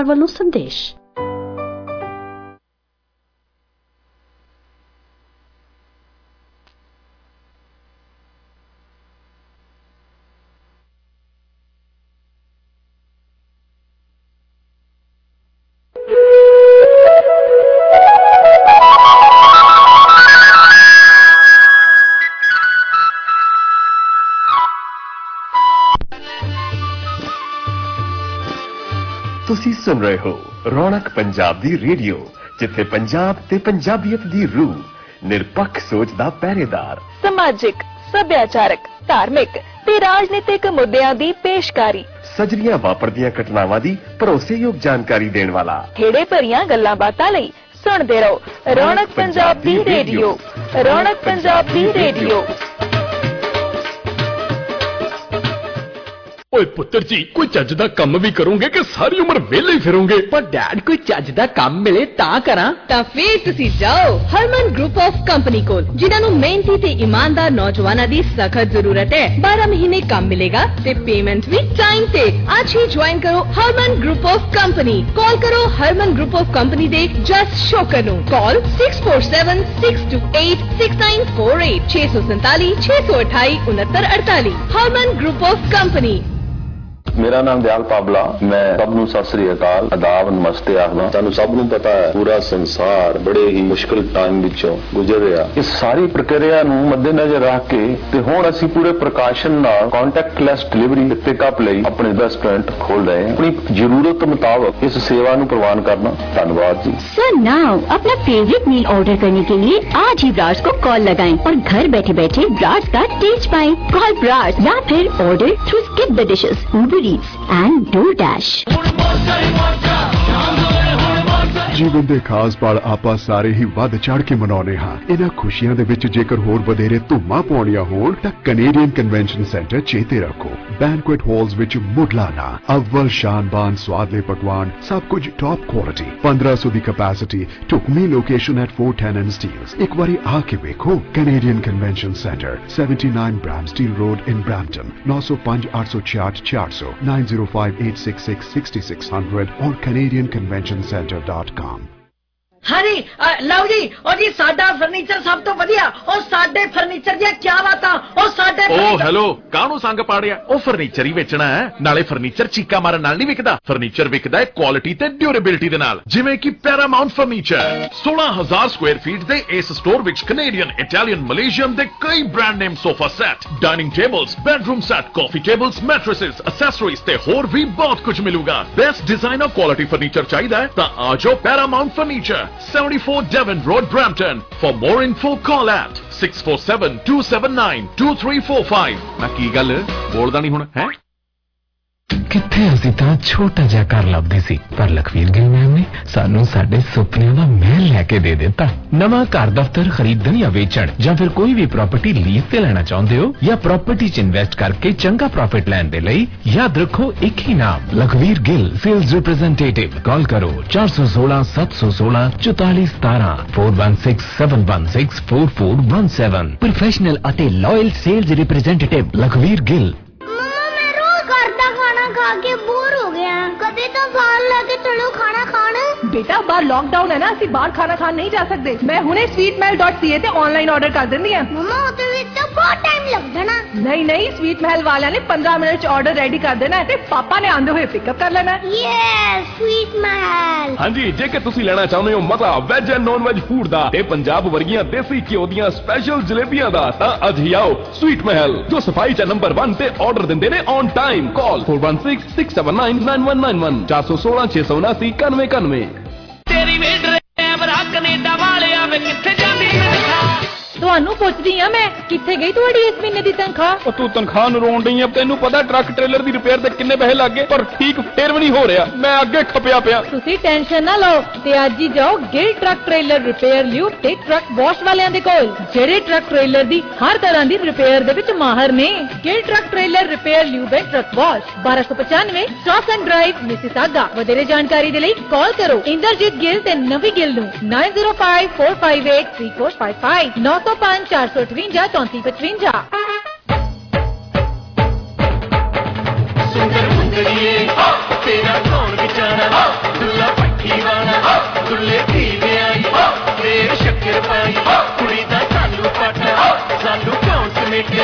ਵੱਲੋਂ ਸੰਦੇਸ਼। ਤੁਸੀਂ ਸੁਣ ਰਹੇ ਹੋ ਰੌਣਕ ਪੰਜਾਬ ਦੀ ਰੇਡੀਓ, ਜਿੱਥੇ ਪੰਜਾਬ ਤੇ ਪੰਜਾਬੀਅਤ ਦੀ ਰੂਹ, ਨਿਰਪੱਖ ਸੋਚ ਦਾ ਪਹਿਰੇਦਾਰ, ਸਮਾਜਿਕ, ਸੱਭਿਆਚਾਰਕ, ਧਾਰਮਿਕ ਤੇ ਰਾਜਨੀਤਿਕ ਮੁੱਦਿਆਂ ਦੀ ਪੇਸ਼ਕਾਰੀ, ਸਜਰੀਆਂ ਵਾਪਰਦੀਆਂ ਘਟਨਾਵਾਂ ਦੀ ਭਰੋਸੇਯੋਗ ਜਾਣਕਾਰੀ ਦੇਣ ਵਾਲਾ, ਖੇੜੇ ਭਰੀਆਂ ਗੱਲਾਂ ਬਾਤਾਂ ਲਈ ਸੁਣਦੇ ਰਹੋ ਰੌਣਕ ਪੰਜਾਬ ਦੀ ਰੇਡੀਓ। ਰੌਣਕ ਪੰਜਾਬ ਦੀ ਰੇਡੀਓ। ਓਏ ਪੁੱਤਰ ਜੀ, ਕੋਈ ਚੱਜ ਦਾ ਕੰਮ ਵੀ ਕਰੋਗੇ ਕਿ ਸਾਰੀ ਉਮਰ ਵਿਹਲੇ ਹੀ ਫਿਰੋਗੇ? ਪਰ ਡੈਡ, ਕੋਈ ਚੱਜ ਦਾ ਕੰਮ ਮਿਲੇ ਤਾਂ ਕਰਾਂ। ਤਾਂ ਫੇਰ ਤੁਸੀਂ ਜਾਓ ਹਰਮਨ ਗਰੁੱਪ ਆਫ ਕੰਪਨੀ ਕੋਲ, ਜਿਨ੍ਹਾਂ ਨੂੰ ਮਿਹਨਤੀ ਤੇ ਇਮਾਨਦਾਰ ਨੌਜਵਾਨਾਂ ਦੀ ਸਖਤ ਜ਼ਰੂਰਤ ਹੈ। 12 ਮਹੀਨੇ ਕੰਮ ਮਿਲੇਗਾ ਤੇ ਪੇਮੈਂਟ ਵੀ ਟਾਈਮ ਤੇ। ਅੱਜ ਹੀ ਜੁਆਇਨ ਕਰੋ Harman group of company. Call ਕਰੋ ਹਰਮਨ ਗਰੁੱਪ ਆਫ ਕੰਪਨੀ ਦੇ ਜਸ ਸ਼ੋਕਰ ਨੂੰ। Call 6476286948 647 628 6948। Harman group of company. मेरा नाम दयाल पाबला। मैं सब नूं सत श्री अकाल, आदाब, नमस्ते आखदा। सानू सब नूं पता है पूरा संसार बड़े ही मुश्किल टाइम विचों गुजर रहा। इस सारी प्रक्रिया नूं मद्देनजर रख के ते हुण असीं पूरे प्रकाशन नाल कॉन्टैक्टलैस डिलीवरी ते पिकअप लई अपने रेस्टोरेंट खोल रहे हैं। अपनी जरूरत मुताबिक इस सेवा नूं प्रवान करना। धन्यवाद जी। सर नाउ अपना फेवरेट मील ऑर्डर करने के लिए आज ही ब्रास को कॉल लगाएं और घर बैठे बैठे ब्रास का टेस्ट पाएं। कॉल ब्रास या फिर order through skip the dishes, Uber Eats and DoorDash। ਜੀਵਨ ਦੇ ਖਾਸ ਪਲ ਆਪਾਂ ਸਾਰੇ ਹੀ ਵੱਧ ਚੜ ਕੇ ਮਨਾਉਂਦੇ ਹਾਂ। ਇਹਨਾਂ ਖੁਸ਼ੀਆਂ ਦੇ ਵਿੱਚ ਜੇਕਰ ਹੋਰ ਵਧੇਰੇ ਧੂਮਾਂ ਪਾਉਣੀਆਂ ਹੋਣ ਤਾਂ ਕੈਨੇਡੀਅਨ ਕਨਵੈਨਸ਼ਨ ਸੈਂਟਰ ਚੇਤੇ ਰੱਖੋ। ਬੈਂਕੁਏਟ ਹਾਲਸ ਵਿੱਚ ਮੁੱਢਲਾ ਅਵਲ ਸ਼ਾਨਬਾਨ ਸਵਾਦਲੇ ਪਕਵਾਨ, ਸਭ ਕੁਝ ਟੌਪ ਕੁਆਲਿਟੀ, 1500 ਦੀ ਕੈਪੈਸਿਟੀ, ਢੁਕਵੀਂ ਲੋਕੇਸ਼ਨ ਐਟ 410 ਐਂਡ ਸਟੀਲਸ। ਇੱਕ ਵਾਰੀ ਆ ਕੇ ਵੇਖੋ। Canadian convention centre, 79 Bramsteel road in Brampton. 905 866 400 905 866 6600 और canadianconventioncenter.com। ਹਾਂਜੀ ਲਓ ਜੀ, ਉਹ ਜੀ ਸਾਡਾ ਫਰਨੀਚਰ ਸਭ ਤੋਂ ਵਧੀਆ। ਉਹ ਸਾਡੇ ਫਰਨੀਚਰ ਦੀਆਂ ਕੀ ਬਾਤਾਂ। ਉਹ ਸਾਡੇ ਹੈਲੋ, ਕਾਹਨੂੰ ਸੰਗ ਪਾੜਿਆ? ਉਹ ਫਰਨੀਚਰ ਹੀ ਵੇਚਣਾ ਹੈ। ਨਾਲੇ ਫਰਨੀਚਰ ਚੀਕਾ ਮਾਰਨ ਨਾਲ ਨਹੀਂ ਵਿਕਦਾ। ਫਰਨੀਚਰ ਵਿਕਦਾ ਹੈ ਕੁਆਲਿਟੀ ਤੇ ਡਿਊਰੇਬਿਲਿਟੀ ਦੇ ਨਾਲ, ਜਿਵੇਂ ਕਿ ਪੈਰਾਮਾਉਂਟ ਫਰਨੀਚਰ। 16000 ਸਕੁਆਇਰ ਫੀਟ ਦੇ ਇਸ ਸਟੋਰ ਵਿੱਚ ਕੈਨੇਡੀਅਨ, ਇਟਾਲੀਅਨ, ਮਲੇਸ਼ੀਅਨ ਦੇ ਕਈ brand name sofa set, dining tables, bedroom set, coffee tables, mattresses, accessories ਤੇ ਹੋਰ ਵੀ ਬਹੁਤ ਕੁਝ ਮਿਲੂਗਾ। ਬੈਸਟ ਡਿਜ਼ਾਈਨਰ ਕੁਆਲਿਟੀ ਫਰਨੀਚਰ ਚਾਹੀਦਾ ਹੈ ਤਾਂ ਆ ਜਾਓ Paramount furniture, 74 Devon Road, Brampton. For more info, call at 647-279-2345. ਨਾ ਕੀ ਗੱਲ ਬੋਲਦਾ ਨਹੀਂ ਹੁਣ ਹੈ? ਕਿੱਥੇ ਅਸੀਂ ਤਾਂ ਛੋਟਾ ਜਿਹਾ ਘਰ ਲੱਭਦੇ ਸੀ, ਪਰ ਲਖਵੀਰ ਗਿੱਲ ਮੈਮ ਨੇ ਸਾਨੂੰ ਸਾਡੇ ਸੁਪਨਿਆਂ ਦਾ ਮਹਿਲ ਲੈ ਕੇ ਦੇ ਦਿੱਤਾ। ਨਵਾਂ ਘਰ ਦਫ਼ਤਰ ਖਰੀਦਣ ਜਾਂ ਵੇਚਣ, ਜਾਂ ਫਿਰ ਕੋਈ ਵੀ ਪ੍ਰਾਪਰਟੀ ਲੀਜ਼ ਤੇ ਲੈਣਾ ਚਾਹੁੰਦੇ ਹੋ, ਜਾਂ ਪ੍ਰਾਪਰਟੀ 'ਚ ਇਨਵੈਸਟ ਕਰਕੇ ਚੰਗਾ ਪ੍ਰੋਫਿਟ ਲੈਣ ਦੇ ਲਈ ਯਾਦ ਰੱਖੋ ਇੱਕ ਹੀ ਨਾਮ, Lakhvir Gill sales representative. Call ਕਰੋ 416 716 4417 416 716 4417। ਪ੍ਰੋਫੈਸ਼ਨਲ ਅਤੇ loyal sales representative Lakhvir Gill. खा के बोर हो गया, कदे तो बाहर लेके चलो खाना खाने। बेटा बाहर लॉकडाउन है ना, ਅਸੀਂ ਬਾਹਰ ਖਾਣਾ ਖਾਣ ਨਹੀਂ ਜਾ ਸਕਦੇ। ਮੈਂ ਹੁਣੇ sweetmahal.ca ਤੇ ਆਨਲਾਈਨ ਆਰਡਰ ਕਰ ਦਿੰਦੀ ਹਾਂ। ਮਮਾ ਉਹਦੇ ਵਿੱਚ ਤਾਂ ਬਹੁਤ ਟਾਈਮ ਲੱਗ ਜਾਣਾ। ਨਹੀਂ ਸਵੀਟ ਮਹਿਲ ਵਾਲਿਆਂ ਨੇ 15 ਮਿੰਟ 'ਚ ਆਰਡਰ ਰੈਡੀ ਕਰ ਦੇਣਾ ਤੇ ਪਾਪਾ ਨੇ ਆਂਦੇ ਹੋਏ ਪਿਕਅਪ ਕਰ ਲੈਣਾ। Yes, sweet Mahal. ਹਾਂਜੀ, ਜੇਕਰ ਤੁਸੀਂ ਲੈਣਾ ਚਾਹੁੰਦੇ ਹੋ ਮਜ਼ਾ veg and non veg food ਦਾ ਤੇ ਪੰਜਾਬ ਵਰਗੀਆਂ ਦੇਸੀ ਘਿਓ ਦੀਆਂ ਸਪੈਸ਼ਲ ਜਲੇਬੀਆਂ ਦਾ, ਤਾਂ ਅੱਜ ਹੀ ਆਓ ਸਵੀਟ ਮਹਿਲ, ਜੋ ਸਫਾਈ 'ਚ ਨੰਬਰ 1 ਤੇ ਆਰਡਰ ਦਿੰਦੇ ਨੇ ਔਨ ਟਾਈਮ। ਕਾਲ 4166799191 416 679 9191। ਤੇਰੀ ਵੇਟ ਡਰਾਈਵਰ ਕੈਨੇਡਾ ਵਾਲਿਆ ਵੇ ਕਿੱਥੇ ਜਾਂਦੀ ਤਨਖਾਹ। ਤੁਹਾਨੂੰ ਪੁੱਛਦੀ ਆ ਮੈਂ, ਕਿੱਥੇ ਗਈ ਤੁਹਾਡੀ ਇਸ ਮਹੀਨੇ ਦੀ ਤਨਖਾਹ? ਉਹ ਤੂੰ ਤਨਖਾਹ ਨੂੰ ਰੋਣ ਡਈ ਆ। ਤੈਨੂੰ ਪਤਾ ਟਰੱਕ ਟ੍ਰੇਲਰ ਦੀ ਰਿਪੇਅਰ ਤੇ ਕਿੰਨੇ ਪੈਸੇ ਲੱਗ ਗਏ, ਪਰ ਠੀਕ ਫੇਰ ਵੀ ਨਹੀਂ ਹੋ ਰਿਹਾ। ਮੈਂ ਅੱਗੇ ਖਪਿਆ ਪਿਆ। ਤੁਸੀਂ ਟੈਨਸ਼ਨ ਨਾ ਲਓ ਤੇ ਅੱਜ ਹੀ ਜਾਓ Gill truck trailer repair Leo ਤੇ ਟਰੱਕ ਵਾਸ਼ ਵਾਲਿਆਂ ਦੇ ਕੋਲ, ਜਿਹੜੇ ਟਰੱਕ ਟ੍ਰੇਲਰ ਦੀ ਹਰ ਤਰ੍ਹਾਂ ਦੀ ਰਿਪੇਅਰ ਦੇ ਵਿੱਚ ਮਾਹਰ ਨੇ। Gill truck trailer repair Leo ਤੇ ਟਰੱਕ ਵਾਸ਼, 1295 ਸਟਾਸਨ ਡਰਾਈਵ, ਮਿਸੀਸਾਗਾ। ਵਧੇਰੇ ਜਾਣਕਾਰੀ ਦੇ ਲਈ ਕਾਲ ਕਰੋ ਇੰਦਰਜੀਤ ਗਿੱਲ ਤੇ ਨਵੀ ਗਿੱਲ ਨੂੰ 9054583455 905 458 3455। ਸੁੰਦਰ ਮੁੰਦੜੀਏ तेरा कौन बेचारा दुल्ला पट्टी वाला दुल्ले धी आई तेर शक्कर पाई कुड़ी दा सानू पाटा सानू कौन समेटे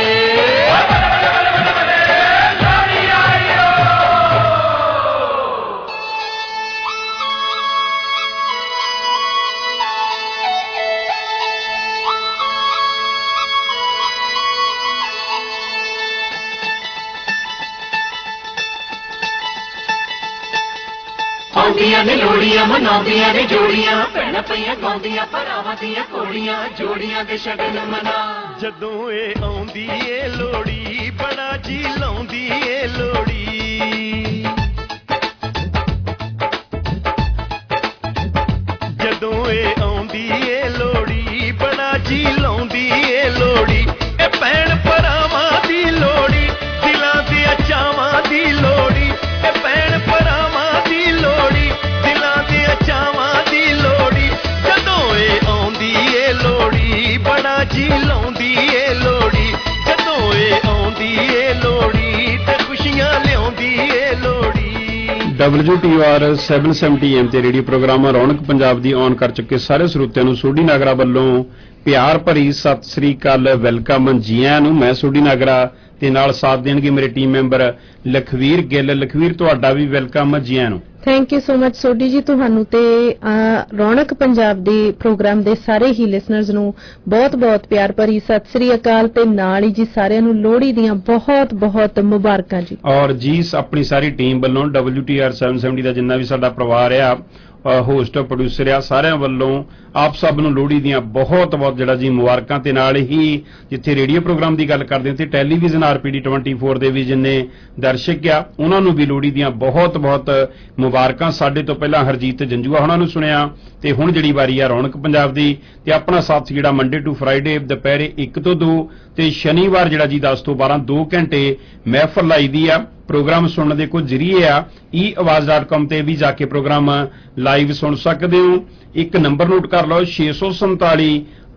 ने लोड़ियां मनाउंदियां ने जोड़ियां भैणां पईयां गाउंदियां भरावां दियां कोड़ियां जोड़ियां दे शगन मना जदों ए आउंदी ए लोड़ी बड़ा जी लाउंदी ए लोड़ी जदों ए आउंदी ए लोड़ी बड़ा जी लाउंदी ए लोड़ी ए भैण भरावां दी लोड़ी दिलां दे चावां दी लोड़ी ए भैण भरावां दी लोड़ी चावां दी लोड़ी जदों ए आउंदी ए लोड़ी बड़ा जी लाउंदी ए लोड़ी जदों ए आउंदी ए लोड़ी ते खुशियां लियाउंदी ए लोड़ी WTR 770 AM ਤੇ radio program Raunak Punjab the on ਕਰ ਚੁੱਕੇ ਸਾਰੇ ਸਰੋਤਿਆਂ ਨੂੰ ਸੋਢੀ ਨਾਗਰਾ ਵੱਲੋਂ ਪਿਆਰ ਭਰੀ ਸਤਿ ਸ੍ਰੀ ਅਕਾਲ ਵੈਲਕਮ ਜੀ ਆਇਆਂ ਨੂੰ। ਮੈਂ ਸੋਢੀ ਨਾਗਰਾ ਤੇ ਨਾਲ ਸਾਥ ਦੇਣਗੇ ਮੇਰੇ ਟੀਮ ਮੈਂਬਰ ਲਖਵੀਰ ਗਿੱਲ। ਲਖਵੀਰ ਤੁਹਾਡਾ ਵੀ ਵੈਲਕਮ ਜੀ ਆਇਆਂ ਨੂੰ। Thank you so much Sodhi ji ਤੁਹਾਨੂੰ ਤੇ ਰੌਣਕ ਪੰਜਾਬ ਦੇ ਪ੍ਰੋਗਰਾਮ ਦੇ ਸਾਰੇ ਹੀ ਲਿਸਨਰਜ਼ ਨੂੰ ਬਹੁਤ ਬਹੁਤ ਪਿਆਰ ਭਰੀ ਸਤਿ ਸ੍ਰੀ ਅਕਾਲ ਤੇ ਨਾਲ ਹੀ ਜੀ ਸਾਰਿਆਂ ਨੂੰ ਲੋਹੜੀ ਦੀਆਂ ਬਹੁਤ ਬਹੁਤ ਮੁਬਾਰਕਾਂ ਜੀ। ਔਰ ਜੀ ਆਪਣੀ ਸਾਰੀ ਟੀਮ ਵੱਲੋਂ WTR 770 ਦਾ ਜਿੰਨਾ ਵੀ ਸਾਡਾ ਪਰਿਵਾਰ ਆ ਹੋਸਟ ਪ੍ਰੋਡਿਊਸਰ ਆ ਸਾਰਿਆਂ ਵੱਲੋਂ ਆਪ ਸਭ ਨੂੰ ਲੋਹੜੀ ਦੀਆਂ ਬਹੁਤ ਬਹੁਤ ਜਿਹੜਾ ਜੀ ਮੁਬਾਰਕਾਂ ਤੇ ਨਾਲ ਹੀ ਜਿੱਥੇ ਰੇਡੀਓ ਪ੍ਰੋਗਰਾਮ ਦੀ ਗੱਲ ਕਰਦੇ ਤੇ ਟੈਲੀਵਿਜ਼ਨ RPD 24 ਦੇ ਵੀ ਜਿੰਨੇ ਦਰਸ਼ਕ ਆ ਉਹਨਾਂ ਨੂੰ ਵੀ ਲੋਹੜੀ ਦੀਆਂ ਬਹੁਤ ਬਹੁਤ ਮੁਬਾਰਕਾਂ। ਸਾਡੇ ਤੋਂ ਪਹਿਲਾਂ ਹਰਜੀਤ ਜੰਜੂਆ ਉਹਨਾਂ ਨੂੰ ਸੁਣਿਆ ਤੇ ਹੁਣ ਜਿਹੜੀ ਵਾਰੀ ਆ ਰੌਣਕ ਪੰਜਾਬ ਦੀ ਤੇ ਆਪਣਾ ਸਾਥ ਜਿਹੜਾ ਮੰਡੇ ਟੂ ਫਰਾਈਡੇ ਦੁਪਹਿਰੇ 1 ਤੋਂ 2 ਤੇ ਸ਼ਨੀਵਾਰ ਜਿਹੜਾ ਜੀ 10 ਤੋਂ 12 2 ਘੰਟੇ ਮਹਿਫਲ ਲਾਈ ਦੀ ਆ। ਪ੍ਰੋਗਰਾਮ ਸੁਣਨ ਦੇ ਕੁਝ ਜ਼ਰੀਏ ਆ eawaz.com ਤੇ ਵੀ ਜਾ ਕੇ ਪ੍ਰੋਗਰਾਮ ਲਾਈਵ ਸੁਣ ਸਕਦੇ ਹੋ। ਇੱਕ ਨੰਬਰ ਨੋਟ ਕਰ ਲਓ 647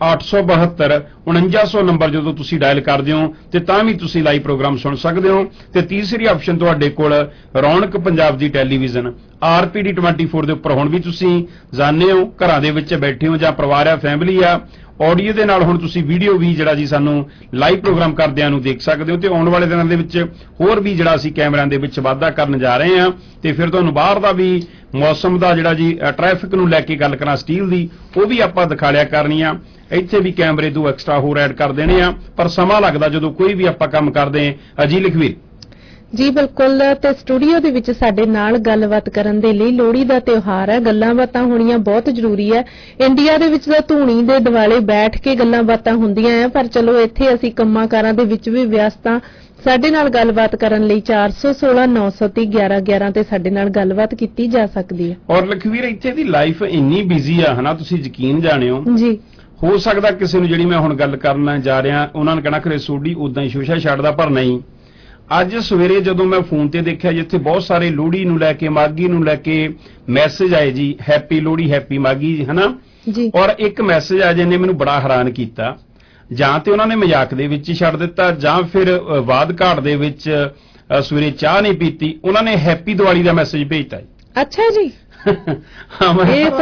872 4900 ਨੰਬਰ ਜਦੋਂ ਤੁਸੀਂ ਡਾਇਲ ਕਰਦੇ ਹੋ ਤੇ ਤਾਂ ਵੀ ਤੁਸੀਂ ਲਾਈਵ ਪ੍ਰੋਗਰਾਮ ਸੁਣ ਸਕਦੇ ਹੋ। ਤੇ ਤੀਸਰੀ ਆਪਸ਼ਨ ਤੁਹਾਡੇ ਕੋਲ ਰੌਣਕ ਪੰਜਾਬ ਦੀ ਟੈਲੀਵਿਜ਼ਨ RPD 24 ਦੇ ਉੱਪਰ ਹੁਣ ਵੀ ਤੁਸੀਂ ਜਾਣਦੇ ਹੋ ਘਰਾਂ ਦੇ ਵਿੱਚ ਬੈਠੇ ਹੋ ਜਾਂ ਪਰਿਵਾਰ ਆ ਫੈਮਿਲੀ ਆ ਆਡੀਓ ਦੇ ਨਾਲ ਹੁਣ ਤੁਸੀਂ ਵੀਡੀਓ ਵੀ ਜਿਹੜਾ ਜੀ ਸਾਨੂੰ ਲਾਈਵ ਪ੍ਰੋਗਰਾਮ ਕਰਦਿਆਂ ਨੂੰ ਦੇਖ ਸਕਦੇ ਹੋ। ਤੇ ਆਉਣ ਵਾਲੇ ਦਿਨਾਂ ਦੇ ਵਿੱਚ ਹੋਰ ਵੀ ਜਿਹੜਾ ਅਸੀਂ ਕੈਮਰਿਆਂ ਦੇ ਵਿੱਚ ਵਾਧਾ ਕਰਨ ਜਾ ਰਹੇ ਹਾਂ ਤੇ ਫਿਰ ਤੁਹਾਨੂੰ ਬਾਹਰ ਦਾ ਵੀ ਮੌਸਮ ਦਾ ਜਿਹੜਾ ਜੀ ਟ੍ਰੈਫਿਕ ਨੂੰ ਲੈ ਕੇ ਗੱਲ ਕਰਾਂ ਸਟੀਲ ਦੀ ਉਹ ਵੀ ਆਪਾਂ ਦਿਖਾ ਲਿਆ ਕਰਨੀ ਆ। ਇੱਥੇ ਵੀ ਕੈਮਰੇ 2 ਐਕਸਟਰਾ ਹੋਰ ਐਡ ਕਰ ਦੇਣੇ ਆ ਪਰ ਸਮਾਂ ਲੱਗਦਾ ਜਦੋਂ ਕੋਈ ਵੀ ਆਪਾਂ ਕੰਮ ਕਰਦੇ ਹਾਂ। ਅਜੀ ਲਖਵੀਰ ਜੀ ਬਿਲਕੁਲ ਤੇ ਸਟੂਡੀਓ ਦੇ ਵਿੱਚ ਸਾਡੇ ਨਾਲ ਗੱਲਬਾਤ ਕਰਨ ਦੇ ਲਈ ਲੋਹੜੀ ਦਾ ਤਿਉਹਾਰ ਹੈ ਗੱਲਾਂ ਬਾਤਾਂ ਹੋਣੀਆਂ ਬਹੁਤ ਜ਼ਰੂਰੀ ਹੈ। ਇੰਡੀਆ ਦੇ ਵਿੱਚ ਤਾਂ ਧੂਣੀ ਦੇ ਦਿਵਾਲੇ ਬੈਠ ਕੇ ਗੱਲਾਂ ਬਾਤਾਂ ਹੁੰਦੀਆਂ ਆ ਪਰ ਚਲੋ ਇੱਥੇ ਅਸੀਂ ਕੰਮਾਂ ਕਾਰਾਂ ਦੇ ਵਿੱਚ ਵੀ ਵਿਅਸਤਾਂ ਸਾਡੇ ਨਾਲ ਗੱਲਬਾਤ ਕਰਨ ਲਈ 416 930 1111 ਤੇ ਸਾਡੇ ਨਾਲ ਗੱਲਬਾਤ ਕੀਤੀ ਜਾ ਸਕਦੀ ਹੈ। ਔਰ ਲਖਵੀਰ ਇੱਥੇ ਦੀ ਲਾਈਫ ਇੰਨੀ ਬਿਜ਼ੀ ਆ ਹਨਾ ਤੁਸੀਂ ਯਕੀਨ ਜਾਣਿਓ ਜੀ ਹੋ ਸਕਦਾ ਕਿਸੇ ਨੂੰ ਜਿਹੜੀ ਮੈਂ ਹੁਣ ਗੱਲ ਕਰਨ ਜਾ ਰਿਹਾ ਉਹਨਾਂ ਨੇ ਕਹਿਣਾ ਖਰੇ ਸੋਢੀ ਉਦਾਂ ਹੀ ਸ਼ੋਸ਼ਾ ਛੱਡਦਾ ਪਰ ਨਹੀਂ। ਅੱਜ ਸਵੇਰੇ ਜਦੋਂ ਮੈਂ ਫੋਨ ਤੇ ਦੇਖਿਆ ਜਿੱਥੇ ਬਹੁਤ ਸਾਰੇ ਲੋਹੜੀ ਨੂੰ ਲੈ ਕੇ ਮਾਘੀ ਨੂੰ ਲੈ ਕੇ ਮੈਸੇਜ ਆਏ ਜੀ ਹੈਪੀ ਲੋਹੜੀ ਹੈਪੀ ਮਾਘੀ ਹਨਾ ਜੀ। ਔਰ ਇੱਕ ਮੈਸੇਜ ਆ ਜਿਹਨੇ ਮੈਨੂੰ ਬੜਾ ਹੈਰਾਨ ਕੀਤਾ ਜਾਂ ਤੇ ਉਹਨਾਂ ਨੇ ਮਜ਼ਾਕ ਦੇ ਵਿੱਚ ਹੀ ਛੱਡ ਦਿੱਤਾ ਜਾਂ ਫਿਰ ਬਾਦ ਘਾਟ ਦੇ ਵਿੱਚ ਸਵੇਰੇ ਚਾਹ ਨਹੀਂ ਪੀਤੀ ਉਹਨਾਂ ਨੇ ਹੈਪੀ ਦੀਵਾਲੀ ਦਾ ਮੈਸੇਜ ਭੇਜਤਾ। ਅੱਛਾ ਜੀ ਹਾਂ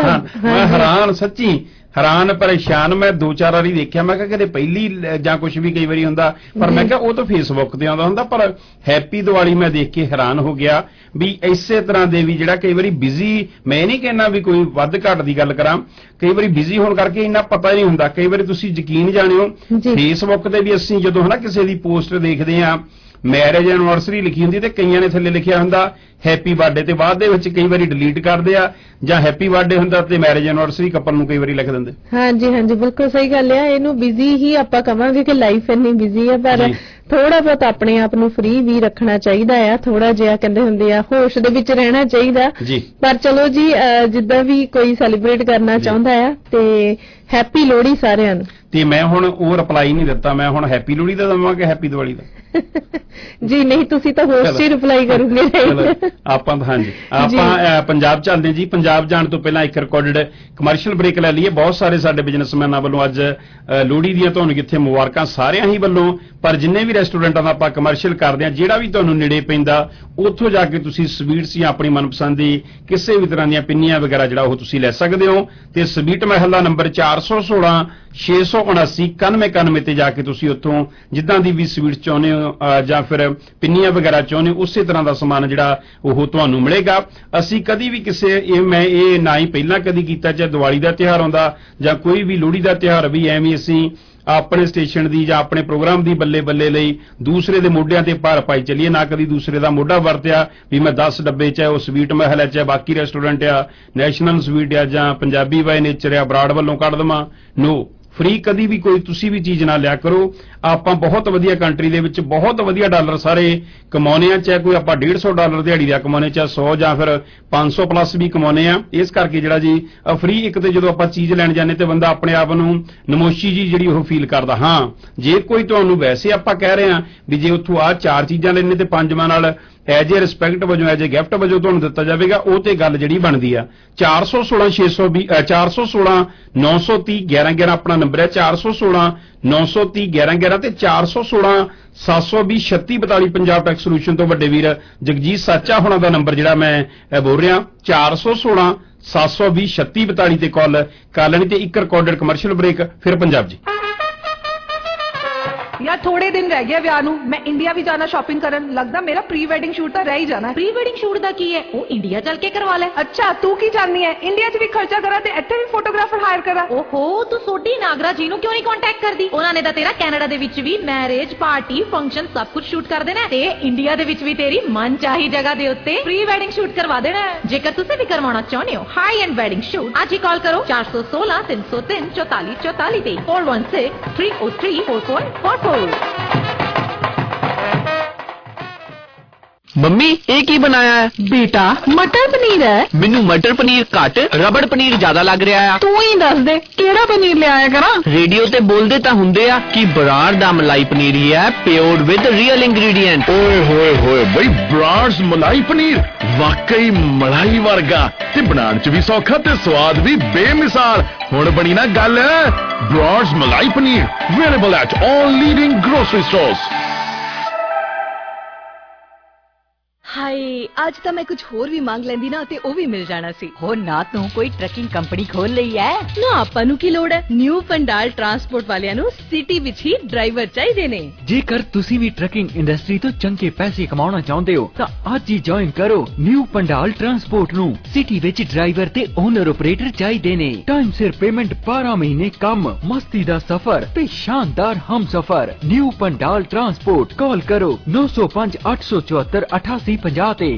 ਮੈਂ ਹੈਰਾਨ ਸੱਚੀ ਹੈਰਾਨ ਪਰੇਸ਼ਾਨ ਮੈਂ 2-4 ਵਾਰੀ ਦੇਖਿਆ ਮੈਂ ਕਿਹਾ ਕਦੇ ਪਹਿਲੀ ਜਾਂ ਕੁਝ ਵੀ ਕਈ ਵਾਰੀ ਹੁੰਦਾ ਪਰ ਮੈਂ ਕਿਹਾ ਉਹ ਤਾਂ ਫੇਸਬੁੱਕ ਤੇ ਆਉਂਦਾ ਹੁੰਦਾ ਪਰ ਹੈਪੀ ਦੀਵਾਲੀ ਮੈਂ ਦੇਖ ਕੇ ਹੈਰਾਨ ਹੋ ਗਿਆ ਵੀ ਇਸੇ ਤਰ੍ਹਾਂ ਦੇ ਵੀ ਜਿਹੜਾ ਕਈ ਵਾਰੀ ਬਿਜ਼ੀ ਮੈਂ ਨਹੀਂ ਕਹਿਣਾ ਵੀ ਕੋਈ ਵੱਧ ਘੱਟ ਦੀ ਗੱਲ ਕਰਾਂ ਕਈ ਵਾਰੀ ਬਿਜ਼ੀ ਹੋਣ ਕਰਕੇ ਇੰਨਾ ਪਤਾ ਹੀ ਨਹੀਂ ਹੁੰਦਾ। ਕਈ ਵਾਰੀ ਤੁਸੀਂ ਯਕੀਨ ਜਾਣਿਓ ਫੇਸਬੁੱਕ ਤੇ ਵੀ ਅਸੀਂ ਜਦੋਂ ਹਨਾ ਕਿਸੇ ਦੀ ਪੋਸਟ ਦੇਖਦੇ ਆ ਮੈਰਿਜ ਐਨਵਰਸਰੀ ਲਿਖੀ ਹੁੰਦੀ ਤੇ ਕਈਆਂ ਨੇ ਥੱਲੇ ਲਿਖਿਆ ਹੁੰਦਾ ਹੈਪੀ ਬਰਥਡੇ ਤੇ ਬਾਅਦ ਦੇ ਵਿੱਚ ਕਈ ਵਾਰੀ ਡਿਲੀਟ ਕਰਦੇ ਆ ਜਾਂ ਹੈਪੀ ਬਰਥਡੇ ਹੁੰਦਾ ਤੇ ਮੈਰਿਜ ਐਨਵਰਸਰੀ ਕਪਲ ਨੂੰ ਕਈ ਵਾਰੀ ਲਿਖ ਦਿੰਦੇ। ਹਾਂਜੀ ਹਾਂਜੀ ਬਿਲਕੁਲ ਸਹੀ ਗੱਲ ਆ। ਇਹਨੂੰ ਬਿਜ਼ੀ ਹੀ ਆਪਾਂ ਕਵਾਂਗੇ ਕਿ ਲਾਈਫ ਇੰਨੀ ਬਿਜ਼ੀ ਆ ਪਰ ਥੋੜਾ ਬਹੁਤ ਆਪਣੇ ਆਪ ਨੂੰ ਫ੍ਰੀ ਵੀ ਰੱਖਣਾ ਚਾਹੀਦਾ ਆ ਥੋੜਾ ਜਿਹਾ ਕਹਿੰਦੇ ਹੁੰਦੇ ਆ ਹੋਸ਼ ਦੇ ਵਿੱਚ ਰਹਿਣਾ ਚਾਹੀਦਾ ਪਰ ਚਲੋ ਜੀ ਜਿੱਦਾਂ ਵੀ ਕੋਈ ਸੈਲੀਬ੍ਰੇਟ ਕਰਨਾ ਚਾਹੁੰਦਾ ਆ ਤੇ ਹੈਪੀ ਲੋਹੜੀ ਸਾਰਿਆਂ ਨੂੰ। ਤੇ ਮੈਂ ਹੁਣ ਉਹ ਰਿਪਲਾਈ ਨਹੀਂ ਦਿੱਤਾ ਮੈਂ ਹੁਣ ਹੈਪੀ ਲੋਹੜੀ ਦਾ ਦਵਾਂ ਕਿ ਹੈਪੀ ਦੀਵਾਲੀ ਦਾ ਜੀ ਨਹੀਂ ਤੁਸੀਂ ਤਾਂ ਹੋਸਟ ਹੀ ਰਿਪਲਾਈ ਕਰੋਗੇ ਆਪਾਂ ਹਾਂਜੀ ਆਪਾਂ ਪੰਜਾਬ ਚੱਲਦੇ ਜੀ। ਪੰਜਾਬ ਜਾਣ ਤੋਂ ਪਹਿਲਾਂ ਇੱਕ ਰਿਕਾਰਡਡ ਕਮਰਸ਼ੀਅਲ ਬ੍ਰੇਕ ਲੈ ਲਈਏ। ਬਹੁਤ ਸਾਰੇ ਸਾਡੇ ਬਿਜ਼ਨਸਮੈਨਾਂ ਵੱਲੋਂ ਅੱਜ ਲੋਹੜੀ ਦੀਆਂ ਤੁਹਾਨੂੰ ਕਿੱਥੇ ਮੁਬਾਰਕਾਂ ਸਾਰਿਆਂ ਹੀ ਵੱਲੋਂ ਪਰ ਜਿੰਨੇ ਵੀ ਰੈਸਟੋਰੈਂਟਾਂ ਦਾ ਆਪਾਂ ਕਮਰਸ਼ੀਅਲ ਕਰਦੇ ਹਾਂ, ਜਿਹੜਾ ਵੀ ਤੁਹਾਨੂੰ ਨੇੜੇ ਪੈਂਦਾ ਉੱਥੋਂ ਜਾ ਕੇ ਤੁਸੀਂ ਸਵੀਟਸ ਜਾਂ ਆਪਣੀ ਮਨਪਸੰਦ ਦੀ ਕਿਸੇ ਵੀ ਤਰ੍ਹਾਂ ਦੀਆਂ ਪਿੰਨੀਆਂ ਵਗੈਰਾ ਜਿਹੜਾ ਉਹ ਤੁਸੀਂ ਲੈ ਸਕਦੇ ਹੋ। ਤੇ ਸਵੀਟ ਮਹਿਲ ਦਾ ਨੰਬਰ 416 679 9191 ਤੇ ਜਾ ਕੇ ਤੁਸੀਂ ਉੱਥੋਂ ਜਿੱਦਾਂ ਦੀ ਵੀ ਸਵੀਟ ਚਾਹੁੰਦੇ ਹੋ ਜਾਂ ਫਿਰ ਪਿੰਨੀਆਂ ਵਗੈਰਾ ਚਾਹੁੰਦੇ ਹੋ ਉਸੇ ਤਰ੍ਹਾਂ ਦਾ ਸਮਾਨ ਜਿਹੜਾ ਉਹ ਤੁਹਾਨੂੰ ਮਿਲੇਗਾ। ਅਸੀਂ ਕਦੀ ਵੀ ਮੈਂ ਇਹ ਨਾ ਹੀ ਪਹਿਲਾਂ ਕਦੀ ਕੀਤਾ, ਚਾਹੇ ਦੀਵਾਲੀ ਦਾ ਤਿਉਹਾਰ ਆਉਂਦਾ ਜਾਂ ਕੋਈ ਵੀ ਲੋਹੜੀ ਦਾ ਤਿਉਹਾਰ ਵੀ ਐਵੇਂ ਅਸੀਂ ਆਪਣੇ ਸਟੇਸ਼ਨ ਦੀ ਜਾਂ ਆਪਣੇ ਪ੍ਰੋਗਰਾਮ ਦੀ ਬੱਲੇ ਬੱਲੇ ਲਈ ਦੂਸਰੇ ਦੇ ਮੋਢਿਆਂ ਤੇ ਭਾਰ ਪਾਈ ਚੱਲੀਏ, ਨਾ ਕਦੀ ਦੂਸਰੇ ਦਾ ਮੋਢਾ ਵਰਤਿਆ ਵੀ ਮੈਂ 10 ਡੱਬੇ ਚਾਹੇ ਉਹ ਸਵੀਟ ਮਹਿਲ ਹੈ, ਚਾਹੇ ਬਾਕੀ ਰੈਸਟੋਰੈਂਟ ਆ, ਨੈਸ਼ਨਲ ਸਵੀਟ ਆ ਜਾਂ ਪੰਜਾਬੀ ਬਾਈ ਨੇਚਰ ਆ, ਬਰਾੜ ਵੱਲੋਂ ਕੱਢ ਦੇਵਾਂ। ਨੋ, ਫ੍ਰੀ ਕਦੀ ਵੀ ਕੋਈ ਤੁਸੀਂ ਵੀ ਚੀਜ਼ ਨਾ ਲਿਆ ਕਰੋ। ਆਪਾਂ ਬਹੁਤ ਵਧੀਆ ਕੰਟਰੀ ਦੇ ਵਿੱਚ ਬਹੁਤ ਵਧੀਆ ਡਾਲਰ ਸਾਰੇ ਕਮਾਉਨੇ ਆ, ਚਾਹੇ ਕੋਈ ਆਪਾਂ $150 ਦਿਹਾੜੀ ਦਾ ਕਮਾਉਨੇ, ਚਾਹੇ 100 ਜਾਂ ਫਿਰ 500 ਪਲੱਸ ਵੀ ਕਮਾਉਨੇ ਆ। ਇਸ ਕਰਕੇ ਜਿਹੜਾ ਜੀ ਫ੍ਰੀ ਇੱਕ ਤੇ ਜਦੋਂ ਆਪਾਂ ਚੀਜ਼ ਲੈਣ ਜਾਂਦੇ ਤੇ ਬੰਦਾ ਆਪਣੇ ਆਪ ਨੂੰ ਨਮੋਸ਼ੀ ਜੀ ਜਿਹੜੀ ਉਹ ਫੀਲ ਕਰਦਾ। ਹਾਂ, ਜੇ ਕੋਈ ਤੁਹਾਨੂੰ ਵੈਸੇ ਆਪਾਂ ਕਹਿ ਰਹੇ ਆ ਵੀ ਜੇ ਉੱਥੋਂ ਆ 4 ਚੀਜ਼ਾਂ ਲੈਣੇ ਤੇ 5ਵਾਂ ਨਾਲ ਐਜ ਏ ਰਿਸਪੈਕਟ ਵਜੋਂ ਐਜ ਏ ਗਿਫਟ ਵਜੋਂ ਤੁਹਾਨੂੰ ਦਿੱਤਾ ਜਾਵੇਗਾ, ਉਹ ਤੇ ਗੱਲ ਜਿਹੜੀ ਬਣਦੀ ਆ। 416 930 1111 ਆਪਣਾ ਨੰਬਰ ਹੈ, 416 930 1111 ਤੇ 416 720 3642 ਪੰਜਾਬ ਟੈਕਸ ਸੋਲੂਸ਼ਨ ਤੋਂ ਵੱਡੇ ਵੀਰ ਜਗਜੀਤ ਸਾਚਾ ਹੋਣਾ ਦਾ ਨੰਬਰ ਜਿਹੜਾ ਮੈਂ ਬੋਲ ਰਿਹਾ 416 720 3642 ਤੇ ਕਾਲ ਕਰ ਲੈਣੀ ਤੇ ਇੱਕ ਰਿਕਾਰਡਡ ਕਮਰਸ਼ੀਅਲ ਬ੍ਰੇਕ, ਫਿਰ ਪੰਜਾਬ ਜੀ। यार थोड़े दिन रह गए ਵਿਆਹ ਨੂੰ, ਮੈਂ ਇੰਡੀਆ ਵੀ ਜਾਣਾ ਸ਼ਾਪਿੰਗ ਕਰਨ, ਲੱਗਦਾ ਮੇਰਾ ਪ੍ਰੀ ਵੈਡਿੰਗ ਸ਼ੂਟ ਤਾਂ ਰਹਿ ਹੀ ਜਾਣਾ। ਪ੍ਰੀ ਵੈਡਿੰਗ ਸ਼ੂਟ ਦਾ ਕੀ ਹੈ, ਉਹ ਇੰਡੀਆ ਚੱਲ ਕੇ ਕਰਵਾ ਲੈ। ਅੱਛਾ, ਤੂੰ ਕੀ ਚਾਹਨੀ ਹੈ, ਇੰਡੀਆ 'ਚ ਵੀ ਖਰਚਾ ਕਰਾਂ ਤੇ ਇੱਥੇ ਵੀ ਫੋਟੋਗ੍ਰਾਫਰ ਹਾਇਰ ਕਰਾਂ? ਓਹੋ, ਤੂੰ ਸੋਢੀ ਨਾਗਰਾ ਜੀ ਨੂੰ ਕਿਉਂ ਨਹੀਂ ਕੰਟੈਕਟ ਕਰਦੀ? ਉਹਨਾਂ ਨੇ ਤਾਂ ਤੇਰਾ ਕੈਨੇਡਾ ਦੇ ਵਿੱਚ ਵੀ ਮੈਰਿਜ ਪਾਰਟੀ ਫੰਕਸ਼ਨ ਸਭ ਕੁਝ ਸ਼ੂਟ ਕਰ ਦੇਣਾ ਤੇ ਇੰਡੀਆ ਦੇ ਵਿੱਚ ਵੀ ਤੇਰੀ ਮਨਚਾਹੀ ਜਗ੍ਹਾ ਦੇ ਉੱਤੇ ਪ੍ਰੀ ਵੈਡਿੰਗ ਸ਼ੂਟ ਕਰਵਾ ਦੇਣਾ। ਜੇਕਰ ਤੁਸੀਂ ਵੀ ਕਰਵਾਉਣਾ ਚਾਹੁੰਦੇ ਹੋ ਹਾਈ ਐਂਡ ਵੈਡਿੰਗ ਸ਼ੂਟ, ਅੱਜ ਹੀ ਕਾਲ ਕਰੋ 416 303 44 44 ਤੇ 416 303 4444। ਮੰਮੀ ਇਹ ਕੀ ਬਣਾਇਆ ਹੈ? ਬੇਟਾ ਮਟਰ ਪਨੀਰ ਹੈ। ਮੈਨੂੰ ਮਟਰ ਪਨੀਰ ਘੱਟ, ਰਬੜ ਪਨੀਰ ਜ਼ਿਆਦਾ ਲੱਗ ਰਿਹਾ ਆ। ਤੂੰ ਹੀ ਦੱਸ ਦੇ ਕਿਹੜਾ ਪਨੀਰ ਲਿਆਇਆ ਕਰਾਂ। ਰੇਡੀਓ ਤੇ ਬੋਲਦੇ ਤਾਂ ਹੁੰਦੇ ਆ ਕਿ ਬਰਾੜ ਦਾ ਮਲਾਈ ਪਨੀਰ ਹੀ ਹੈ, ਪਿਓਰਡ ਵਿਦ ਰੀਅਲ ਇੰਗਰੀਡੀਐਂਟ। ਓਏ ਹੋਏ ਹੋਏ ਬਈ, ਬਰਾੜ's ਮਲਾਈ ਪਨੀਰ ਵਾਕਈ ਮਲਾਈ ਵਰਗਾ ਤੇ ਬਣਾਉਣ ਚ ਵੀ ਸੌਖਾ ਤੇ ਸਵਾਦ ਵੀ ਬੇਮਿਸਾਲ। ਹੁਣ ਬਣੀ ਨਾ ਗੱਲ। Brar's malai paneer available at all leading grocery stores. ਹਾਏ, ਅੱਜ ਤਾਂ ਮੈਂ ਕੁਝ ਹੋਰ ਵੀ ਮੰਗ ਲੈਂਦੀ ਨਾ ਤੇ ਉਹ ਵੀ ਮਿਲ ਜਾਣਾ ਸੀ। ਹੋ ਨਾ ਤੂੰ ਕੋਈ ਟਰੱਕਿੰਗ ਕੰਪਨੀ ਖੋਲ ਲਈ ਹੈ ਨਾ, ਆਪਾਂ ਨੂੰ ਕੀ ਲੋੜ ਹੈ। ਨਿਊ ਪੰਡਾਲ ਟਰਾਂਸਪੋਰਟ ਵਾਲਿਆਂ ਨੂੰ ਸਿਟੀ ਵਿੱਚ ਹੀ ਡਰਾਈਵਰ ਚਾਹੀਦੇ ਨੇ। ਜੇਕਰ ਤੁਸੀਂ ਵੀ ਟਰੱਕਿੰਗ ਇੰਡਸਟਰੀ ਤੋਂ ਚੰਗੇ ਪੈਸੇ ਕਮਾਉਣਾ ਚਾਹੁੰਦੇ ਹੋ ਤਾਂ ਅੱਜ ਹੀ ਜੁਆਇਨ ਕਰੋ ਨਿਊ ਪੰਡਾਲ ਟਰਾਂਸਪੋਰਟ ਨੂੰ। ਸਿਟੀ ਵਿੱਚ ਡਰਾਈਵਰ ਤੇ ਓਨਰ ਆਪਰੇਟਰ ਚਾਹੀਦੇ ਨੇ। ਟਾਈਮ ਸਿਰ ਪੇਮੈਂਟ, 12 ਮਹੀਨੇ ਕੰਮ, ਮਸਤੀ ਦਾ ਸਫ਼ਰ ਤੇ ਸ਼ਾਨਦਾਰ ਹਮਸਫ਼ਰ। ਨਿਊ ਪੰਡਾਲ ट्रांसपोर्ट कॉल करो 905 874 8850 ਤੇ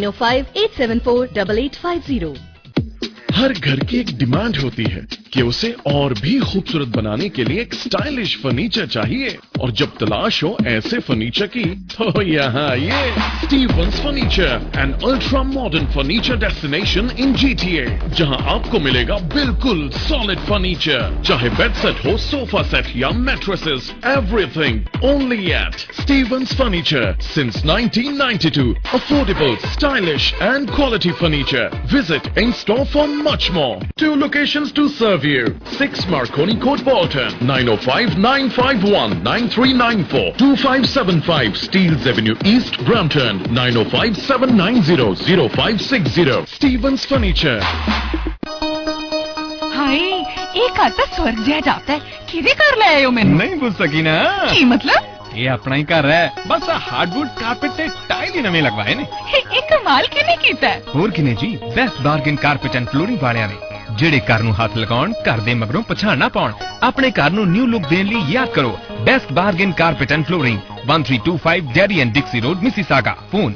9058748850। हर घर की एक डिमांड होती है कि उसे और भी खूबसूरत बनाने के लिए एक स्टाइलिश फर्नीचर चाहिए, और जब तलाश हो ऐसे फर्नीचर की तो यहाँ ये Stevens furniture, an ultra modern furniture destination in GTA, जहाँ आपको मिलेगा बिल्कुल सॉलिड फर्नीचर, चाहे बेड सेट हो, सोफा सेट या mattresses, everything only at Stevens furniture since 1992। Affordable, stylish and quality furniture. Visit in store for much more. 2 locations to serve you. 6 Marconi Court, Bolton. 905-951-9394. 2575 Steeles Avenue East, Brampton. 905-790-0560. Stevens Furniture. Hi, एक घर तो स्वर्ग जैसा जाता है। किधे कर ले आए हो मैंने? नहीं पूछ सकी ना। की मतलब? ये अपना ही घर है, बस हार्डवुड कारपेट ते टाइल ही नवे लगवाए ने। एक कमाल किने कीता है? ਹੋਰ ਕਿਨੇ ਜੀ, best bargain carpet and flooring ਵਾਲਿਆਂ ਨੇ, ਜਿਹੜੇ ਘਰ ਨੂੰ ਹੱਥ ਲਗਾਉਣ, ਘਰ ਦੇ ਮਗਰੋਂ ਪਛਾਣ ਨਾ ਪਾਉਣ। ਆਪਣੇ ਘਰ ਨੂੰ ਨਿਊ ਲੁੱਕ ਦੇਣ ਲਈ ਯਾਦ ਕਰੋ best bargain carpet and flooring, 1325 Derry and Dixie road, Mississauga. Phone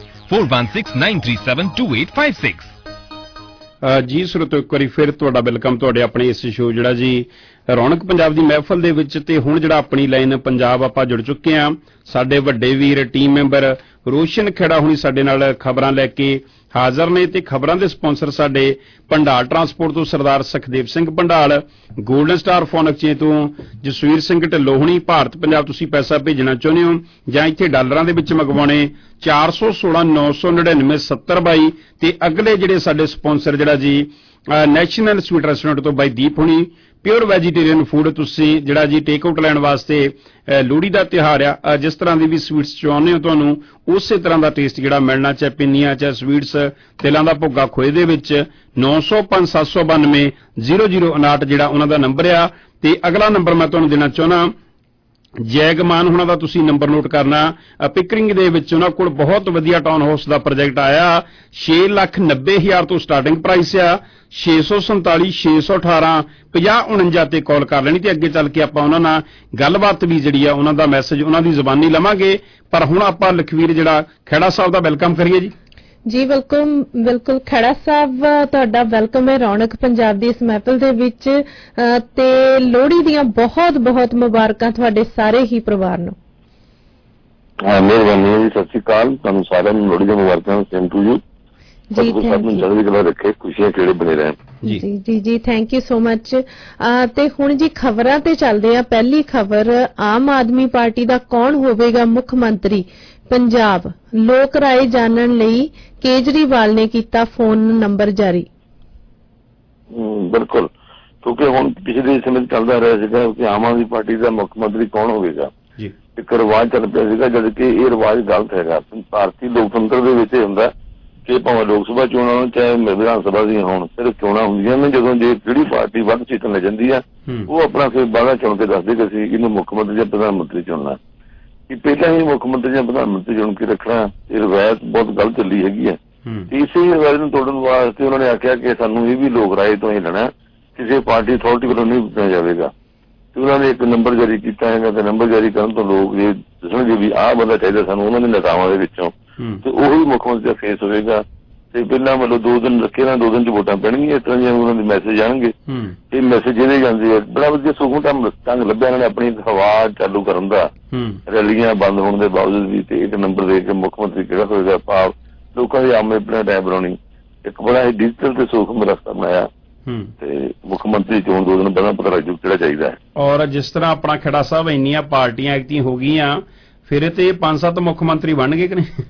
4169372856। ਜੀ ਸਰੋਤੋ, ਇੱਕ ਵਾਰੀ ਫਿਰ ਤੁਹਾਡਾ ਵੈਲਕਮ ਤੁਹਾਡੇ ਆਪਣੇ ਇਸ ਸ਼ੋਅ ਜਿਹੜਾ ਜੀ ਰੌਣਕ ਪੰਜਾਬ ਦੀ ਮਹਿਫਲ ਦੇ ਵਿੱਚ। ਤੇ ਹੁਣ ਜਿਹੜਾ ਆਪਣੀ ਲਾਈਨ ਪੰਜਾਬ ਆਪਾਂ ਜੁੜ ਚੁੱਕੇ ਆ। ਸਾਡੇ ਵੱਡੇ ਵੀਰ ਟੀਮ ਮੈਂਬਰ ਰੋਸ਼ਨ ਖੇੜਾ ਹੁਣੀ ਸਾਡੇ ਨਾਲ ਖਬਰਾਂ ਲੈ ਕੇ ਹਾਜ਼ਰ ਨੇ ਤੇ ਖਬਰਾਂ ਦੇ ਸਪਾਂਸਰ ਸਾਡੇ ਪੰਡਾਲ ਟਰਾਂਸਪੋਰਟ ਤੋਂ Sardar Sukhdev Singh Pandal, golden star phone exchange ਤੋਂ ਜਸਵੀਰ ਸਿੰਘ ਢਿੱਲੋਂ ਹੁਣੀ। ਭਾਰਤ ਪੰਜਾਬ ਤੁਸੀਂ ਪੈਸਾ ਭੇਜਣਾ ਚਾਹੁੰਦੇ ਹੋ ਜਾਂ ਇੱਥੇ ਡਾਲਰਾਂ ਦੇ ਵਿੱਚ ਮੰਗਵਾਉਣੇ 416 999 7022 ਤੇ ਅਗਲੇ ਜਿਹੜੇ ਸਾਡੇ ਸਪਾਂਸਰ ਜਿਹੜਾ ਜੀ ਨੈਸ਼ਨਲ ਸਵੀਟ ਰੈਸਟੋਰੈਂਟ ਤੋਂ ਬਾਈ ਦੀਪ ਹੁਣੀ ਪਿਓਰ ਵੈਜੀਟੇਰੀਅਨ ਫੂਡ ਤੁਸੀਂ ਜਿਹੜਾ ਜੀ ਟੇਕ ਆਊਟ ਲੈਣ ਵਾਸਤੇ ਲੋਹੜੀ ਦਾ ਤਿਉਹਾਰ ਆ ਜਿਸ ਤਰ੍ਹਾਂ ਦੀ ਵੀ ਸਵੀਟਸ ਚਾਹੁੰਦੇ ਹੋ ਤੁਹਾਨੂੰ ਉਸੇ ਤਰ੍ਹਾਂ ਦਾ ਟੇਸਟ ਜਿਹੜਾ ਮਿਲਣਾ ਚਾਹੇ ਪਿੰਨੀਆਂ ਚਾਹੇ ਸਵੀਟਸ ਤਿਲਾਂ ਦਾ ਭੁੱਗਾ ਖੋਏ ਦੇ ਵਿੱਚ 905 792 0059 ਜਿਹੜਾ ਉਹਨਾਂ ਦਾ ਨੰਬਰ ਆ ਤੇ ਅਗਲਾ ਨੰਬਰ ਮੈਂ ਤੁਹਾਨੂੰ ਦੇਣਾ ਚਾਹੁੰਦਾ ਜੈਗਮਾਨ ਉਹਨਾਂ ਦਾ ਤੁਸੀਂ ਨੰਬਰ ਨੋਟ ਕਰਨਾ ਪਿਕਰਿੰਗ ਦੇ ਵਿੱਚ ਉਹਨਾਂ ਕੋਲ ਬਹੁਤ ਵਧੀਆ ਟਾਊਨ ਹਾਊਸ ਦਾ ਪ੍ਰੋਜੈਕਟ ਆਇਆ 6,90,000 ਤੋਂ ਸਟਾਰਟਿੰਗ ਪ੍ਰਾਈਸ ਆ 647 618 5049 ਤੇ ਕਾਲ ਕਰ ਲੈਣੀ ਤੇ ਅੱਗੇ ਚੱਲ ਕੇ ਆਪਾਂ ਉਹਨਾਂ ਨਾਲ ਗੱਲਬਾਤ ਵੀ ਜਿਹੜੀ ਆ ਉਹਨਾਂ ਦਾ ਮੈਸੇਜ ਉਹਨਾਂ ਦੀ ਜ਼ਬਾਨੀ ਲਵਾਂਗੇ ਪਰ ਹੁਣ ਆਪਾਂ ਲਖਵੀਰ ਜਿਹੜਾ ਖੇੜਾ ਸਾਹਿਬ ਦਾ ਵੈਲਕਮ ਕਰੀਏ ਜੀ ਬਿਲਕੁਲ ਖੜਾ ਸਾਹਿਬ ਤੁਹਾਡਾ ਵੈਲਕਮ ਹੈ ਰੌਣਕ ਪੰਜਾਬ ਦੀ ਇਸ ਮਹਿਫਿਲ ਦੇ ਵਿੱਚ ਤੇ ਲੋਹੜੀ ਦੀਆਂ ਬਹੁਤ ਮੁਬਾਰਕਾਂ ਤੁਹਾਡੇ ਸਾਰੇ ਹੀ ਪਰਿਵਾਰ ਨੂੰ ਮਿਹਰਬਾਨੀ ਜੀ। ਸਤਿ ਸ਼੍ਰੀ ਅਕਾਲ ਤੁਹਾਨੂੰ ਸਾਰਿਆਂ ਨੂੰ ਲੋਹੜੀ ਦੀਆਂ ਮੁਬਾਰਕਾਂ ਸੇਮ ਟੂ ਯੂ ਜੀ ਸਭ ਨੂੰ ਚੜ੍ਹਦੀ ਕਲਾ ਰੱਖੇ ਖੁਸ਼ੀਆਂ ਖੇੜੇ ਬਣੇ ਰਹਿਣ ਜੀ ਥੈਂਕ ਯੂ ਸੋ ਮਚ ਤੇ ਹੁਣ ਜੀ ਖਬਰਾਂ ਤੇ ਚੱਲਦੇ ਆ ਪਹਿਲੀ ਖਬਰ ਆਮ ਆਦਮੀ ਪਾਰਟੀ ਦਾ ਕੌਣ ਹੋਵੇਗਾ ਮੁੱਖ ਮੰਤਰੀ ਪੰਜਾਬ ਲੋਕ ਰਾਏ ਜਾਣਨ ਲਈ ਕੇਜਰੀਵਾਲ ਨੇ ਕੀਤਾ ਫੋਨ ਨੰਬਰ ਜਾਰੀ ਬਿਲਕੁਲ ਕਿਉਂਕਿ ਹੁਣ ਪਿਛਲੇ ਸਮੇਂ ਚੱਲਦਾ ਰਿਹਾ ਸੀਗਾ ਕਿ ਆਮ ਆਦਮੀ ਪਾਰਟੀ ਦਾ ਮੁੱਖ ਮੰਤਰੀ ਕੌਣ ਹੋਵੇਗਾ ਇੱਕ ਰਿਵਾਜ ਚੱਲ ਪਿਆ ਸੀਗਾ ਜਦ ਕਿ ਇਹ ਰਿਵਾਜ ਗਲਤ ਹੈਗਾ ਭਾਰਤੀ ਲੋਕਤੰਤਰ ਦੇ ਵਿੱਚ ਇਹ ਹੁੰਦਾ ਕਿ ਭਾਵੇਂ ਲੋਕ ਸਭਾ ਚੋਣਾਂ ਹੋਣ ਚਾਹੇ ਵਿਧਾਨ ਸਭਾ ਦੀਆਂ ਹੋਣ ਸਿਰਫ ਚੋਣਾਂ ਹੁੰਦੀਆਂ ਨੇ ਜਦੋਂ ਜੇ ਜਿਹੜੀ ਪਾਰਟੀ ਵੱਧ ਸੀਟਾਂ ਲੈ ਜਾਂਦੀ ਆ ਉਹ ਆਪਣਾ ਫਿਰ ਵਾਅਦਾ ਚੁਣ ਕੇ ਦੱਸਦੇ ਕਿ ਅਸੀਂ ਇਹਨੂੰ ਮੁੱਖ ਮੰਤਰੀ ਜਾਂ ਪ੍ਰਧਾਨ ਮੰਤਰੀ ਚੁਣਨਾ ਕਿ ਪਹਿਲਾਂ ਹੀ ਮੁੱਖ ਮੰਤਰੀ ਜਾਂ ਪ੍ਰਧਾਨ ਮੰਤਰੀ ਚੁਣ ਕੇ ਰੱਖਣਾ ਇਹ ਰਵਾਇਤ ਬਹੁਤ ਗਲਤ ਚੱਲੀ ਹੈਗੀ ਹੈ ਇਸੇ ਰਵਾਇਤ ਨੂੰ ਤੋੜਨ ਵਾਸਤੇ ਉਹਨਾਂ ਨੇ ਆਖਿਆ ਕਿ ਸਾਨੂੰ ਇਹ ਵੀ ਲੋਕ ਰਾਏ ਤੋਂ ਹੀ ਲੈਣਾ ਕਿਸੇ ਪਾਰਟੀ ਅਥਾਰਟੀ ਵੱਲੋਂ ਨਹੀਂ ਦਿੱਤਾ ਜਾਵੇਗਾ ਤੇ ਉਹਨਾਂ ਨੇ ਇੱਕ ਨੰਬਰ ਜਾਰੀ ਕੀਤਾ ਹੈਗਾ ਤੇ ਨੰਬਰ ਜਾਰੀ ਕਰਨ ਤੋਂ ਲੋਕ ਇਹ ਦੱਸਣਗੇ ਵੀ ਆਹ ਬੰਦਾ ਚਾਹੀਦਾ ਸਾਨੂੰ ਉਹਨਾਂ ਦੇ ਨੇਤਾਵਾਂ ਦੇ ਵਿੱਚੋਂ ਤੇ ਉਹੀ ਮੁੱਖ ਮੰਤਰੀ ਦਾ ਫੇਸ ਹੋਵੇਗਾ ਤੇ ਪਹਿਲਾਂ ਮਤਲਬ 2 ਦਿਨ ਰੱਖੇ ਨਾ 2 ਦਿਨ ਚ ਵੋਟਾਂ ਪੈਣਗੀਆਂ ਇਸ ਤਰ੍ਹਾਂ ਜਿਵੇਂ ਉਹਨਾਂ ਦੇ ਮੈਸੇਜ ਆਉਣਗੇ ਇਹ ਮੈਸੇਜ ਜਿਹੜੇ ਜਾਂਦੇ ਆ ਬੜਾ ਵਧੀਆ ਸੁਖਮ ਢੰਗ ਲੱਭਿਆ ਇਹਨਾਂ ਨੇ ਆਪਣੀ ਹਵਾ ਚਾਲੂ ਕਰਨ ਦਾ ਰੈਲੀਆਂ ਬੰਦ ਹੋਣ ਦੇ ਬਾਵਜੂਦ ਵੀ ਤੇ ਇੱਕ ਨੰਬਰ ਦੇ ਕੇ ਮੁੱਖ ਮੰਤਰੀ ਕਿਹੜਾ ਹੋਵੇਗਾ ਭਾਵ ਲੋਕਾਂ ਦੀ ਆਮ ਆਪਣਾ ਟਾਈਮ ਬਣਾਉਣੀ ਇੱਕ ਬੜਾ ਹੀ ਡਿਜੀਟਲ ਤੇ ਸੁਖਮ ਰਸਤਾ ਬਣਾਇਆ ਤੇ ਮੁੱਖ ਮੰਤਰੀ ਚੋਣ 2 ਦਿਨ ਪਹਿਲਾਂ ਪਤਾ ਲੱਗ ਜੂ ਕਿਹੜਾ ਚਾਹੀਦਾ ਹੈ ਔਰ ਜਿਸ ਤਰ੍ਹਾਂ ਆਪਣਾ ਖੇੜਾ ਸਾਹਿਬ ਇੰਨੀਆਂ ਪਾਰਟੀਆਂ ਐਕਟਿਵ ਹੋ ਗਈਆਂ ਫਿਰ ਤੇ 5-7 ਮੁੱਖ ਮੰਤਰੀ ਬਣ ਗਏ ਕਿ ਨਹੀਂ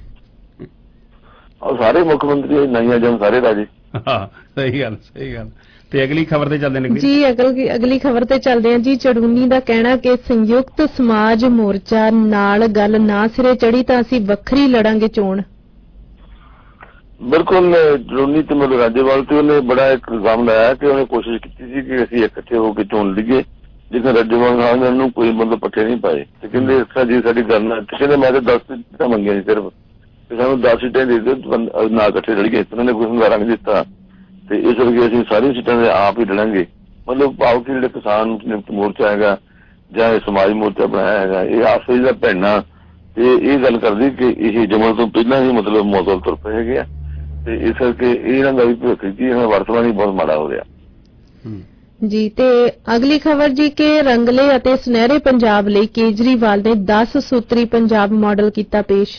ਸਾਰੇ ਮੁੱਖ ਮੰਤਰੀ ਨਹੀਂ ਜਨ ਸਾਰੇ ਰਾਜੇ ਸਹੀ ਗੱਲ ਤੇ ਅਗਲੀ ਖਬਰ ਤੇ ਚੱਲਦੇ ਨੇ ਜੀ ਅਗਲੀ ਖਬਰ ਤੇ ਚੱਲਦੇ ਹਾਂ ਜੀ ਚੜੂਨੀ ਦਾ ਕਹਿਣਾ ਕਿ ਸੰਯੁਕਤ ਸਮਾਜ ਮੋਰਚਾ ਨਾਲ ਗੱਲ ਨਾ ਸਿਰੇ ਚੜੀ ਤਾਂ ਅਸੀਂ ਵੱਖਰੀ ਲੜਾਂਗੇ ਚੋਣ ਬਿਲਕੁਲ ਚੜੂਨੀ ਤੇ ਮਤਲਬ ਰਾਜੇਵਾਲ ਤੇ ਉਹਨੇ ਬੜਾ ਇੱਕ ਇਲਜ਼ਾਮ ਲਾਇਆ ਕਿ ਉਹਨੇ ਕੋਸ਼ਿਸ਼ ਕੀਤੀ ਸੀ ਕਿ ਅਸੀਂ ਇਕੱਠੇ ਹੋ ਕੇ ਚੋਣ ਲਈਏ ਜਿੱਥੇ ਰਾਜੇਵਾਲ ਨਾਲ ਨੂੰ ਕੋਈ ਮਤਲਬ ਪੱਠੇ ਨਹੀਂ ਪਾਏ ਤੇ ਕਹਿੰਦੇ ਇਸ ਤਰ੍ਹਾਂ ਜੀ ਸਾਡੀ ਗੱਲ ਨਾ ਕਹਿੰਦੇ ਮੈਂ ਤਾਂ 10 ਸੀਟਾਂ ਮੰਗੀਆਂ ਸੀ ਸਿਰਫ ਸਾਨੂੰ 10 ਸੀਟਾਂ ਦੇ ਦਿਓ ਨਾ ਇਕੱਠੇ ਲੜੀਏ ਉਹਨਾਂ ਨੇ ਕੋਈ ਹੰਗਾਰਾ ਨਹੀਂ ਦਿੱਤਾ ਤੇ ਇਸ ਕਰਕੇ ਅਸੀਂ ਸਾਰੀਆਂ ਸੀਟਾਂ ਦੇ ਆਪ ਹੀ ਲੜਾਂਗੇ ਮਤਲਬ ਭਾਵ ਕਿ ਜਿਹੜੇ ਕਿਸਾਨ ਮੋਰਚਾ ਹੈਗਾ ਜਾਂ ਇਹ ਸਮਾਜ ਮੋਰਚਾ ਬਣਾਇਆ ਹੈਗਾ ਇਹ ਆਪਸ ਵਿੱਚ ਦਾ ਭੈਣਾ ਤੇ ਇਹ ਗੱਲ ਕਰਦੀ ਕਿ ਇਹ ਜਮਨ ਤੋਂ ਪਹਿਲਾਂ ਹੀ ਮਤਲਬ ਮੌਜੂਦ ਤੁਰ ਪਏ ਹੈਗੇ ਆ ਤੇ ਇਸ ਕਰਕੇ ਇਹਨਾਂ ਦਾ ਵੀ ਭਵਿੱਖ ਜੀ ਵਰਤਮਾਨ ਹੀ ਬਹੁਤ ਮਾੜਾ ਹੋ ਰਿਹਾ ਜੀ ਤੇ ਅਗਲੀ ਖਬਰ ਜੀ ਕਿ ਰੰਗਲੇ ਅਤੇ ਸੁਨਹਿਰੇ ਪੰਜਾਬ ਲਈ ਕੇਜਰੀਵਾਲ ਨੇ 10 ਸੂਤਰੀ ਪੰਜਾਬ ਮਾਡਲ ਕੀਤਾ ਪੇਸ਼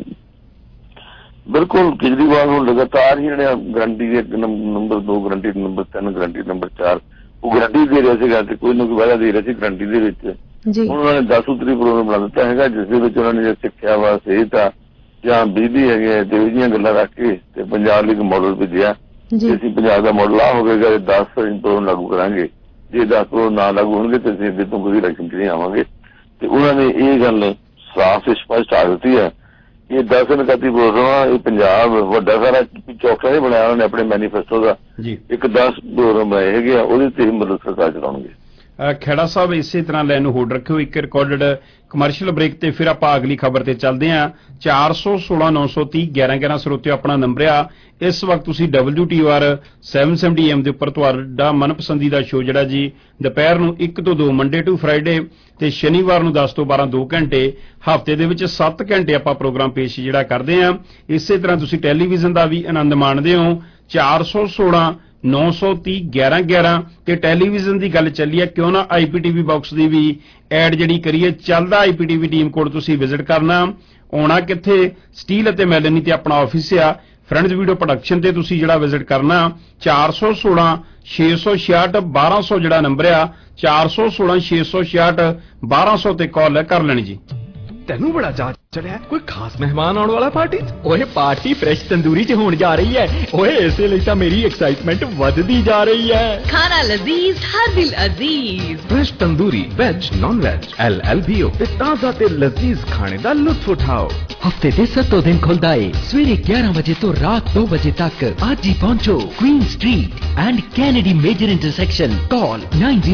ਬਿਲਕੁਲ ਕੇਜਰੀਵਾਲ ਨੂੰ ਲਗਾਤਾਰ ਹੀ ਜਿਹੜੇ ਗਰੰਟੀ ਦੇ number 2 guarantee number 3 guarantee number 4 ਉਹ ਗਰੰਟੀ ਦੇ ਰਿਹਾ ਸੀਗਾ ਤੇ ਕੋਈ ਨਾ ਕੋਈ ਵਾਅਦਾ ਦੇ ਰਿਹਾ ਸੀ ਗਰੰਟੀ ਦੇ ਵਿੱਚ ਹੁਣ ਉਹਨਾਂ ਨੇ 10 ਸੂਤਰੀ ਪ੍ਰੋਗਰਾਮ ਬਣਾ ਦਿੱਤਾ ਹੈਗਾ ਜਿਸ ਦੇ ਵਿੱਚ ਉਹਨਾਂ ਨੇ ਸਿੱਖਿਆ ਵਾ ਸਿਹਤ ਆ ਜਾਂ ਬਿਜਲੀ ਹੈਗੇ ਤੇ ਇਹਦੀਆਂ ਗੱਲਾਂ ਰੱਖ ਕੇ ਤੇ ਪੰਜਾਬ ਲਈ ਇੱਕ ਮਾਡਲ ਭੇਜਿਆ ਜੇ ਅਸੀਂ ਪੰਜਾਬ ਦਾ ਮਾਡਲ ਆ ਹੋਵੇਗਾ 10 ਪ੍ਰੋਗਰਾਮ ਲਾਗੂ ਕਰਾਂਗੇ ਜੇ 10 ਪ੍ਰੋਗਰਾਮ ਨਾ ਲਾਗੂ ਹੋਣਗੇ ਤੇ ਅਸੀਂ ਅੱਗੇ ਤੋਂ ਕੋਈ ਇਲੈਕਸ਼ਨ ਚ ਨਹੀਂ ਆਵਾਂਗੇ ਤੇ ਉਹਨਾਂ ਨੇ ਇਹ ਗੱਲ ਸਾਫ਼ ਸਪਸ਼ਟ ਆ ਦਿੱਤੀ ਹੈ ਇਹ 10 ਨਕਾਤੀ ਪ੍ਰੋਗਰਾਮ ਇਹ ਪੰਜਾਬ ਵੱਡਾ ਸਾਰਾ ਚੌਕਾ ਨਹੀਂ ਬਣਾਇਆ ਉਹਨਾਂ ਨੇ ਆਪਣੇ ਮੈਨੀਫੈਸਟੋ ਦਾ ਇੱਕ 10 ਪ੍ਰੋਗਰਾਮ ਬਣਾਏ ਹੈਗੇ ਆ ਉਹਦੇ ਤੇ ਮਤਲਬ ਸਰਕਾਰ ਚਲਾਉਣਗੇ ਖੇੜਾ ਸਾਹਿਬ ਇਸੇ ਤਰ੍ਹਾਂ ਲਾਈਨ ਨੂੰ ਹੋਲਡ ਰੱਖਿਓ ਇੱਕ ਰਿਕਾਰਡਡ ਕਮਰਸ਼ੀਅਲ ਬ੍ਰੇਕ ਤੇ ਫਿਰ ਆਪਾਂ ਅਗਲੀ ਖਬਰ ਤੇ ਚੱਲਦੇ ਹਾਂ 416 930 1111 ਸਰੋਤੇ ਆਪਣਾ ਨੰਬਰ ਆ ਇਸ ਵਕਤ ਤੁਸੀਂ WTOR 770 AM ਦੇ ਉੱਪਰ ਤੁਹਾਡਾ ਮਨਪਸੰਦੀਦਾ ਸ਼ੋਅ ਜਿਹੜਾ ਜੀ ਦੁਪਹਿਰ ਨੂੰ 1 ਤੋਂ 2 ਮੰਡੇ ਟੂ ਫਰਾਈਡੇ ਤੇ ਸ਼ਨੀਵਾਰ ਨੂੰ 10 ਤੋਂ 12 2 ਘੰਟੇ ਹਫ਼ਤੇ ਦੇ ਵਿੱਚ 7 ਘੰਟੇ ਆਪਾਂ ਪ੍ਰੋਗਰਾਮ ਪੇਸ਼ ਜਿਹੜਾ ਕਰਦੇ ਹਾਂ ਇਸੇ ਤਰ੍ਹਾਂ ਤੁਸੀਂ ਟੈਲੀਵਿਜ਼ਨ ਦਾ ਵੀ ਆਨੰਦ ਮਾਣਦੇ ਹੋ 416 930 1111 ਤੇ ਟੈਲੀਵਿਜ਼ਨ ਦੀ ਗੱਲ ਚੱਲੀ ਹੈ ਕਿਉਂ ਨਾ IPTV ਬਾਕਸ ਦੀ ਵੀ ਐਡ ਜਿਹੜੀ ਕਰੀਏ ਚੱਲਦਾ IPTV ਟੀਮ ਕੋਡ ਤੁਸੀਂ ਵਿਜ਼ਿਟ ਕਰਨਾ ਆਉਣਾ ਕਿੱਥੇ ਸਟੀਲ ਅਤੇ ਮੈਲਨੀ ਤੇ ਆਪਣਾ ਆਫਿਸ ਆ ਫਰੈਂਡਸ ਵੀਡੀਓ ਪ੍ਰੋਡਕਸ਼ਨ ਤੇ ਤੁਸੀਂ ਜਿਹੜਾ ਵਿਜ਼ਿਟ ਕਰਨਾ 416 666 1200 ਜਿਹੜਾ ਨੰਬਰ ਆ 416 666 1200 ਤੇ ਕਾਲ ਕਰ ਲੈਣੀ ਜੀ ਤੈਨੂੰ ਬੜਾ ਚਾਅ चलिया कोई खास मेहमान आने वाला पार्टी ओए पार्टी फ्रेश तंदूरी च होने जा रही है ओए इसे लिए तो मेरी एक्साइटमेंट वधदी जा रही है खाना लजीज हर दिल अजीज fresh tandoori veg non veg LLBO ते ताजा ते लजीज खाने दा लुत्फ उठाओ हफ्ते दे 7 दिन खुलदा है सवेरे 11 बजे तो रात 2 बजे तक आज ही पहुंचो Queen Street and Kennedy major intersection call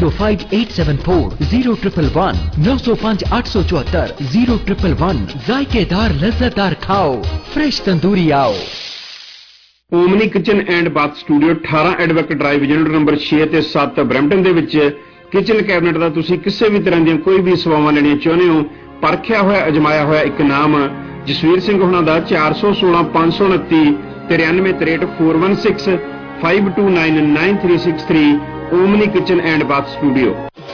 9058740111 905 874 0111 जायकेदार लज्जतदार खाओ फ्रेश तंदूरी आओ Omni kitchen and bath studio 18 advocate drive unit number 6 ਤੇ 7 ਬਰੈਂਪਟਨ ਦੇ ਵਿੱਚ ਕਿਚਨ ਕੈਬਨਿਟ ਦਾ ਤੁਸੀਂ ਕਿਸੇ ਵੀ ਤਰ੍ਹਾਂ ਦੀਆਂ ਕੋਈ ਵੀ ਸੇਵਾਵਾਂ ਲੈਣੀਆਂ ਚਾਹੁੰਦੇ ਹੋ ਪਰਖਿਆ ਹੋਇਆ ਅਜਮਾਇਆ ਹੋਇਆ ਇੱਕ ਨਾਮ ਜਸਵੀਰ ਸਿੰਘ ਹੁਣਾਂ ਦਾ 416 529 9363 416 529 9363 Omni kitchen and bath studio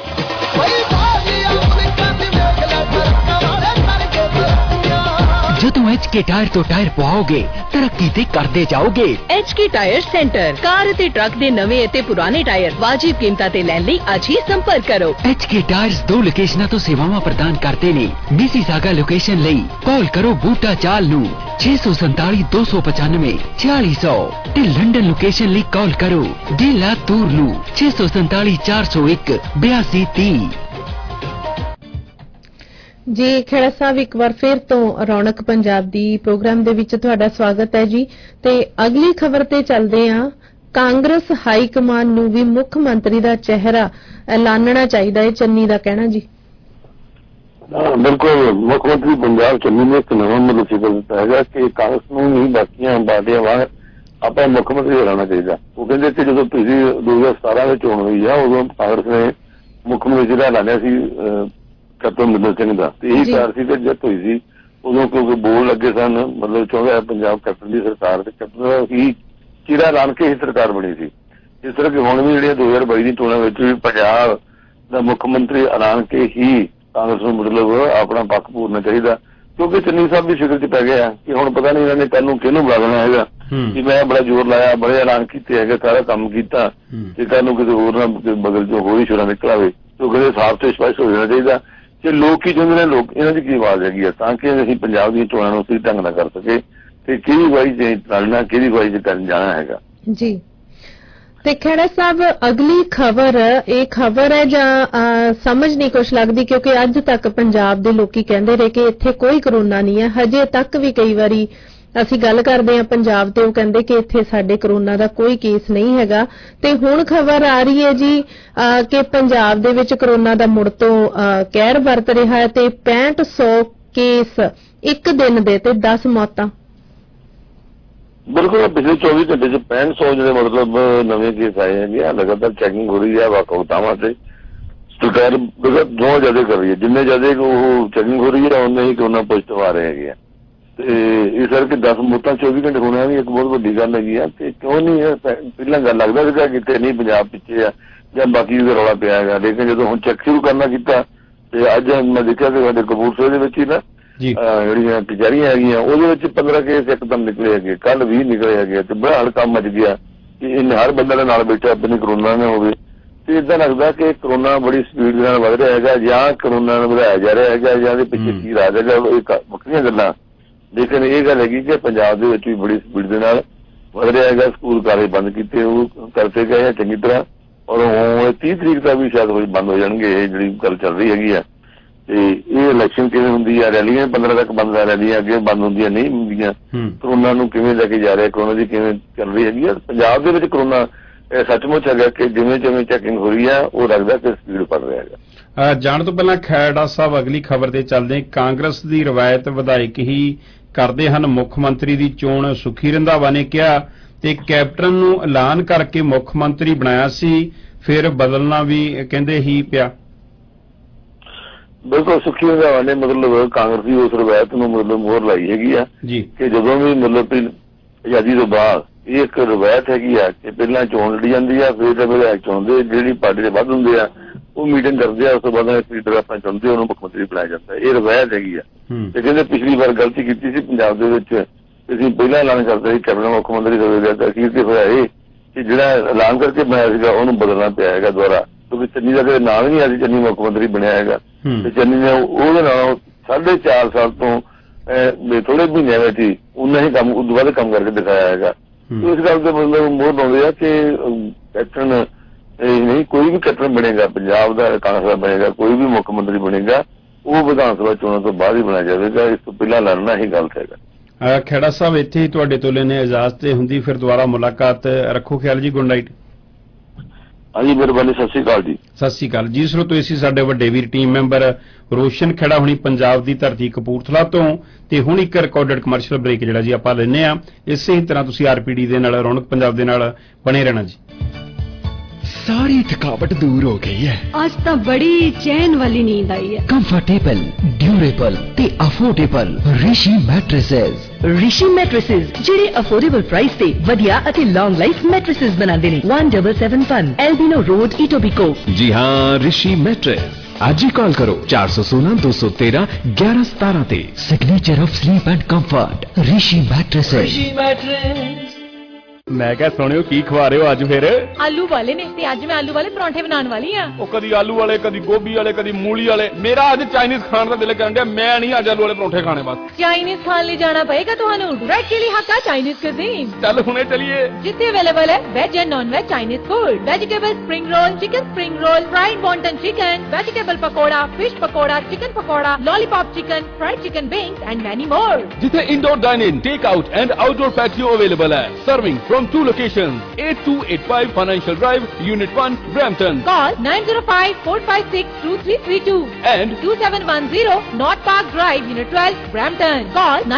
जो तुम HK टायर तो टायर पवाओगे तरक्की ते करते जाओगे HK टायर सेंटर कार ते ट्रक दे नवे ते पुराने टायर वाजिब कीमतां ते लैण लई अज ही संपर्क करो HK टायर्स 2 लोकेशनां तो सेवावां प्रदान करते ने मिसीसागा लोकेशन लई कॉल करो बूटा चाल नू 647 295 4600 ते लंडन लोकेशन लई कॉल करो डिला तूर नू 647 401 8230 जी खेड़ा साहब एक बार फिर तो रौनक पंजाब दी प्रोग्राम दे विच तुहाडा स्वागत है जी ते अगली खबर ते चलदे हां कांग्रेस हाई कमान नूं भी मुख मंत्री दा चेहरा ऐलानना चाहिदा है चन्नी दा कहना जी बिल्कुल मुख्यमंत्री पंजाब चन्नी ने एक नवा मतलब सिखर दिता है कि कांग्रेस नूं नहीं बाकियां पार्टियां वांग ਆਪਾਂ ਮੁੱਖ ਮੰਤਰੀ ਬਣਾਉਣਾ ਚਾਹੀਦਾ ਉਹ ਕਹਿੰਦੇ ਕਿ ਜਦੋਂ ਪਿਛਲੀ 2017 ਵਿੱਚ ਚੋਣ ਹੋਈ ਆ ਉਦੋਂ ਕਾਂਗਰਸ ਨੇ ਮੁੱਖ ਮੰਤਰੀ ਦਾ ਐਲਾਨਿਆ ਸੀ ਕੈਪਟਨ ਅਮਰਿੰਦਰ ਸਿੰਘ ਦਾ ਤੇ ਇਹੀ ਕਾਰ ਸੀ ਕਿ ਜਿੱਤ ਹੋਈ ਸੀ ਉਦੋਂ ਕਿਉਂਕਿ ਬੋਲ ਲੱਗੇ ਸਨ ਮਤਲਬ ਚਾਹੁੰਦਾ ਪੰਜਾਬ ਕੈਪਟਨ ਦੀ ਸਰਕਾਰ ਤੇ ਕੈਪਟਨ ਹੀ ਚਿਹਰਾ ਐਲਾਨ ਕੇ ਹੀ ਸਰਕਾਰ ਬਣੀ ਸੀ ਇਸ ਤਰ੍ਹਾਂ ਕਿ ਹੁਣ ਵੀ ਜਿਹੜੀਆਂ 2022 ਦੀ ਚੋਣਾਂ ਵਿੱਚ ਵੀ ਪੰਜਾਬ ਦਾ ਮੁੱਖ ਮੰਤਰੀ ਐਲਾਨ ਕੇ ਹੀ ਕਾਂਗਰਸ ਨੂੰ ਮਤਲਬ ਆਪਣਾ ਪੱਖ ਪੂਰਨਾ ਚਾਹੀਦਾ ਕਿਉਂਕਿ ਚੰਨੀ ਸਾਹਿਬ ਦੀ ਫਿਕਰ ਚ ਪੈ ਗਿਆ ਕਿ ਹੁਣ ਪਤਾ ਨਹੀਂ ਇਹਨਾਂ ਨੇ ਕੱਲ ਨੂੰ ਕਿਹਨੂੰ ਬੁਲਾ ਲੈਣਾ ਹੈਗਾ ਕਿ ਮੈਂ ਬੜਾ ਜ਼ੋਰ ਲਾਇਆ ਬੜੇ ਐਲਾਨ ਕੀਤੇ ਹੈਗੇ ਸਾਰਾ ਕੰਮ ਕੀਤਾ ਕਿ ਕੱਲ ਨੂੰ ਕਿਸੇ ਹੋਰ ਨਾ ਬਗਲ ਚੋਂ ਹੋਰ ਹੀ ਛੁਰਾ ਨਿਕਲ ਆਵੇ तो कदे साफ ते स्पष्ट हो जाना चाहिए कि लोग की चाहते हैं लोग इन्हों की की आवाज हैगी है ताकि असीं पंजाब दी चोणां नूं सही ढंग नाल कर सके ते किहदी अगवाई च चलना किहदी अगवाई च करन जाना हैगा जी ते खेड़ा साहब अगली खबर ये खबर है जां समझ नहीं कुछ लगदी क्योंकि अज तक पंजाब दे लोकी कहंदे रहे कि इत्थे कोई कोरोना नहीं है हजे तक भी कई बारी ਅਸੀਂ ਗੱਲ ਕਰਦੇ ਹਾਂ ਪੰਜਾਬ ਤੇ ਉਹ ਕਹਿੰਦੇ ਕਿ ਇੱਥੇ ਸਾਡੇ ਕਰੋਨਾ ਦਾ ਕੋਈ ਕੇਸ ਨਹੀਂ ਹੈਗਾ ਤੇ ਹੁਣ ਖਬਰ ਆ ਰਹੀ ਹੈ ਜੀ ਕਿ ਪੰਜਾਬ ਦੇ ਵਿੱਚ ਕਰੋਨਾ ਦਾ ਮੁੜ ਤੋਂ ਕਹਿਰ ਵਰਤ ਰਿਹਾ ਹੈ ਤੇ 6500 ਕੇਸ ਇੱਕ ਦਿਨ ਦੇ ਤੇ 10 ਮੌਤਾਂ ਬਿਲਕੁਲ ਪਿਛਲੇ 24 ਘੰਟੇ ਚ 6500 ਜਿਹੜੇ ਮਤਲਬ ਨਵੇਂ ਕੇਸ ਆਏ ਹੈਗੇ ਲਗਾਤਾਰ ਚੈਕਿੰਗ ਹੋ ਰਹੀ ਹੈ ਵਾਕੌਤਾਵਾਂ ਤੇ ਸਰਕਾਰ ਬਹੁਤ ਜ਼ਿਆਦਾ ਕਰ ਰਹੀ ਹੈ ਜਿੰਨੇ ਜ਼ਿਆਦਾ ਉਹ ਚੈਕਿੰਗ ਹੋ ਰਹੀ ਹੈ ਉਹਨੇ ਹੀ ਕਰੋਨਾ ਪੋਜ਼ਿਟਿਵ ਆ ਰਹੇ ਹੈਗੇ ਤੇ ਇਸ ਕਰਕੇ 10 ਮੌਤਾਂ 24 ਘੰਟੇ ਹੋਣਾ ਵੀ ਇੱਕ ਬਹੁਤ ਵੱਡੀ ਗੱਲ ਹੈਗੀ ਆ ਤੇ ਕਿਉਂ ਨਹੀਂ ਪਹਿਲਾਂ ਗੱਲ ਲੱਗਦਾ ਸੀਗਾ ਕਿਤੇ ਨਹੀਂ ਪੰਜਾਬ ਪਿੱਛੇ ਆ ਜਾਂ ਬਾਕੀ ਵੀ ਰੌਲਾ ਪਿਆ ਹੈਗਾ ਲੇਕਿਨ ਜਦੋਂ ਹੁਣ ਚੈੱਕ ਸ਼ੁਰੂ ਕਰਨਾ ਕੀਤਾ ਤੇ ਅੱਜ ਮੈਂ ਦੇਖਿਆ ਕਿ ਸਾਡੇ ਕਪੂਰਥਲੇ ਦੇ ਵਿੱਚ ਹੀ ਨਾ ਜਿਹੜੀਆਂ ਕਚਹਿਰੀਆਂ ਹੈਗੀਆਂ ਉਹਦੇ ਵਿੱਚ 15 ਕੇਸ ਇੱਕਦਮ ਨਿਕਲੇ ਹੈਗੇ ਕੱਲ 20 ਨਿਕਲੇ ਹੈਗੇ ਤੇ ਬੜਾ ਹਲਕਾ ਮਚ ਗਿਆ ਕਿ ਇਹਨੇ ਹਰ ਬੰਦੇ ਦੇ ਨਾਲ ਬੈਠਾ ਆਪਣੀ ਕਰੋਨਾ ਨਾ ਹੋਵੇ ਤੇ ਇਦਾਂ ਲੱਗਦਾ ਕਿ ਕਰੋਨਾ ਬੜੀ ਸਪੀਡ ਦੇ ਨਾਲ ਵਧ ਰਿਹਾ ਹੈਗਾ ਜਾਂ ਕਰੋਨਾ ਨੂੰ ਵਧਾਇਆ ਜਾ ਰਿਹਾ ਹੈਗਾ ਜਾਂ ਇਹਦੇ ਪਿੱਛੇ ਕੀ ਰਾਜ ਹੈਗਾ ਇਹ ਵੱਖਰੀਆਂ ਗੱਲਾਂ ਲੇਕਿਨ ਇਹ ਗੱਲ ਹੈਗੀ ਕਿ ਪੰਜਾਬ ਦੇ ਵਿੱਚ ਵੀ ਬੜੀ ਸਪੀਡ ਦੇ ਨਾਲ ਵਧ ਰਿਹਾ ਹੈਗਾ ਸਕੂਲ ਕਾਲਜ ਬੰਦ ਕੀਤੇ ਉਹ ਕਰਤੇ ਗਏ ਆ ਚੰਗੀ ਤਰ੍ਹਾਂ ਔਰ ਹੁਣ 30 ਤਰੀਕ ਤੱਕ ਵੀ ਸ਼ਾਇਦ ਬੰਦ ਹੋ ਜਾਣਗੇ ਇਹ ਜਿਹੜੀ ਗੱਲ ਚੱਲ ਰਹੀ ਹੈਗੀ ਆ ਤੇ ਇਹ ਇਲੈਕਸ਼ਨ ਕਿਵੇਂ ਹੁੰਦੀ ਆ ਰੈਲੀਆਂ 15 ਤੱਕ ਬੰਦ ਆ ਰੈਲੀਆਂ ਅੱਗੇ ਬੰਦ ਹੁੰਦੀਆਂ ਨਹੀਂ ਹੁੰਦੀਆਂ ਕਰੋਨਾ ਨੂੰ ਕਿਵੇਂ ਲੈ ਕੇ ਜਾ ਰਿਹਾ ਕਰੋਨਾ ਦੀ ਕਿਵੇਂ ਚੱਲ ਰਹੀ ਹੈਗੀ ਆ ਪੰਜਾਬ ਦੇ ਵਿੱਚ ਕਰੋਨਾ ਇਹ ਸੱਚਮੁੱਚ ਹੈਗਾ ਕਿ ਜਿਵੇਂ ਜਿਵੇਂ ਚੈਕਿੰਗ ਹੋ ਰਹੀ ਆ ਉਹ ਲੱਗਦਾ ਕਿ ਸਪੀਡ ਵੱਧ ਰਿਹਾ ਹੈਗਾ ਜਾਣ ਤੋਂ ਪਹਿਲਾਂ ਖੈੜਾ ਸਾਹਿਬ ਅਗਲੀ ਖਬਰ ਤੇ ਚੱਲਦੇ ਕਾਂਗਰਸ ਦੀ ਰਵਾਇਤ ਵਿਧਾਇਕ ਹੀ ਕਰਦੇ ਹਨ ਮੁੱਖ ਮੰਤਰੀ ਦੀ ਚੋਣ ਸੁਖੀ ਰੰਧਾਵਾ ਨੇ ਕਿਹਾ ਤੇ ਕੈਪਟਨ ਨੂੰ ਐਲਾਨ ਕਰਕੇ ਮੁੱਖ ਮੰਤਰੀ ਬਣਾਇਆ ਸੀ ਫਿਰ ਬਦਲਣਾ ਵੀ ਕਹਿੰਦੇ ਹੀ ਪਿਆ ਬਿਲਕੁਲ ਸੁਖੀ ਰੰਧਾਵਾ ਨੇ ਮਤਲਬ ਕਾਂਗਰਸ ਦੀ ਉਸ ਰਵਾਇਤ ਨੂੰ ਮਤਲਬ ਮੋਹਰ ਲਾਈ ਹੈਗੀ ਆ ਕਿ ਜਦੋਂ ਵੀ ਮਤਲਬ ਆਜ਼ਾਦੀ ਤੋਂ ਬਾਅਦ ਇਹ ਇੱਕ ਰਵਾਇਤ ਹੈਗੀ ਆ ਕਿ ਪਹਿਲਾਂ ਚੋਣ ਲੜੀ ਜਾਂਦੀ ਆ ਫਿਰ ਤਾਂ ਵਿਧਾਇਕ ਚੁਣਦੇ ਜਿਹੜੀ ਪਾਰਟੀ ਦੇ ਵੱਧ ਹੁੰਦੇ ਆ ਉਹ ਮੀਟਿੰਗ ਕਰਦੇ ਆ ਉਸ ਤੋਂ ਬਾਅਦ ਲੀਡਰ ਆਪਣਾ ਚੁਣਦੇ ਉਹਨੂੰ ਮੁੱਖ ਮੰਤਰੀ ਬਣਾਇਆ ਜਾਂਦਾ ਇਹ ਰਵਾਇਤ ਹੈਗੀ ਆ ਤੇ ਕਹਿੰਦੇ ਪਿਛਲੀ ਵਾਰ ਗਲਤੀ ਕੀਤੀ ਸੀ ਪੰਜਾਬ ਦੇ ਵਿੱਚ ਅਸੀਂ ਪਹਿਲਾਂ ਐਲਾਨ ਕਰਦੇ ਸੀ ਕੈਬਨਿਟ ਮੁੱਖ ਮੰਤਰੀ ਹੋਵੇਗਾ ਤਾਂ ਅਖੀਰ ਤੇ ਹੋਇਆ ਇਹ ਕਿ ਜਿਹੜਾ ਐਲਾਨ ਕਰਕੇ ਬਣਾਇਆ ਸੀਗਾ ਉਹਨੂੰ ਬਦਲਣਾ ਪਿਆ ਹੈਗਾ ਦੁਬਾਰਾ ਕਿਉਂਕਿ ਚੰਨੀ ਦਾ ਕਦੇ ਨਾਮ ਹੀ ਨਹੀਂ ਆਇਆ ਸੀ ਚੰਨੀ ਮੁੱਖ ਮੰਤਰੀ ਬਣਿਆ ਹੈਗਾ ਤੇ ਚੰਨੀ ਨੇ ਉਹਦੇ ਨਾਲ 4.5 ਸਾਲ ਤੋਂ ਥੋੜੇ ਮਹੀਨਿਆਂ ਵਿੱਚ ਹੀ ਉਨਾ ਹੀ ਕੰਮ ਉਦੋਂ ਬਾਅਦ ਕੰਮ ਕਰਕੇ ਦਿਖਾਇਆ ਹੈਗਾ। ਇਸ ਗੱਲ ਦੇ ਮਤਲਬ ਮੋਹਰ ਲਾਉਂਦੇ ਆ ਕਿ ਕੈਪਟਨ ਨਹੀਂ, ਕੋਈ ਵੀ ਕੈਪਟਨ ਬਣੇਗਾ, ਪੰਜਾਬ ਦਾ ਕਾਂਗਰਸ ਦਾ ਬਣੇਗਾ, ਕੋਈ ਵੀ ਮੁੱਖ ਮੰਤਰੀ ਬਣੇਗਾ, ਉਹ ਵਿਧਾਨ ਸਭਾ ਚੋਣਾਂ ਤੋਂ ਬਾਅਦ ਹੀ ਬਣਾਇਆ ਜਾਵੇਗਾ। ਇਸ ਤੋਂ ਪਹਿਲਾਂ ਲੜਨਾ ਹੀ ਗਲਤ ਹੈਗਾ। ਖੇੜਾ ਸਾਹਿਬ ਇੱਥੇ ਹੀ ਤੁਹਾਡੇ ਤੋਂ ਲੈਣੇ ਇਜਾਜ਼ਤ ਤੇ ਹੁੰਦੀ ਫਿਰ ਦੁਬਾਰਾ ਮੁਲਾਕਾਤ। ਰੱਖੋ ਖਿਆਲ ਜੀ, ਗੁੱਡ ਨਾਈਟ। ਹਾਂਜੀ ਮਿਹਰਬਾਨੀ, ਸਤਿ ਸ਼੍ਰੀ ਅਕਾਲ ਜੀ। ਸਤਿ ਸ਼੍ਰੀ ਅਕਾਲ ਜੀ। ਸਰੋਤੋ ਅਸੀਂ ਸਾਡੇ ਵੱਡੇ ਵੀਰ ਟੀਮ ਮੈਂਬਰ ਰੋਸ਼ਨ ਖੇੜਾ ਹੁਣੀ ਪੰਜਾਬ ਦੀ ਧਰਤੀ ਕਪੂਰਥਲਾ ਤੋਂ, ਤੇ ਹੁਣ ਇੱਕ ਰਿਕਾਰਡਡ ਕਮਰਸ਼ੀਅਲ ਬ੍ਰੇਕ ਜਿਹੜਾ ਜੀ ਆਪਾਂ ਲੈਣੇ ਆ। ਇਸੇ ਹੀ ਤਰ੍ਹਾਂ ਤੁਸੀਂ ਆਰਪੀਡੀ ਦੇ ਨਾਲ, ਰੌਣਕ ਪੰਜਾਬ ਦੇ ਨਾਲ ਬਣੇ ਰਹਿਣਾ ਜੀ। सारी थकावट दूर हो गई है। आज तो बड़ी चैन वाली नींद आई है। कंफर्टेबल, ड्यूरेबल ते affordable Rishi mattresses. Rishi mattresses ਜਿਹੜੇ ਅਫੋਰਡੇਬਲ ਪ੍ਰਾਈਸ ਤੇ ਵਧੀਆ ਅਤੇ ਲੌਂਗ ਲਾਈਫ ਮੈਟ੍ਰੈਸਸ ਬਣਾਉਂਦੇ ਨੇ। 1771 एल्बिनो रोड इटोबिको। जी हाँ, ऋषि मैट्रेस। आज ही कॉल करो 416 213 1117 ते। Signature of sleep and comfort Rishi mattresses. मैं क्या सुनियो की खवा रहे हो आज फिर? आलू वाले ने ते आज मैं आलू वाले परांठे बनाने वाली हां। ओ कदी आलू वाले, कदी गोभी वाले, कदी मूली वाले। मेरा आज चाइनीज खाने का दिल करन दिया। मैं नहीं आज आलू वाले परांठे खाने बस। चाइनीज खान ले जाना पड़ेगा ਤੁਹਾਨੂੰ। Red chilli Hakka Chinese cuisine। चल हुने चलिए। जितने अवेलेबल है veg and non veg Chinese food. Vegetable spring roll, chicken spring roll, fried wonton chicken, vegetable pakora, fish pakora, chicken pakora, lollipop chicken, fried chicken wings and many more. जिथे indoor dining, take out and outdoor patio available है। Serving from 2 locations, 8285 Financial Drive, Unit 1, Brampton. Call 905-456-2332 and 2710 North Park Drive, Unit 12, Brampton. Call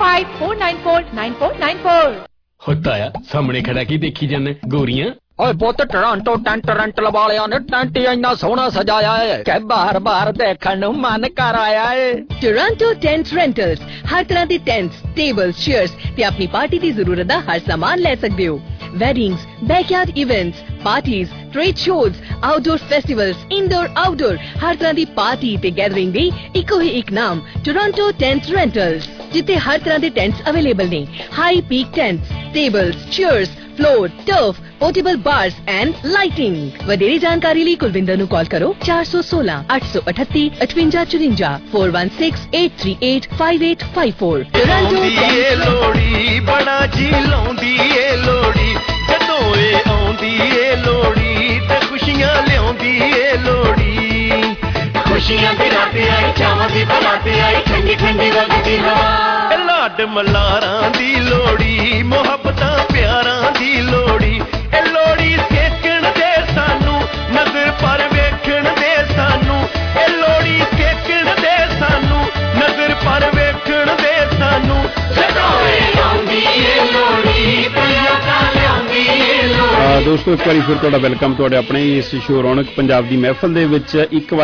905-494-9494. होता है सामने खड़ा की देखी जाने गोरियां। ਓਏ ਪੁੱਤ ਟੋਰਾਂਟੋ ਟੈਂਟ ਰੈਂਟਲ ਵਾਲਿਆਂ ਨੇ ਟੈਂਟ ਇੰਨਾ ਸੋਹਣਾ ਸਜਾਇਆ ਹੈ ਕਿ ਬਾਰ-ਬਾਰ ਦੇਖਣ ਨੂੰ ਮਨ ਕਰ ਆਇਆ ਹੈ। ਟੋਰਾਂਟੋ ਟੈਂਟ ਰੈਂਟਲਸ ਹਰ ਤਰ੍ਹਾਂ ਦੇ ਟੈਂਟਸ, ਟੇਬਲਸ, ਚੇਅਰਸ ਤੇ ਆਪਣੀ ਪਾਰਟੀ ਦੀ ਜ਼ਰੂਰਤ ਦਾ ਹਰ ਸਾਮਾਨ ਲੈ ਸਕਦੇ ਹੋ। Weddings, backyard events, parties, trade shows, outdoor festivals, indoor outdoor हर तरह की पार्टी ते गैदरिंग दी इको ही एक नाम टोरंटो टेंट रेंटल्स, जिथे हर तरह के टेंट्स अवेलेबल ने। High peak tents, tables, chairs, floor, turf, portable bars and lighting. वधेरे जानकारी लिए कुलविंदर नु कॉल करो 416 838 5854 416 838 5854। टोरंटो टेंट लोड़ी बड़ा जी लाउंदी ए लोड़ी जदों ए आउंदी ए लोड़ी ते खुशियां लियाउंदी ए लोड़ी। खुशियां दी रातें आई, चावां दी बरातें आई, ठंडी ठंडी लगदी हवा। लाड मलारां दी लोड़ी, मुहब्बतां प्यारां दी लोड़ी। ए लोड़ी सेकण दे सानू, नजर पर वेखण दे सानू। ए लोड़ी सेकण दे सानू, नजर पर वेखण दे सानू। जदों ए आउंदी ए लोड़ी, पिया का लियाउंदी ए लोड़ी। ਦੋਸਤੋ ਇੱਕ ਵਾਰੀ ਫਿਰ ਤੁਹਾਡਾ ਵੈਲਕਮ ਤੁਹਾਡੇ ਆਪਣੇ ਇਸ ਸ਼ੋਅ ਰੌਣਕ ਪੰਜਾਬ ਦੀ ਮਹਿਫਲ ਦੇ ਵਿੱਚ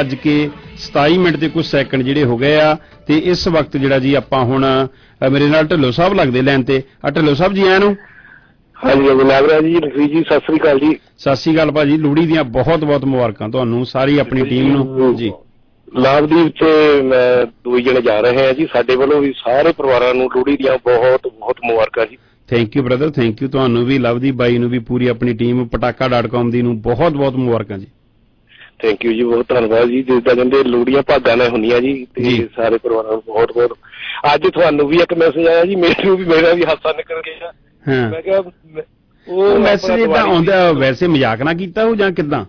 1:27 ਤੇ ਕੁਝ ਸੈਕਿੰਡ ਜਿਹੜੇ ਹੋ ਗਏ ਆ ਤੇ ਇਸ ਵਕਤ ਜਿਹੜਾ ਜੀ ਆਪਾਂ ਹੁਣ ਮੇਰੇ ਨਾਲ ਢਿੱਲੋਂ ਸਾਹਿਬ ਲੱਗਦੇ ਲੈਣ ਤੇ। ਢਿੱਲੋਂ ਸਾਹਿਬ ਜੀ ਆਇਆਂ ਨੂੰ। ਹਾਂਜੀ ਜਨਾਬ ਜੀ, ਰਫੀ ਜੀ ਸਤਿ ਸ੍ਰੀ ਅਕਾਲ ਜੀ। ਸਤਿ ਸ੍ਰੀ ਅਕਾਲ ਭਾਜੀ, ਲੋਹੜੀ ਦੀਆਂ ਬਹੁਤ ਬਹੁਤ ਮੁਬਾਰਕਾਂ ਤੁਹਾਨੂੰ ਸਾਰੀ ਆਪਣੀ ਟੀਮ ਨੂੰ ਜੀ। ਲਾਭਦੀਪ ਤੇ ਮੈਂ ਦੋਈ ਜਣੇ ਜਾ ਰਹੇ ਹਾਂ ਜੀ, ਸਾਡੇ ਵੱਲੋਂ ਵੀ ਸਾਰੇ ਪਰਿਵਾਰਾਂ ਨੂੰ ਲੋਹੜੀ ਦੀਆਂ ਬਹੁਤ ਬਹੁਤ ਮੁਬਾਰਕਾਂ ਜੀ। Thank you brother, thank you ਤੁਹਾਨੂੰ ਵੀ, ਲਵਦੀਪ ਬਾਈ ਨੂੰ ਵੀ, ਪੂਰੀ ਆਪਣੀ ਟੀਮ ਪਟਾਕਾ.com ਦੀ ਨੂੰ ਬਹੁਤ ਬਹੁਤ ਮੁਬਾਰਕਾਂ ਜੀ। ਥੈਂਕ ਯੂ ਜੀ, ਬਹੁਤ ਧੰਨਵਾਦ ਜੀ। ਜਿੱਦਾਂ ਕਹਿੰਦੇ ਲੋਹੜੀਆਂ ਭਾਗਾਂ ਨਾਲ ਹੁੰਦੀਆਂ ਜੀ, ਤੇ ਸਾਰੇ ਪਰਿਵਾਰਾਂ ਨੂੰ ਬਹੁਤ ਬਹੁਤ। ਅੱਜ ਤੁਹਾਨੂੰ ਵੀ ਇੱਕ ਮੈਸੇਜ ਆਇਆ ਜੀ, ਮੈਨੂੰ ਵੀ, ਮੇਰਾ ਵੀ ਹਾਸਾ ਨਿਕਲ ਗਿਆ। ਮੈਂ ਕਿਹਾ ਉਹ ਮੈਸੇਜ ਇਦਾਂ ਆਉਂਦਾ, ਵੈਸੇ ਮਜ਼ਾਕ ਨਾ ਕੀਤਾ ਹੋ ਜਾਂ ਕਿੱਦਾਂ?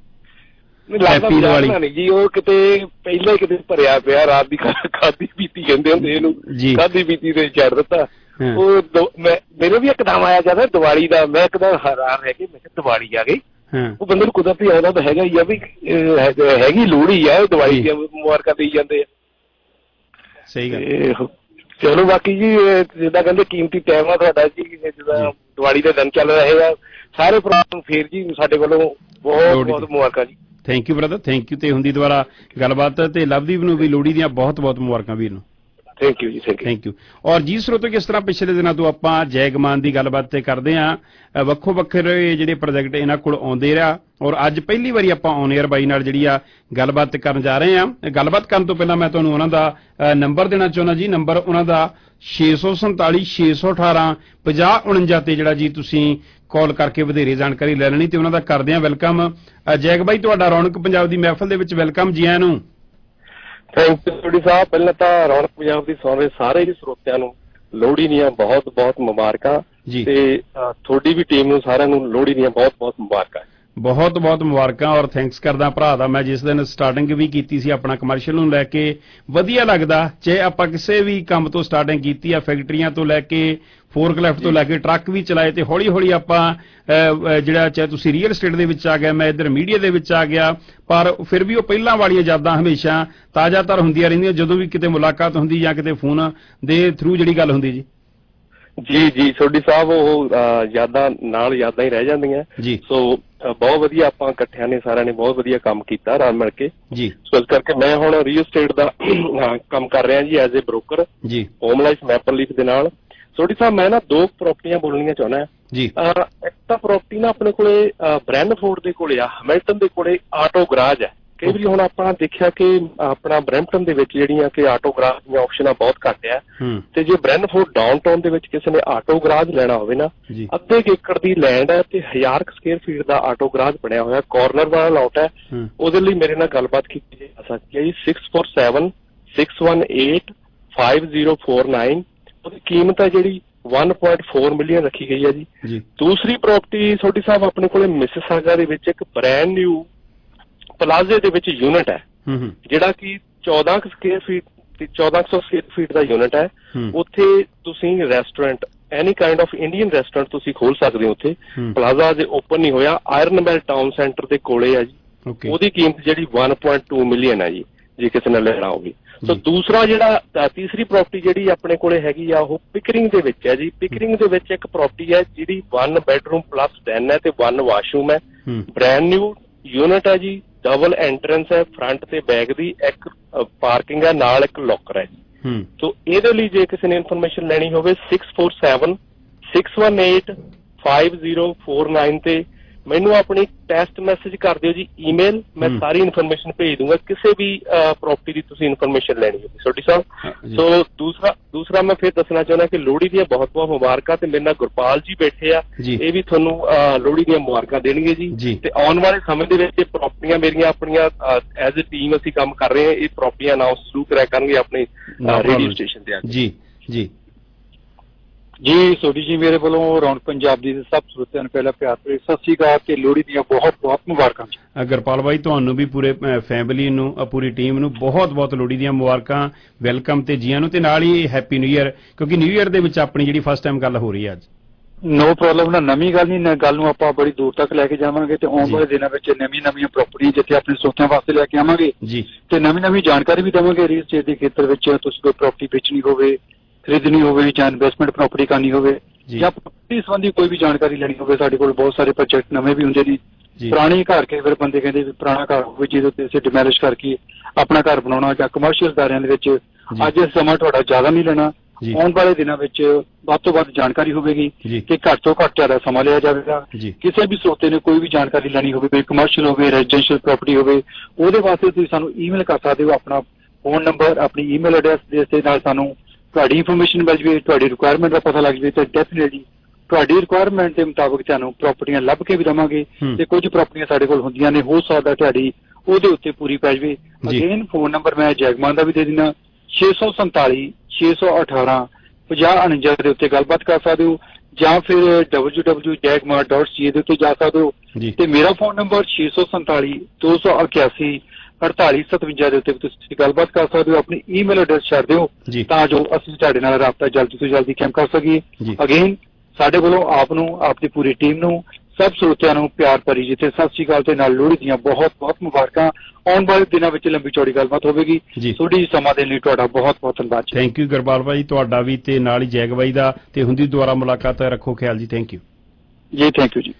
ਹੈਪੀ ਦੀਵਾਲੀ ਨਹੀਂ ਜੀ, ਉਹ ਕਿਤੇ ਪਹਿਲਾਂ ਹੀ ਕਿਤੇ ਭਰਿਆ ਪਿਆ, ਰਾਤ ਦੀ ਖਾਦੀ ਪੀਤੀ ਕਹਿੰਦੇ ਹੁੰਦੇ ਇਹਨੂੰ, ਖਾਦੀ ਪੀਤੀ ਤੇ ਛੱਡ ਦਿੱਤਾ। ਉਹ ਮੈਨੂੰ ਵੀ ਇੱਕਦਮ ਆਇਆ ਜਾਂਦਾ ਦੀਵਾਲੀ ਦਾ, ਮੈਂ ਇੱਕਦਮ ਹੈਰਾਨ ਰਹਿ ਕੇ, ਮੈਂ ਕਿਹਾ ਦੀਵਾਲੀ ਆ ਗਈ। ਉਹ ਬੰਦੇ ਨੂੰ ਕੁਦਰਤੀ ਆਉਂਦਾ ਤਾਂ ਹੈਗਾ ਹੀ ਆ ਵੀ ਹੈਗੀ ਲੋਹੜੀ ਆ, ਦੀਵਾਲੀ ਦੀਆਂ ਮੁਬਾਰਕਾਂ ਦੇਈ ਜਾਂਦੇ ਆ। ਸਹੀ ਗੱਲ। ਚਲੋ ਬਾਕੀ ਜੀ ਜਿੱਦਾਂ ਕਹਿੰਦੇ ਕੀਮਤੀ ਟਾਈਮ ਆ ਤੁਹਾਡਾ ਜੀ, ਜਿੱਦਾਂ ਦੀਵਾਲੀ ਦੇ ਦਿਨ ਚੱਲ ਰਹੇ ਆ, ਸਾਰੇ ਭਰਾ ਨੂੰ ਫੇਰ ਜੀ ਸਾਡੇ ਵੱਲੋਂ ਬਹੁਤ ਬਹੁਤ ਮੁਬਾਰਕਾਂ ਜੀ। Thank you brother, thank you. ਤੇ ਹੁੰਦੀ ਦੁਬਾਰਾ ਗੱਲਬਾਤ, ਤੇ ਲਵਦੀਪ ਨੂੰ ਵੀ ਲੋਹੜੀ ਦੀਆਂ ਬਹੁਤ ਬਹੁਤ ਮੁਬਾਰਕਾਂ ਵੀਰ ਨੂੰ। ਥੈਂਕ ਯੂ ਜੀ, ਥੈਂਕ ਯੂ। ਔਰ ਜੀ ਸਰੋਤੋ, ਕਿਸ ਤਰ੍ਹਾਂ ਪਿਛਲੇ ਦਿਨਾਂ ਤੋਂ ਆਪਾਂ ਜੈਗਮਾਨ ਦੀ ਗੱਲਬਾਤ ਤੇ ਕਰਦੇ ਹਾਂ, ਵੱਖੋ ਵੱਖਰੇ ਜਿਹੜੇ ਪ੍ਰੋਜੈਕਟ ਇਹਨਾਂ ਕੋਲ ਆਉਂਦੇ ਰਿਹਾ, ਔਰ ਅੱਜ ਪਹਿਲੀ ਵਾਰੀ ਆਪਾਂ ਔਨ ਏਅਰ ਬਾਈ ਨਾਲ ਜਿਹੜੀ ਆ ਗੱਲਬਾਤ ਕਰਨ ਜਾ ਰਹੇ ਹਾਂ। ਗੱਲਬਾਤ ਕਰਨ ਤੋਂ ਪਹਿਲਾਂ ਮੈਂ ਤੁਹਾਨੂੰ ਉਹਨਾਂ ਦਾ ਨੰਬਰ ਦੇਣਾ ਚਾਹੁੰਦਾ ਜੀ। ਨੰਬਰ ਉਹਨਾਂ ਦਾ 647 618 5049 ਤੇ ਜਿਹੜਾ ਜੀ ਤੁਸੀਂ ਕਾਲ ਕਰਕੇ ਵਧੇਰੇ ਜਾਣਕਾਰੀ ਲੈ ਲੈਣੀ, ਤੇ ਉਹਨਾਂ ਦਾ ਕਰਦੇ ਹਾਂ ਵੈਲਕਮ। ਜੈਗ ਬਾਈ, ਤੁਹਾਡਾ ਰੌਣਕ ਪੰਜਾਬ ਦੀ ਮਹਿਫਲ ਦੇ ਵਿੱਚ ਵੈਲਕਮ, ਜੀ ਆਇਆਂ ਨੂੰ। Thank you Sodhi Sahib. ਪਹਿਲਾਂ ਤਾਂ ਰੌਣਕ ਪੰਜਾਬ ਦੀ ਸੁਣ ਰਹੇ ਸਾਰੇ ਹੀ ਸਰੋਤਿਆਂ ਨੂੰ ਲੋਹੜੀ ਦੀਆਂ ਬਹੁਤ ਬਹੁਤ ਮੁਬਾਰਕਾਂ ਤੇ ਤੁਹਾਡੀ ਵੀ ਟੀਮ ਨੂੰ ਸਾਰਿਆਂ ਨੂੰ ਲੋਹੜੀ ਦੀਆਂ ਬਹੁਤ ਬਹੁਤ ਮੁਬਾਰਕਾਂ। ਬਹੁਤ ਬਹੁਤ ਮੁਬਾਰਕਾਂ ਔਰ ਥੈਂਕਸ ਕਰਦਾ ਭਰਾ ਦਾ। ਮੈਂ ਜਿਸ ਦਿਨ ਸਟਾਰਟਿੰਗ ਵੀ ਕੀਤੀ ਸੀ ਆਪਣਾ ਕਮਰਸ਼ੀਅਲ ਨੂੰ ਲੈ ਕੇ ਵਧੀਆ ਲੱਗਦਾ, ਚਾਹੇ ਆਪਾਂ ਕਿਸੇ ਵੀ ਕੰਮ ਤੋਂ ਸਟਾਰਟਿੰਗ ਕੀਤੀ ਆ, ਫੈਕਟਰੀਆਂ ਤੋਂ ਲੈ ਕੇ ਫੋਰਕਲਿਫਟ ਤੋਂ ਲੈ ਕੇ ਟਰੱਕ ਵੀ ਚਲਾਏ ਤੇ ਹੌਲੀ ਹੌਲੀ ਆਪਾਂ ਜਿਹੜਾ ਚਾਹੇ ਤੁਸੀਂ ਰੀਅਲ estate ਦੇ ਵਿੱਚ ਆ ਗਿਆ, ਮੈਂ ਇੱਧਰ ਮੀਡੀਆ ਦੇ ਵਿੱਚ ਆ ਗਿਆ, ਪਰ ਫਿਰ ਵੀ ਉਹ ਪਹਿਲਾਂ ਵਾਲੀਆਂ ਯਾਦਾਂ ਹਮੇਸ਼ਾ ਤਾਜ਼ਾਤਰ ਹੁੰਦੀਆਂ ਰਹਿੰਦੀਆਂ ਜਦੋਂ ਵੀ ਕਿਤੇ ਮੁਲਾਕਾਤ ਹੁੰਦੀ ਜਾਂ ਕਿਤੇ ਫੋਨ ਦੇ ਥਰੂ ਜਿਹੜੀ ਗੱਲ ਹੁੰਦੀ ਜੀ। ਜੀ ਸੋਢੀ ਸਾਹਿਬ, ਉਹ ਯਾਦਾਂ ਨਾਲ ਯਾਦਾਂ ਹੀ ਰਹਿ ਜਾਂਦੀਆਂ ਜੀ। ਸੋ ਬਹੁਤ ਵਧੀਆ ਆਪਾਂ ਇਕੱਠਿਆਂ ਨੇ ਸਾਰਿਆਂ ਨੇ ਬਹੁਤ ਵਧੀਆ ਕੰਮ ਕੀਤਾ ਰਲ ਮਿਲ ਕੇ ਜੀ। ਸੋ ਇਸ ਕਰਕੇ ਮੈਂ ਹੁਣ ਰੀਅਲ estate ਦਾ ਕੰਮ ਕਰ ਰਿਹਾ ਜੀ ਐਜ਼ ਏ ਬ੍ਰੋਕਰ ਜੀ, ਹੋਮ ਲਾਈਫ ਮੈਪਲ ਲੀਫ ਦੇ ਨਾਲ। ਸੋਢੀ ਸਾਹਿਬ ਮੈਂ ਨਾ 2 ਪ੍ਰਾਪਰਟੀਆਂ ਬੋਲਣੀਆਂ ਚਾਹੁੰਦਾ ਜੀ। ਇੱਕ ਤਾਂ ਪ੍ਰਾਪਰਟੀ ਨਾ ਆਪਣੇ ਕੋਲੇ ਬ੍ਰੈਂਡਫੋਰਡ ਦੇ ਕੋਲੇ ਆ, ਹੈਮਿਲਟਨ ਦੇ ਕੋਲੇ ਆਟੋ ਗਰਾਜ ਹੈ। ਕਈ ਵਾਰੀ ਹੁਣ ਆਪਾਂ ਦੇਖਿਆ ਕਿ ਆਪਣਾ ਬਰੈਂਪਟਨ ਦੇ ਵਿੱਚ ਜਿਹੜੀਆਂ ਕਿ ਆਟੋ ਗਰਾਜ ਦੀਆਂ ਆਪਸ਼ਨਾਂ ਬਹੁਤ ਘੱਟ ਆ, ਤੇ ਜੇ ਬ੍ਰੈਂਡਫੋਰਡ ਡਾਊਨਟਾਊਨ ਦੇ ਵਿੱਚ ਕਿਸੇ ਨੇ ਆਟੋ ਗਰਾਜ ਲੈਣਾ ਹੋਵੇ ਨਾ, ਅੱਧੇ ਏਕੜ ਦੀ ਲੈਂਡ ਹੈ ਤੇ 1000 ਸਕੁਅਰ ਫੀਟ ਦਾ ਆਟੋ ਗਰਾਜ ਬਣਿਆ ਹੋਇਆ, ਕਾਰਨਰ ਵਾਲਾ ਲਾਟ ਹੈ। ਉਹਦੇ ਲਈ ਮੇਰੇ ਨਾਲ ਗੱਲਬਾਤ ਕੀਤੀ ਜਾ ਸਕਦੀ ਹੈ ਜੀ। 6476185049 ਉਹਦੀ ਕੀਮਤ ਹੈ ਜਿਹੜੀ 1.4 ਮਿਲੀਅਨ ਰੱਖੀ ਗਈ ਹੈ ਜੀ। ਦੂਸਰੀ ਪ੍ਰਾਪਰਟੀ ਤੁਹਾਡੀ ਸਾਹਿਬ ਆਪਣੇ ਕੋਲੇ ਮਿਸਿਸਾਗਾ ਦੇ ਵਿੱਚ ਇੱਕ ਬ੍ਰੈਂਡ ਨਿਊ ਪਲਾਜ਼ੇ ਦੇ ਵਿੱਚ ਯੂਨਿਟ ਹੈ, ਜਿਹੜਾ ਕਿ 1400 ਸਕੁਅਰ ਫੀਟ ਦਾ ਯੂਨਿਟ ਹੈ। ਉੱਥੇ ਤੁਸੀਂ restaurant any kind of Indian restaurant ਤੁਸੀਂ ਖੋਲ ਸਕਦੇ ਹੋ। ਉੱਥੇ ਪਲਾਜ਼ਾ ਅਜੇ ਓਪਨ ਨਹੀਂ ਹੋਇਆ, ਆਇਰਨਮੈਲ ਟਾਊਨ ਸੈਂਟਰ ਦੇ ਕੋਲੇ ਹੈ ਜੀ। ਉਹਦੀ ਕੀਮਤ ਜਿਹੜੀ 1.2 ਮਿਲੀਅਨ ਹੈ ਜੀ, ਜੇ ਕਿਸੇ ਨੇ ਲੈਣਾ ਹੋਵੇ। ਸੋ ਦੂਸਰਾ ਜਿਹੜਾ ਤੀਸਰੀ ਪ੍ਰਾਪਰਟੀ ਜਿਹੜੀ ਆਪਣੇ ਕੋਲੇ ਹੈਗੀ ਆ ਉਹ ਪਿਕਰਿੰਗ ਦੇ ਵਿੱਚ ਹੈ ਜੀ। ਪਿਕਰਿੰਗ ਦੇ ਵਿੱਚ ਇੱਕ ਪ੍ਰਾਪਰਟੀ ਹੈ ਜਿਹੜੀ 1 ਬੈਡਰੂਮ ਪਲੱਸ 10 ਹੈ ਤੇ 1 ਵਾਸ਼ਰੂਮ ਹੈ, ਬ੍ਰੈਂਡ ਨਿਊ ਯੂਨਿਟ ਹੈ ਜੀ, ਡਬਲ ਐਂਟਰੈਂਸ ਹੈ, ਫਰੰਟ ਤੇ ਬੈਕ ਦੀ, ਇੱਕ ਪਾਰਕਿੰਗ ਹੈ, ਨਾਲ ਇੱਕ ਲੋਕਰ ਹੈ ਜੀ। ਸੋ ਇਹਦੇ ਲਈ ਜੇ ਕਿਸੇ ਨੇ ਇਨਫੋਰਮੇਸ਼ਨ ਲੈਣੀ ਹੋਵੇ 6476185049 ਤੇ ਮੈਨੂੰ ਆਪਣੀ ਟੈਕਸਟ ਮੈਸੇਜ ਕਰ ਦਿਓ ਜੀ, ਈਮੇਲ, ਮੈਂ ਸਾਰੀ ਇਨਫੋਰਮੇਸ਼ਨ ਭੇਜ ਦੂੰਗਾ ਕਿਸੇ ਵੀ ਪ੍ਰਾਪਰਟੀ ਦੀ ਤੁਸੀਂ ਇਨਫੋਰਮੇਸ਼ਨ ਲੈਣੀ ਹੋਵੇ ਸੋਢੀ ਸਾਹਿਬ। ਸੋ ਦੂਸਰਾ ਮੈਂ ਫਿਰ ਦੱਸਣਾ ਚਾਹੁੰਦਾ ਕਿ ਲੋਹੜੀ ਦੀਆਂ ਬਹੁਤ ਬਹੁਤ ਮੁਬਾਰਕਾਂ, ਤੇ ਮੇਰੇ ਨਾਲ ਗੁਰਪਾਲ ਜੀ ਬੈਠੇ ਆ, ਇਹ ਵੀ ਤੁਹਾਨੂੰ ਲੋਹੜੀ ਦੀਆਂ ਮੁਬਾਰਕਾਂ ਦੇਣਗੇ ਜੀ। ਤੇ ਆਉਣ ਵਾਲੇ ਸਮੇਂ ਦੇ ਵਿੱਚ ਇਹ ਪ੍ਰਾਪਰਟੀਆਂ ਮੇਰੀਆਂ ਆਪਣੀਆਂ ਐਜ਼ ਏ ਟੀਮ ਅਸੀਂ ਕੰਮ ਕਰ ਰਹੇ ਹਾਂ, ਇਹ ਪ੍ਰਾਪਰਟੀਆਂ ਅਨਾਉਂਸ ਜ਼ਰੂਰ ਕਰਿਆ ਕਰਨਗੇ ਆਪਣੇ ਰੇਡੀਓ ਸਟੇਸ਼ਨ ਤੇ ਆ ਕੇ ਜੀ। ਜੀ ਸੋਢੀ ਜੀ, ਮੇਰੇ ਵੱਲੋਂ ਰੌਣਕ ਪੰਜਾਬ ਦੀ ਸਭ ਸਰੋਤਿਆਂ ਨੂੰ ਪਹਿਲਾਂ ਪਿਆਰ ਭਰੀ ਸਤਿ ਸ਼੍ਰੀ ਅਕਾਲ ਤੇ ਲੋਹੜੀ ਦੀਆਂ ਬਹੁਤ ਬਹੁਤ ਮੁਬਾਰਕਾਂ। ਗੁਰਪਾਲ ਬਾਈ, ਤੁਹਾਨੂੰ ਵੀ ਪੂਰੇ ਫੈਮਿਲੀ ਨੂੰ, ਪੂਰੀ ਟੀਮ ਨੂੰ ਬਹੁਤ ਬਹੁਤ ਲੋਹੜੀ ਦੀਆਂ ਮੁਬਾਰਕਾਂ, ਵੈਲਕਮ ਤੇ ਜੀਆਂ ਨੂੰ, ਤੇ ਨਾਲ ਹੀ ਹੈਪੀ ਨਿਊ ਈਅਰ, ਕਿਉਂਕਿ ਨਿਊ ਈਅਰ ਦੇ ਵਿੱਚ ਆਪਣੀ ਜਿਹੜੀ ਫਸਟ ਟਾਈਮ ਗੱਲ ਹੋ ਰਹੀ ਹੈ ਅੱਜ। ਨੋ ਪ੍ਰੋਬਲਮ, ਨਾ ਨਵੀਂ ਗੱਲ ਨਹੀਂ, ਗੱਲ ਨੂੰ ਆਪਾਂ ਬੜੀ ਦੂਰ ਤੱਕ ਲੈ ਕੇ ਜਾਵਾਂਗੇ ਤੇ ਆਉਣ ਵਾਲੇ ਦਿਨਾਂ ਵਿੱਚ ਨਵੀਆਂ ਪ੍ਰਾਪਰਟੀਆਂ ਜਿੱਥੇ ਆਪਣੇ ਸਰੋਤਿਆਂ ਵਾਸਤੇ ਲੈ ਕੇ ਆਵਾਂਗੇ ਜੀ, ਤੇ ਨਵੀਂ ਜਾਣਕਾਰੀ ਵੀ ਦੇਵਾਂਗੇ ਰੀਅਲ estate ਦੇ ਖੇਤਰ ਵਿੱਚ। ਤੁਸੀਂ ਕੋਈ ਪ੍ਰਾਪਰਟੀ ਵੇਚਣੀ ਹੋਵੇ, ਖਰੀਦਣੀ ਹੋਵੇ, ਜਾਂ ਇਨਵੈਸਟਮੈਂਟ ਪ੍ਰਾਪਰਟੀ ਕਰਨੀ ਹੋਵੇ, ਜਾਂ ਪ੍ਰਾਪਰਟੀ ਸੰਬੰਧੀ ਕੋਈ ਵੀ ਜਾਣਕਾਰੀ ਲੈਣੀ ਹੋਵੇ, ਸਾਡੇ ਕੋਲ ਬਹੁਤ ਸਾਰੇ ਪ੍ਰੋਜੈਕਟ ਨਵੇਂ ਵੀ ਹੁੰਦੇ ਨੇ। ਪੁਰਾਣੇ ਘਰ ਕਈ ਵਾਰ ਬੰਦੇ ਕਹਿੰਦੇ ਵੀ ਪੁਰਾਣਾ ਘਰ ਹੋਵੇ ਜਿਹਦੇ ਉੱਤੇ ਅਸੀਂ ਡਿਮੈਲਿਸ਼ ਕਰਕੇ ਆਪਣਾ ਘਰ ਬਣਾਉਣਾ, ਜਾਂ ਕਮਰਸ਼ੀਅਲ ਅਦਾਰਿਆਂ ਦੇ ਵਿੱਚ। ਅੱਜ ਇਹ ਸਮਾਂ ਤੁਹਾਡਾ ਜ਼ਿਆਦਾ ਨਹੀਂ ਲੈਣਾ, ਆਉਣ ਵਾਲੇ ਦਿਨਾਂ ਵਿੱਚ ਵੱਧ ਤੋਂ ਵੱਧ ਜਾਣਕਾਰੀ ਹੋਵੇਗੀ ਕਿ ਘੱਟ ਤੋਂ ਘੱਟ ਜ਼ਿਆਦਾ ਸਮਾਂ ਲਿਆ ਜਾਵੇਗਾ। ਕਿਸੇ ਵੀ ਸਰੋਤੇ ਨੇ ਕੋਈ ਵੀ ਜਾਣਕਾਰੀ ਲੈਣੀ ਹੋਵੇ, ਕੋਈ ਕਮਰਸ਼ੀਅਲ ਹੋਵੇ, ਰੈਜ਼ੀਡੈਂਸ਼ੀਅਲ ਪ੍ਰਾਪਰਟੀ ਹੋਵੇ, ਉਹਦੇ ਵਾਸਤੇ ਤੁਸੀਂ ਸਾਨੂੰ ਈਮੇਲ ਕਰ ਸਕਦੇ ਹੋ। ਆਪਣਾ ਫੋਨ ਨੰਬਰ, ਆਪਣੀ ਈਮੇਲ ਐਡਰੈਸ ਦੇ ਨਾਲ ਸਾਨੂੰ ਤੁਹਾਡੀ ਇਨਫੋਰਮੇਸ਼ਨ ਮਿਲ ਜਾਵੇ, ਤੁਹਾਡੀ ਰਿਕੁਆਇਰਮੈਂਟ ਦਾ ਪਤਾ ਲੱਗ ਜਾਵੇ, ਤੇ ਡੈਫੀਨੇਟਲੀ ਤੁਹਾਡੀ ਰਿਕੁਆਇਰਮੈਂਟ ਦੇ ਮੁਤਾਬਕ ਤੁਹਾਨੂੰ ਪ੍ਰਾਪਰਟੀਆਂ ਲੱਭ ਕੇ ਵੀ ਦੇਵਾਂਗੇ। ਤੇ ਕੁਝ ਪ੍ਰਾਪਰਟੀਆਂ ਸਾਡੇ ਕੋਲ ਹੁੰਦੀਆਂ ਨੇ, ਹੋ ਸਕਦਾ ਤੁਹਾਡੀ ਉਹਦੇ ਉੱਤੇ ਪੂਰੀ ਪੈ ਜਾਵੇ। ਅਗੇਨ ਫੋਨ ਨੰਬਰ ਮੈਂ ਜੈਗਮਾਨ ਦਾ ਵੀ ਦੇ ਦਿੰਦਾ, 647-618-5049 ਦੇ ਉੱਤੇ ਗੱਲਬਾਤ ਕਰ ਸਕਦੇ ਹੋ, ਜਾਂ ਫਿਰ www.jagman.ca ਦੇ ਉੱਤੇ ਜਾ ਸਕਦੇ ਹੋ। ਤੇ ਮੇਰਾ ਫੋਨ ਨੰਬਰ 647-281-4857 ਦੇ ਉੱਤੇ ਤੁਸੀਂ ਗੱਲਬਾਤ ਕਰ ਸਕਦੇ ਹੋ। ਆਪਣੀ ਈਮੇਲ ਐਡਰੈਸ ਛੱਡ ਦਿਓ ਤਾਂ ਜੋ ਅਸੀਂ ਤੁਹਾਡੇ ਨਾਲ ਰਾਬਤਾ ਜਲਦੀ ਤੋਂ ਜਲਦੀ ਕਾਇਮ ਕਰ ਸਕੀਏ। ਅਗੇਨ ਸਾਡੇ ਵੱਲੋਂ ਆਪ ਨੂੰ, ਆਪਦੀ ਪੂਰੀ ਟੀਮ ਨੂੰ, ਸਭ ਸਰੋਤਿਆਂ ਨੂੰ ਪਿਆਰ ਭਰੀ ਜਿੱਥੇ ਸਤਿ ਸ਼੍ਰੀ ਅਕਾਲ ਤੇ ਨਾਲ ਲੋਹੜੀ ਦੀਆਂ ਬਹੁਤ ਬਹੁਤ ਮੁਬਾਰਕਾਂ। ਆਉਣ ਵਾਲੇ ਦਿਨਾਂ ਵਿੱਚ ਲੰਬੀ ਚੌੜੀ ਗੱਲਬਾਤ ਹੋਵੇਗੀ। ਥੋੜੀ ਸਮਾਂ ਦੇਣ ਲਈ ਤੁਹਾਡਾ ਬਹੁਤ ਬਹੁਤ ਧੰਨਵਾਦ। ਥੈਂਕ ਯੂ ਗੁਰਪਾਲ ਭਾਈ, ਤੁਹਾਡਾ ਵੀ ਤੇ ਨਾਲ ਹੀ ਜੈਗ ਬਾਈ ਦਾ, ਤੇ ਹੁੰਦੀ ਦੁਬਾਰਾ ਮੁਲਾਕਾਤ, ਰੱਖੋ ਖਿਆਲ ਜੀ। ਥੈਂਕ ਯੂ ਜੀ, ਥੈਂਕ ਯੂ ਜੀ।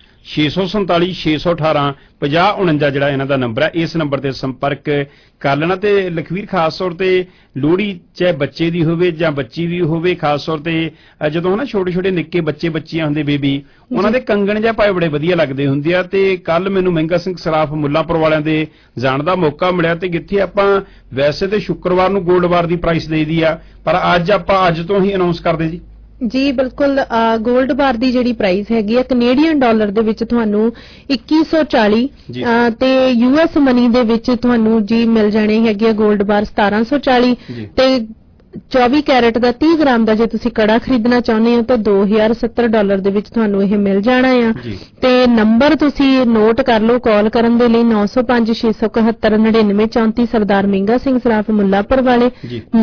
647-618-5049 ਜਿਹੜਾ ਇਹਨਾਂ ਦਾ ਨੰਬਰ ਹੈ, ਇਸ ਨੰਬਰ ਤੇ ਸੰਪਰਕ ਕਰ ਲੈਣਾ। ਤੇ ਲਖਵੀਰ, ਖਾਸ ਤੌਰ ਤੇ ਲੋਹੜੀ ਚਾਹੇ ਬੱਚੇ ਦੀ ਹੋਵੇ ਜਾਂ ਬੱਚੀ ਵੀ ਹੋਵੇ, ਖਾਸ ਤੌਰ ਤੇ ਜਦੋਂ ਨਾ ਛੋਟੇ ਛੋਟੇ ਨਿੱਕੇ ਬੱਚੀਆਂ ਹੁੰਦੇ ਬੇਬੀ, ਉਹਨਾਂ ਦੇ ਕੰਗਣ ਜਾਂ ਪਾਏ ਬੜੇ ਵਧੀਆ ਲੱਗਦੇ ਹੁੰਦੇ ਆ। ਤੇ ਕੱਲ ਮੈਨੂੰ ਮਹਿੰਗਾ ਸਿੰਘ ਸਰਾਫ ਮੁੱਲਾਂਪੁਰ ਵਾਲਿਆਂ ਦੇ ਜਾਣ ਦਾ ਮੌਕਾ ਮਿਲਿਆ, ਤੇ ਜਿੱਥੇ ਆਪਾਂ ਵੈਸੇ ਤੇ ਸ਼ੁੱਕਰਵਾਰ ਨੂੰ ਗੋਲਡ ਬਾਰ ਦੀ ਪ੍ਰਾਈਸ ਦੇ ਦੀ ਆ, ਪਰ ਅੱਜ ਆਪਾਂ ਅੱਜ ਤੋਂ ਹੀ ਅਨਾਉਂਸ ਕਰਦੇ ਜੀ। ਜੀ ਬਿਲਕੁਲ 골ਡ ਬਾਰ ਦੀ ਜਿਹੜੀ ਪ੍ਰਾਈਸ ਹੈਗੀ ਆ ਕੈਨੇਡੀਅਨ ਡਾਲਰ ਦੇ ਵਿੱਚ ਤੁਹਾਨੂੰ 2140 ਤੇ US ਮਨੀ ਦੇ ਵਿੱਚ ਤੁਹਾਨੂੰ ਜੀ ਮਿਲ ਜਾਣੀ ਹੈਗੀ ਆ 골ਡ ਬਾਰ 1740 ਤੇ 24 ਕੈਰਟ ਦਾ 30 ਗ੍ਰਾਮ ਦਾ ਜੇ ਤੁਸੀਂ ਕੜਾ ਖਰੀਦਣਾ ਚਾਹੁੰਦੇ ਹੋ ਤਾਂ $2070 ਦੇ ਵਿੱਚ ਤੁਹਾਨੂੰ ਇਹ ਮਿਲ ਜਾਣਾ ਆ ਤੇ ਨੰਬਰ ਤੁਸੀਂ ਨੋਟ ਕਰ ਲਓ ਕਾਲ ਕਰਨ ਦੇ ਲਈ 905-671-9934 ਸਰਦਾਰ ਮਹਿੰਗਾ ਸਿੰਘ ਸਰਾਫ ਮੁੱਲਾਪੁਰ ਵਾਲੇ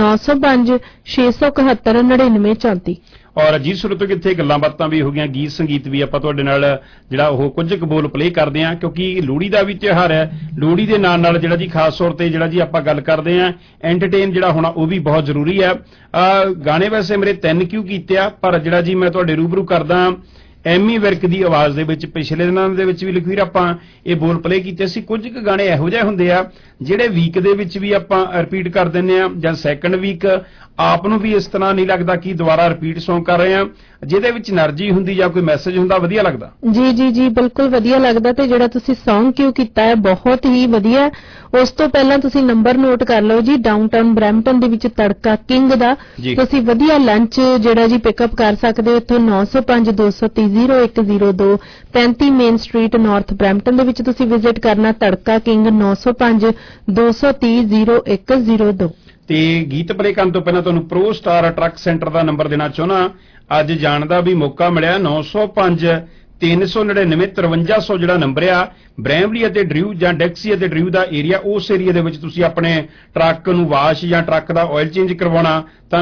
905-671-9934। ਔਰ ਜੀ ਸ਼ੁਰੂ ਤੋਂ ਕਿੱਥੇ ਗੱਲਾਂ ਬਾਤਾਂ ਵੀ ਹੋ ਗਈਆਂ, ਗੀਤ ਸੰਗੀਤ ਵੀ ਆਪਾਂ ਤੁਹਾਡੇ ਨਾਲ ਜਿਹੜਾ ਉਹ ਕੁਝ ਕੁ ਬੋਲ ਪਲੇ ਕਰਦੇ ਹਾਂ ਕਿਉਂਕਿ ਲੋਹੜੀ ਦਾ ਵੀ ਤਿਉਹਾਰ ਹੈ। ਲੋਹੜੀ ਦੇ ਨਾਲ ਨਾਲ ਜਿਹੜਾ ਜੀ ਖਾਸ ਤੌਰ ਤੇ ਜਿਹੜਾ ਜੀ ਆਪਾਂ ਗੱਲ ਕਰਦੇ ਹਾਂ ਐਂਟਰਟੇਨ ਜਿਹੜਾ ਹੋਣਾ ਉਹ ਵੀ ਬਹੁਤ ਜ਼ਰੂਰੀ ਹੈ। ਗਾਣੇ ਵੈਸੇ ਮੇਰੇ 3 ਕਿਉਂ ਕੀਤੇ ਆ ਪਰ ਜਿਹੜਾ ਜੀ ਮੈਂ ਤੁਹਾਡੇ ਰੂਬਰੂ ਕਰਦਾ ਐਮੀ ਵਿਰਕ ਦੀ ਆਵਾਜ਼ ਦੇ ਵਿੱਚ ਪਿਛਲੇ ਦਿਨਾਂ ਦੇ ਵਿੱਚ ਵੀ ਲਖਵੀਰ ਆਪਾਂ ਇਹ ਬੋਲ ਪਲੇ ਕੀਤੇ ਸੀ। ਕੁਝ ਕੁ ਗਾਣੇ ਇਹੋ ਜਿਹੇ ਹੁੰਦੇ ਆ ਜਿਹੜੇ ਵੀਕ ਦੇ ਵਿੱਚ ਵੀ ਆਪਾਂ ਰਿਪੀਟ ਕਰ ਦਿੰਦੇ ਆ ਜਾਂ ਸੈਕੰਡ ਵੀਕ ਆਪ ਨੂੰ ਵੀ ਇਸ ਤਰ੍ਹਾਂ ਨਹੀਂ ਲੱਗਦਾ ਕਿ ਦੁਬਾਰਾ ਰਿਪੀਟ ਸੌਂਗ ਕਰ ਰਹੇ ਆ, ਜਿਹਦੇ ਵਿੱਚ એનર્ਜੀ ਹੁੰਦੀ ਜਾਂ ਕੋਈ ਮੈਸੇਜ ਹੁੰਦਾ, ਵਧੀਆ ਲੱਗਦਾ। ਜੀ ਜੀ ਜੀ ਬਿਲਕੁਲ ਵਧੀਆ ਲੱਗਦਾ ਤੇ ਜਿਹੜਾ ਤੁਸੀਂ ਸੌਂਗ ਕਿਉਂ ਕੀਤਾ ਹੈ ਬਹੁਤ ਹੀ ਵਧੀਆ। ਉਸ ਤੋਂ ਪਹਿਲਾਂ ਤੁਸੀਂ ਨੰਬਰ ਨੋਟ ਕਰ ਲਓ ਜੀ, ਡਾਊਨਟਾਊਨ ਬਰੈਂਪਟਨ ਦੇ ਵਿੱਚ ਤੜਕਾ ਕਿੰਗ ਦਾ ਤੁਸੀਂ ਵਧੀਆ ਲੰਚ ਜਿਹੜਾ ਜੀ ਪਿਕਅਪ ਕਰ ਸਕਦੇ ਹੋ ਇੱਥੋਂ 905-230-0102 35 ਮੇਨ ਸਟਰੀਟ ਨਾਰਥ ਬਰੈਂਪਟਨ ਦੇ ਵਿੱਚ ਤੁਸੀਂ ਵਿਜ਼ਿਟ ਕਰਨਾ ਤੜਕਾ ਕਿੰਗ 905-230-0102। ਤੇ ਗੀਤ ਪਲੇ ਕਰਨ ਤੋਂ ਪਹਿਲਾਂ ਤੁਹਾਨੂੰ ਪ੍ਰੋ ਸਟਾਰ ਟਰੱਕ ਸੈਂਟਰ ਦਾ ਨੰਬਰ ਦੇਣਾ ਚਾਹੁੰਦਾ। ਅੱਜ ਜਾਣ ਦਾ ਵੀ ਮੌਕਾ ਮਿਲਿਆ 905-399-5300 ਜਿਹੜਾ ਨੰਬਰ ਆ ਬ੍ਰੈਮਲੀ ਅਤੇ ਡਰਿਊ ਜਾਂ ਡੈਕਸੀ ਅਤੇ ਡਰਿਊ ਦਾ ਏਰੀਆ, ਉਸ ਏਰੀਆ ਦੇ ਵਿੱਚ ਤੁਸੀਂ ਆਪਣੇ ਟਰੱਕ ਨੂੰ ਵਾਸ਼ ਜਾਂ ਟਰੱਕ ਦਾ ਆਇਲ ਚੇਂਜ ਕਰਵਾਉਣਾ ਤਾਂ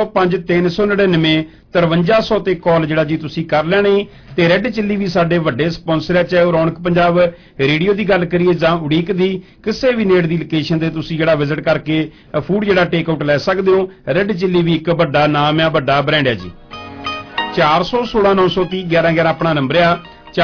905-399-5300 ਤੇ ਕਾਲ ਜਿਹੜਾ ਜੀ ਤੁਸੀਂ ਕਰ ਲੈਣੀ। ਤੇ ਰੈੱਡ ਚਿੱਲੀ ਵੀ ਸਾਡੇ ਵੱਡੇ ਸਪਾਂਸਰ ਹੈ, ਚਾਹੇ ਉਹ ਰੌਣਕ ਪੰਜਾਬ ਰੇਡੀਓ ਦੀ ਗੱਲ ਕਰੀਏ ਜਾਂ ਉਡੀਕ ਦੀ, ਕਿਸੇ ਵੀ ਨੇੜ ਦੀ ਲੋਕੇਸ਼ਨ ਤੇ ਤੁਸੀਂ ਜਿਹੜਾ ਵਿਜ਼ਿਟ ਕਰਕੇ ਫੂਡ ਜਿਹੜਾ ਟੇਕ ਆਊਟ ਲੈ ਸਕਦੇ ਹੋ। ਰੈੱਡ ਚਿੱਲੀ ਵੀ ਇੱਕ ਵੱਡਾ ਨਾਮ ਆ, ਵੱਡਾ ਬ੍ਰਾਂਡ ਹੈ ਜੀ। 416-930-1111 ਆਪਣਾ ਨੰਬਰ ਆ,